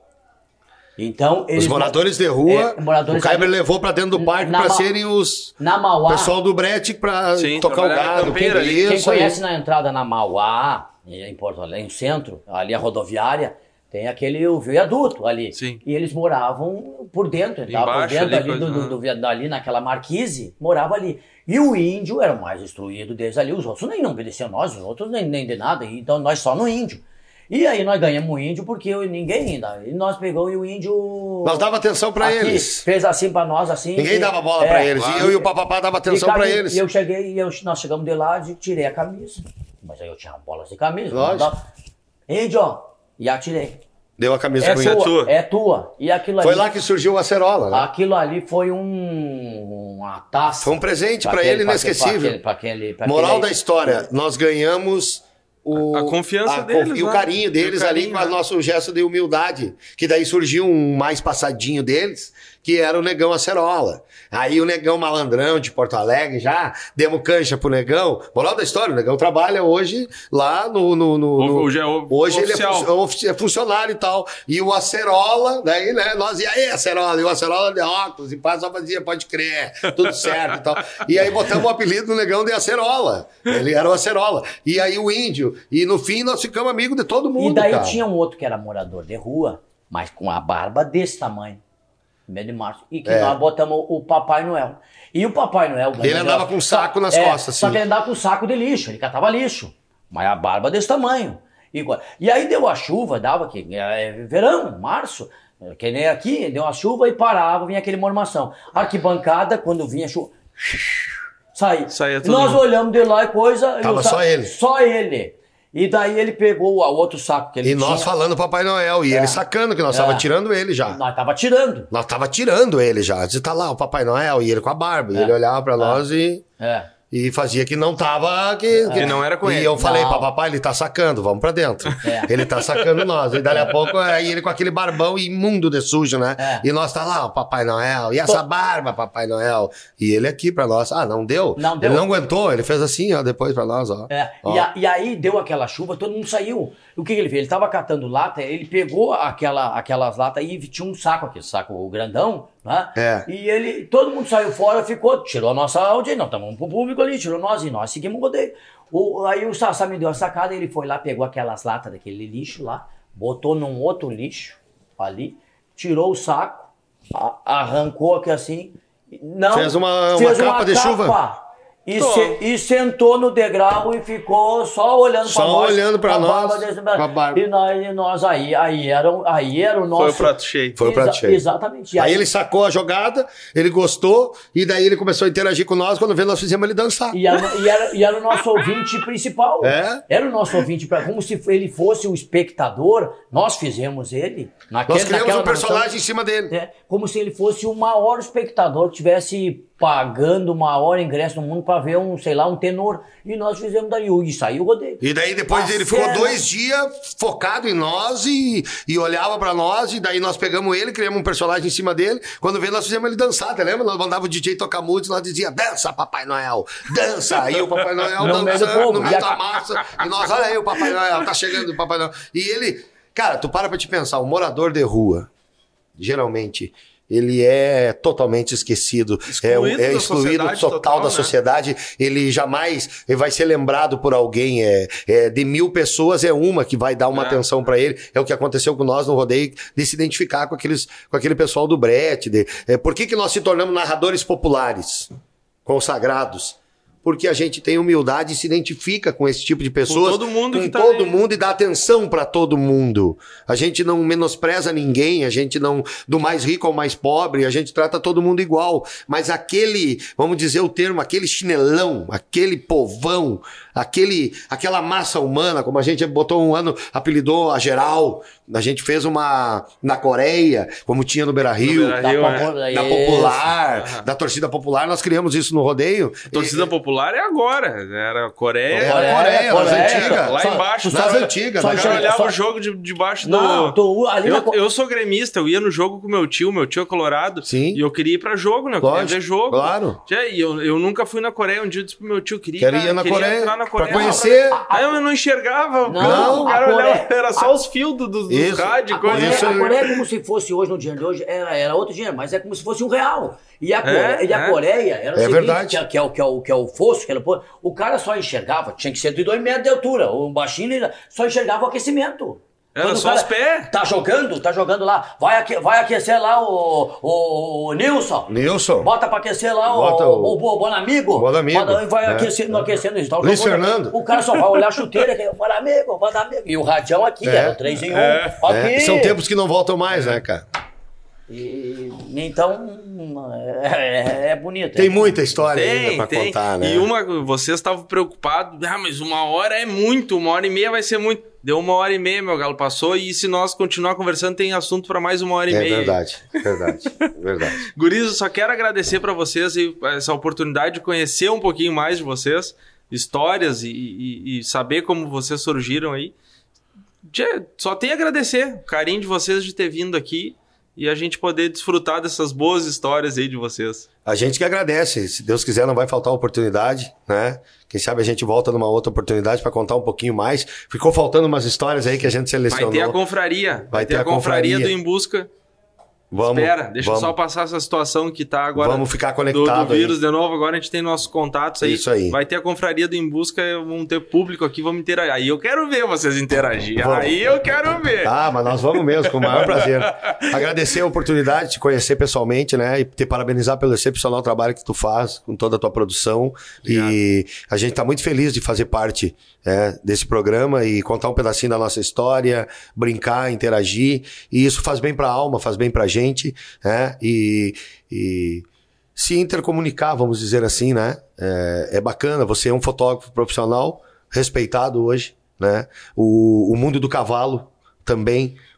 Então, eles, Os moradores de rua, É, moradores o Kaiber ali- levou pra dentro do parque Na pra Ma- serem os na Mauá, pessoal do Brete pra Sim, tocar o trabalhar na gado. campeira ali. quem Isso aí. conhece na entrada na Mauá, em Porto Alegre, no centro, ali a rodoviária, tem aquele o viaduto ali. Sim. E eles moravam por dentro, entrava por Embaixo dentro ali, ali, do, coisa- do, do viaduto, ali naquela marquise, morava ali. E o índio era o mais instruído deles ali, os outros nem não obedeciam nós, os outros nem, nem de nada, então nós só no índio. E aí nós ganhamos o índio porque ninguém ainda. E nós pegamos e o índio. Nós dava atenção pra aqui, eles. Fez assim pra nós, assim. Ninguém e- dava bola é, pra eles. claro. E eu e o papapá dava atenção e pra cami- eles. E eu cheguei e eu, nós chegamos de lá e tirei a camisa. Mas aí eu tinha bolas de camisa. Lógico. não dava. Índio, ó, e atirei. Deu a camisa É com tua, ele. tua? é tua. E aquilo Foi ali, lá que surgiu a acerola, né? aquilo ali foi um, uma taça. Foi um presente pra aquele- ele inesquecível. Pra aquele, pra Moral aquele- da história, nós ganhamos o, A confiança a deles, e o né? carinho deles E o ali carinho, com o né? nosso gesto de humildade. Que daí surgiu um mais passadinho deles, que era o Negão Acerola. Aí o Negão Malandrão de Porto Alegre, já demos cancha pro Negão. Moral da história, o Negão trabalha hoje lá no... no, no, no- Hoje é o- hoje ele é, oficial. fun- ofici- é funcionário e tal. E o Acerola, daí, né, nós, e aí, Acerola? E o Acerola de óculos, e pá, só fazia, pode crer, tudo certo e tal. E aí botamos o apelido do Negão de Acerola. Ele era o Acerola. E aí o Índio. E no fim nós ficamos amigos de todo mundo, E daí cara. tinha um outro que era morador de rua, mas com a barba desse tamanho. Mês de março. E que É. nós botamos o Papai Noel. E o Papai Noel... Ele andava com um saco nas costas, Só assim. que ele andava com um saco de lixo, ele catava lixo. Mas a barba desse tamanho. E, e aí deu a chuva, dava que é, verão, março, que nem aqui, deu a chuva e parava, vinha aquele mormação. Arquibancada, quando vinha a chuva... Saía. Saía E todo nós mundo. olhamos de lá e coisa... e Tava o sa- só ele. Só ele. E daí ele pegou o outro saco que ele E tinha. nós falando Papai Noel. E É. ele sacando que nós É. tava tirando ele já. Nós tava tirando. Nós tava tirando ele já. Você tá lá, o Papai Noel, e ele com a barba. E É. ele olhava pra nós e... É. E fazia que não tava... Que, que não era com e ele. E eu falei não. pra papai, ele tá sacando, vamos pra dentro. É. Ele tá sacando nós. E dali a pouco, aí ele com aquele barbão imundo de sujo, né? É. E nós tá lá, o Papai Noel. E essa barba, Papai Noel? E ele aqui pra nós. Ah, não deu? Não deu. Ele não aguentou, ele fez assim, ó, depois pra nós, ó. É, Ó. e, a- e aí deu aquela chuva, todo mundo saiu. O que, que ele fez? Ele tava catando lata, ele pegou aquela, aquelas latas e tinha um saco, aquele saco grandão, né? É. E ele, todo mundo saiu fora, ficou, tirou a nossa audiência, não, estamos pro público ali, tirou nós e nós seguimos o rodeio. O, aí o Sassá me deu a sacada, ele foi lá, pegou aquelas latas daquele lixo lá, botou num outro lixo ali, tirou o saco, a- arrancou aqui assim, não, Fez uma- fez uma capa de chuva? E, Tô. se- e sentou no degrau e ficou só olhando Só pra nós. olhando pra com a nós, barba desse- com a barba. E nós, e nós aí, aí, era, o- aí era o nosso... Foi o prato cheio. Foi o prato cheio. Exatamente. E Aí ele sacou a jogada, ele gostou, e daí ele começou a interagir com nós, quando vê nós fizemos ele dançar. E era, e, era, e era o nosso ouvinte principal. É? Era o nosso ouvinte, pra- como se ele fosse o espectador, nós fizemos ele. Naquele, Nós criamos naquela um personagem narração, em cima dele. é, como se ele fosse o maior espectador que tivesse pagando o maior ingresso no mundo pra ver um, sei lá, um tenor. E nós fizemos daí, e saiu o rodeio. E daí depois A ele ficou cena- dois dias focado em nós e, e olhava pra nós, e daí nós pegamos ele, criamos um personagem em cima dele. Quando veio, nós fizemos ele dançar, tá lembra? Nós mandava o D J tocar música e nós dizia, dança, Papai Noel, dança. Aí o Papai Noel No meio do dançando povo. no meio E a- da massa. E nós, olha aí o Papai Noel, tá chegando o Papai Noel. E ele, cara, tu para pra te pensar, o morador de rua, geralmente... Ele é totalmente esquecido, Excluído é, é da excluído sociedade total, total, da né? sociedade. Ele jamais ele vai ser lembrado por alguém. É, é, de mil pessoas, é uma que vai dar uma É. atenção pra ele. É o que aconteceu com nós no rodeio, de se identificar com, aqueles, com aquele pessoal do brete. De, é, por que, que nós se tornamos narradores populares, consagrados? Porque a gente tem humildade e se identifica com esse tipo de pessoas. todo mundo com que tá todo aí. mundo e dá atenção pra todo mundo. A gente não menospreza ninguém, a gente não, do mais rico ao mais pobre, a gente trata todo mundo igual. Mas aquele, vamos dizer o termo, aquele chinelão, aquele povão, aquele, aquela massa humana, como a gente botou um ano, apelidou a geral, a gente fez uma na Coreia, como tinha no Beira-Rio, No Beira-Rio, da, é. popu- da Isso. popular, Aham. da torcida popular, nós criamos isso no rodeio. A torcida popular é agora. Era a Coreia. Era Coreia, Coreia, nas Coreia, antigas. lá Só- embaixo, nas só- antigas. só né, Eu cara? olhava só- o jogo de, debaixo Não, do. tô ali na eu, co- eu sou gremista, eu ia no jogo com meu tio, meu tio é colorado. Sim. E eu queria ir pra jogo, né? Eu queria Lógico, ver jogo. claro. Já, e eu, eu nunca fui na Coreia. Um dia eu disse pro meu tio, queria, Quero ir na queria Coreia, entrar na pra Coreia. conhecer. Aí eu não enxergava. Não, o cara a olhava, Coreia- era só os fios do, do, Isso. dos rádios. A coisa. Coreia, Isso a aí. Coreia é como se fosse hoje, no dia de hoje, era, era outro dinheiro, mas é como se fosse um real. E a, Coreia, É, e a é. Coreia era o É seguinte, verdade. que, é- que, é, o- que, é o, que é o fosso, que era, o- o cara só enxergava, tinha que ser de dois metros de altura, o baixinho ele só enxergava o aquecimento. Era Quando o só cara os pés. Tá jogando, tá jogando lá, vai, aque, vai aquecer lá o, o, o Nilson. Nilson. Bota pra aquecer lá Bota o, o- o, o Bonamigo. Bonamigo, Bota- vai né? aquecendo, aquecendo isso. Tá, Luiz jogando. Fernando. O cara só vai olhar a chuteira, que é o Bonamigo, o Bonamigo. E o radião aqui, É, era o três em um. é, Aqui. É, são tempos que não voltam mais, né, cara? E, então, é, é bonito. Tem é. muita história Tem, ainda pra tem. contar, né? E uma, vocês estavam preocupados, ah, mas uma hora é muito, uma hora e meia vai ser muito. Deu uma hora e meia, meu galo, passou, e se nós continuar conversando, tem assunto pra mais uma hora e É meia. verdade, verdade, verdade. Guris, eu só quero agradecer pra vocês e essa oportunidade de conhecer um pouquinho mais de vocês, histórias e, e- e saber como vocês surgiram aí. Tchê, só tenho a agradecer o carinho de vocês de ter vindo aqui e a gente poder desfrutar dessas boas histórias aí de vocês. A gente que agradece. Se Deus quiser, não vai faltar oportunidade, né? Quem sabe a gente volta numa outra oportunidade pra contar um pouquinho mais. Ficou faltando umas histórias aí que a gente Vai selecionou. ter a confraria, vai, ter, a confraria, do Em Busca. Vamos, Espera, deixa eu vamos. só passar essa situação que tá agora Vamos ficar do, conectado do aí. vírus de novo. Agora a gente tem nossos contatos aí. Isso aí. Vai ter a confraria do Em Busca, vamos ter público aqui, vamos interagir. Aí eu quero ver vocês interagir. Vamos. Aí eu quero ver. Ah, mas nós vamos mesmo, com o maior prazer. Agradecer a oportunidade de te conhecer pessoalmente, né? E te parabenizar pelo excepcional trabalho que tu faz com toda a tua produção. Obrigado. E a gente tá muito feliz de fazer parte é, desse programa e contar um pedacinho da nossa história, brincar, interagir. E isso faz bem pra alma, faz bem pra gente, né? E, e se intercomunicar, vamos dizer assim, né? É, é bacana, você é um fotógrafo profissional respeitado hoje, né? O, o mundo do cavalo também,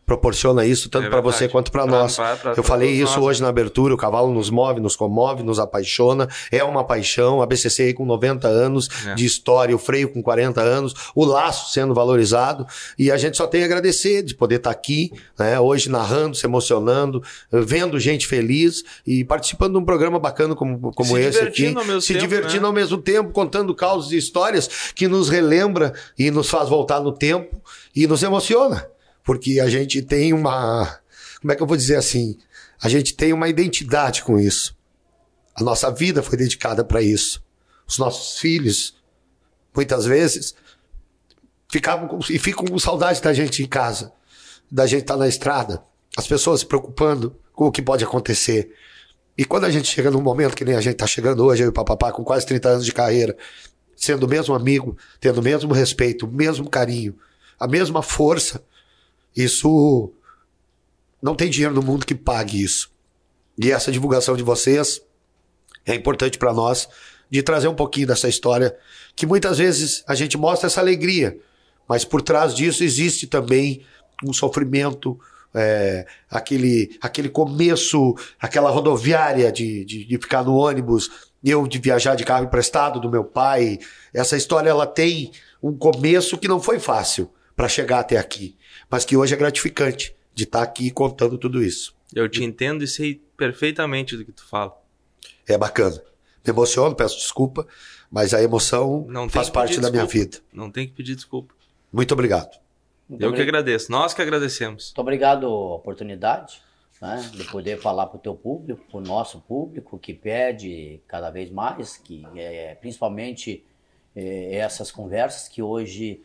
proporciona isso, tanto É para verdade. você quanto para Pra- nós. pra- pra- Eu pra falei todos isso nós, hoje né? na abertura, o cavalo nos move, nos comove, nos apaixona, é uma paixão, a B C C aí com noventa anos É. de história, o freio com quarenta anos, o laço sendo valorizado, e a gente só tem a agradecer de poder estar aqui, né, hoje narrando, se emocionando, vendo gente feliz e participando de um programa bacana como, como Se esse aqui, divertindo ao mesmo se tempo, divertindo né? ao mesmo tempo, contando causos e histórias que nos relembra e nos faz voltar no tempo e nos emociona, porque a gente tem uma, como é que eu vou dizer assim, a gente tem uma identidade com isso. A nossa vida foi dedicada para isso. Os nossos filhos, muitas vezes, ficavam com, e ficam com saudade da gente em casa, da gente estar na estrada, as pessoas se preocupando com o que pode acontecer. E quando a gente chega num momento que nem a gente está chegando hoje, eu e o Papapá, com quase trinta anos de carreira, sendo o mesmo amigo, tendo o mesmo respeito, o mesmo carinho, a mesma força, isso não tem dinheiro no mundo que pague isso. E essa divulgação de vocês é importante para nós, de trazer um pouquinho dessa história, que muitas vezes a gente mostra essa alegria, mas por trás disso existe também um sofrimento, é, aquele, aquele começo, aquela rodoviária de, de, de ficar no ônibus, eu de viajar de carro emprestado do meu pai. Essa história ela tem um começo que não foi fácil para chegar até aqui, mas que hoje é gratificante de estar aqui contando tudo isso. Eu te entendo e sei perfeitamente do que tu fala. É bacana. Me emociono, peço desculpa, mas a emoção Não tem faz que parte pedir da minha desculpa. vida. Não tem que pedir desculpa. Muito obrigado. Muito Eu que obri- agradeço. Nós que agradecemos. Muito obrigado a oportunidade, né, de poder falar para o teu público, para o nosso público, que pede cada vez mais, que é, principalmente é, essas conversas que hoje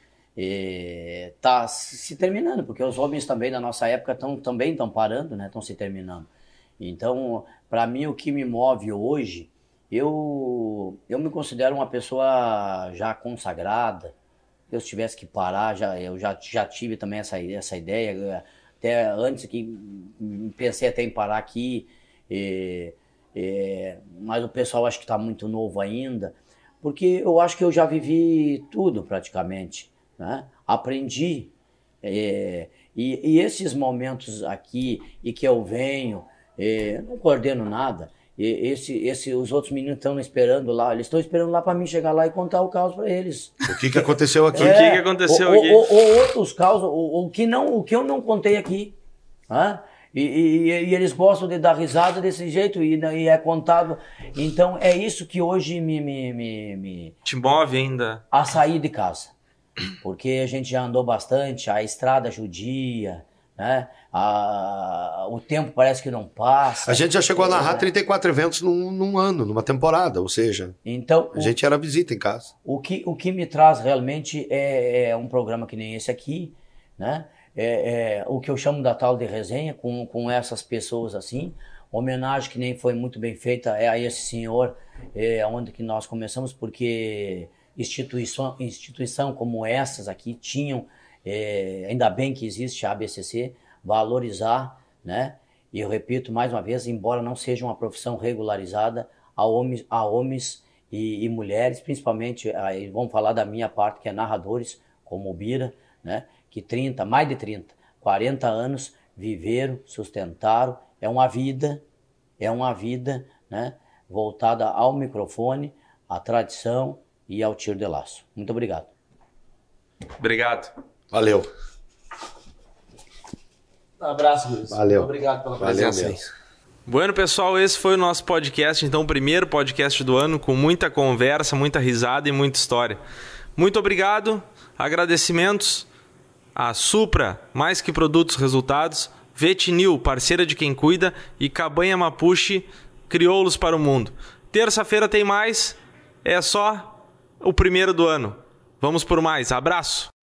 está se terminando, porque os homens também da nossa época tão, também estão parando, né, estão se terminando. Então, para mim, o que me move hoje, eu, eu me considero uma pessoa já consagrada. Se eu tivesse que parar, já, eu já, já tive também essa, essa ideia. Até antes aqui, pensei até em parar aqui, é, é, mas o pessoal acho que está muito novo ainda, porque eu acho que eu já vivi tudo praticamente, né? Aprendi, é, e, e esses momentos aqui, e que eu venho, é, não coordeno nada, e esse, esse, os outros meninos estão esperando lá, eles estão esperando lá para mim chegar lá e contar o caos para eles. O que, que aconteceu aqui? O que que aconteceu ou, aqui? Ou, ou outros causos, o que, não, o que eu não contei aqui. Né? E, e, e eles gostam de dar risada desse jeito e, e é contado. Então é isso que hoje me, me, me, me... Te move ainda. a sair de casa. Porque a gente já andou bastante, a estrada judia, né? A, o tempo parece que não passa. A gente já chegou a narrar trinta e quatro eventos num, num ano, numa temporada, ou seja, Então, a gente era visita em casa. O que, o que me traz realmente é, é um programa que nem esse aqui, né? É, é o que eu chamo da tal de resenha, com, com essas pessoas assim. Homenagem que nem foi muito bem feita é a esse senhor, é, onde que nós começamos, porque instituição, instituição como essas aqui tinham, é, ainda bem que existe a A B C C, valorizar, né? E eu repito mais uma vez, embora não seja uma profissão regularizada, a homens, a homens e, e mulheres, principalmente, aí vamos falar da minha parte, que é narradores, como o Bira, né? Que trinta, mais de trinta, quarenta anos viveram, sustentaram, é uma vida, é uma vida, né? Voltada ao microfone, à tradição e ao tiro de laço. Muito obrigado. Obrigado. Valeu. Um abraço, Luiz. Valeu. Obrigado pela Valeu presença aí. mesmo. Bueno, pessoal, esse foi o nosso podcast, então o primeiro podcast do ano, com muita conversa, muita risada e muita história. Muito obrigado, agradecimentos a Supra, mais que produtos, resultados, Vetinil, parceira de quem cuida, e Cabanha Mapuche, crioulos para o mundo. Terça-feira tem mais, é só o primeiro do ano. Vamos por mais, abraço!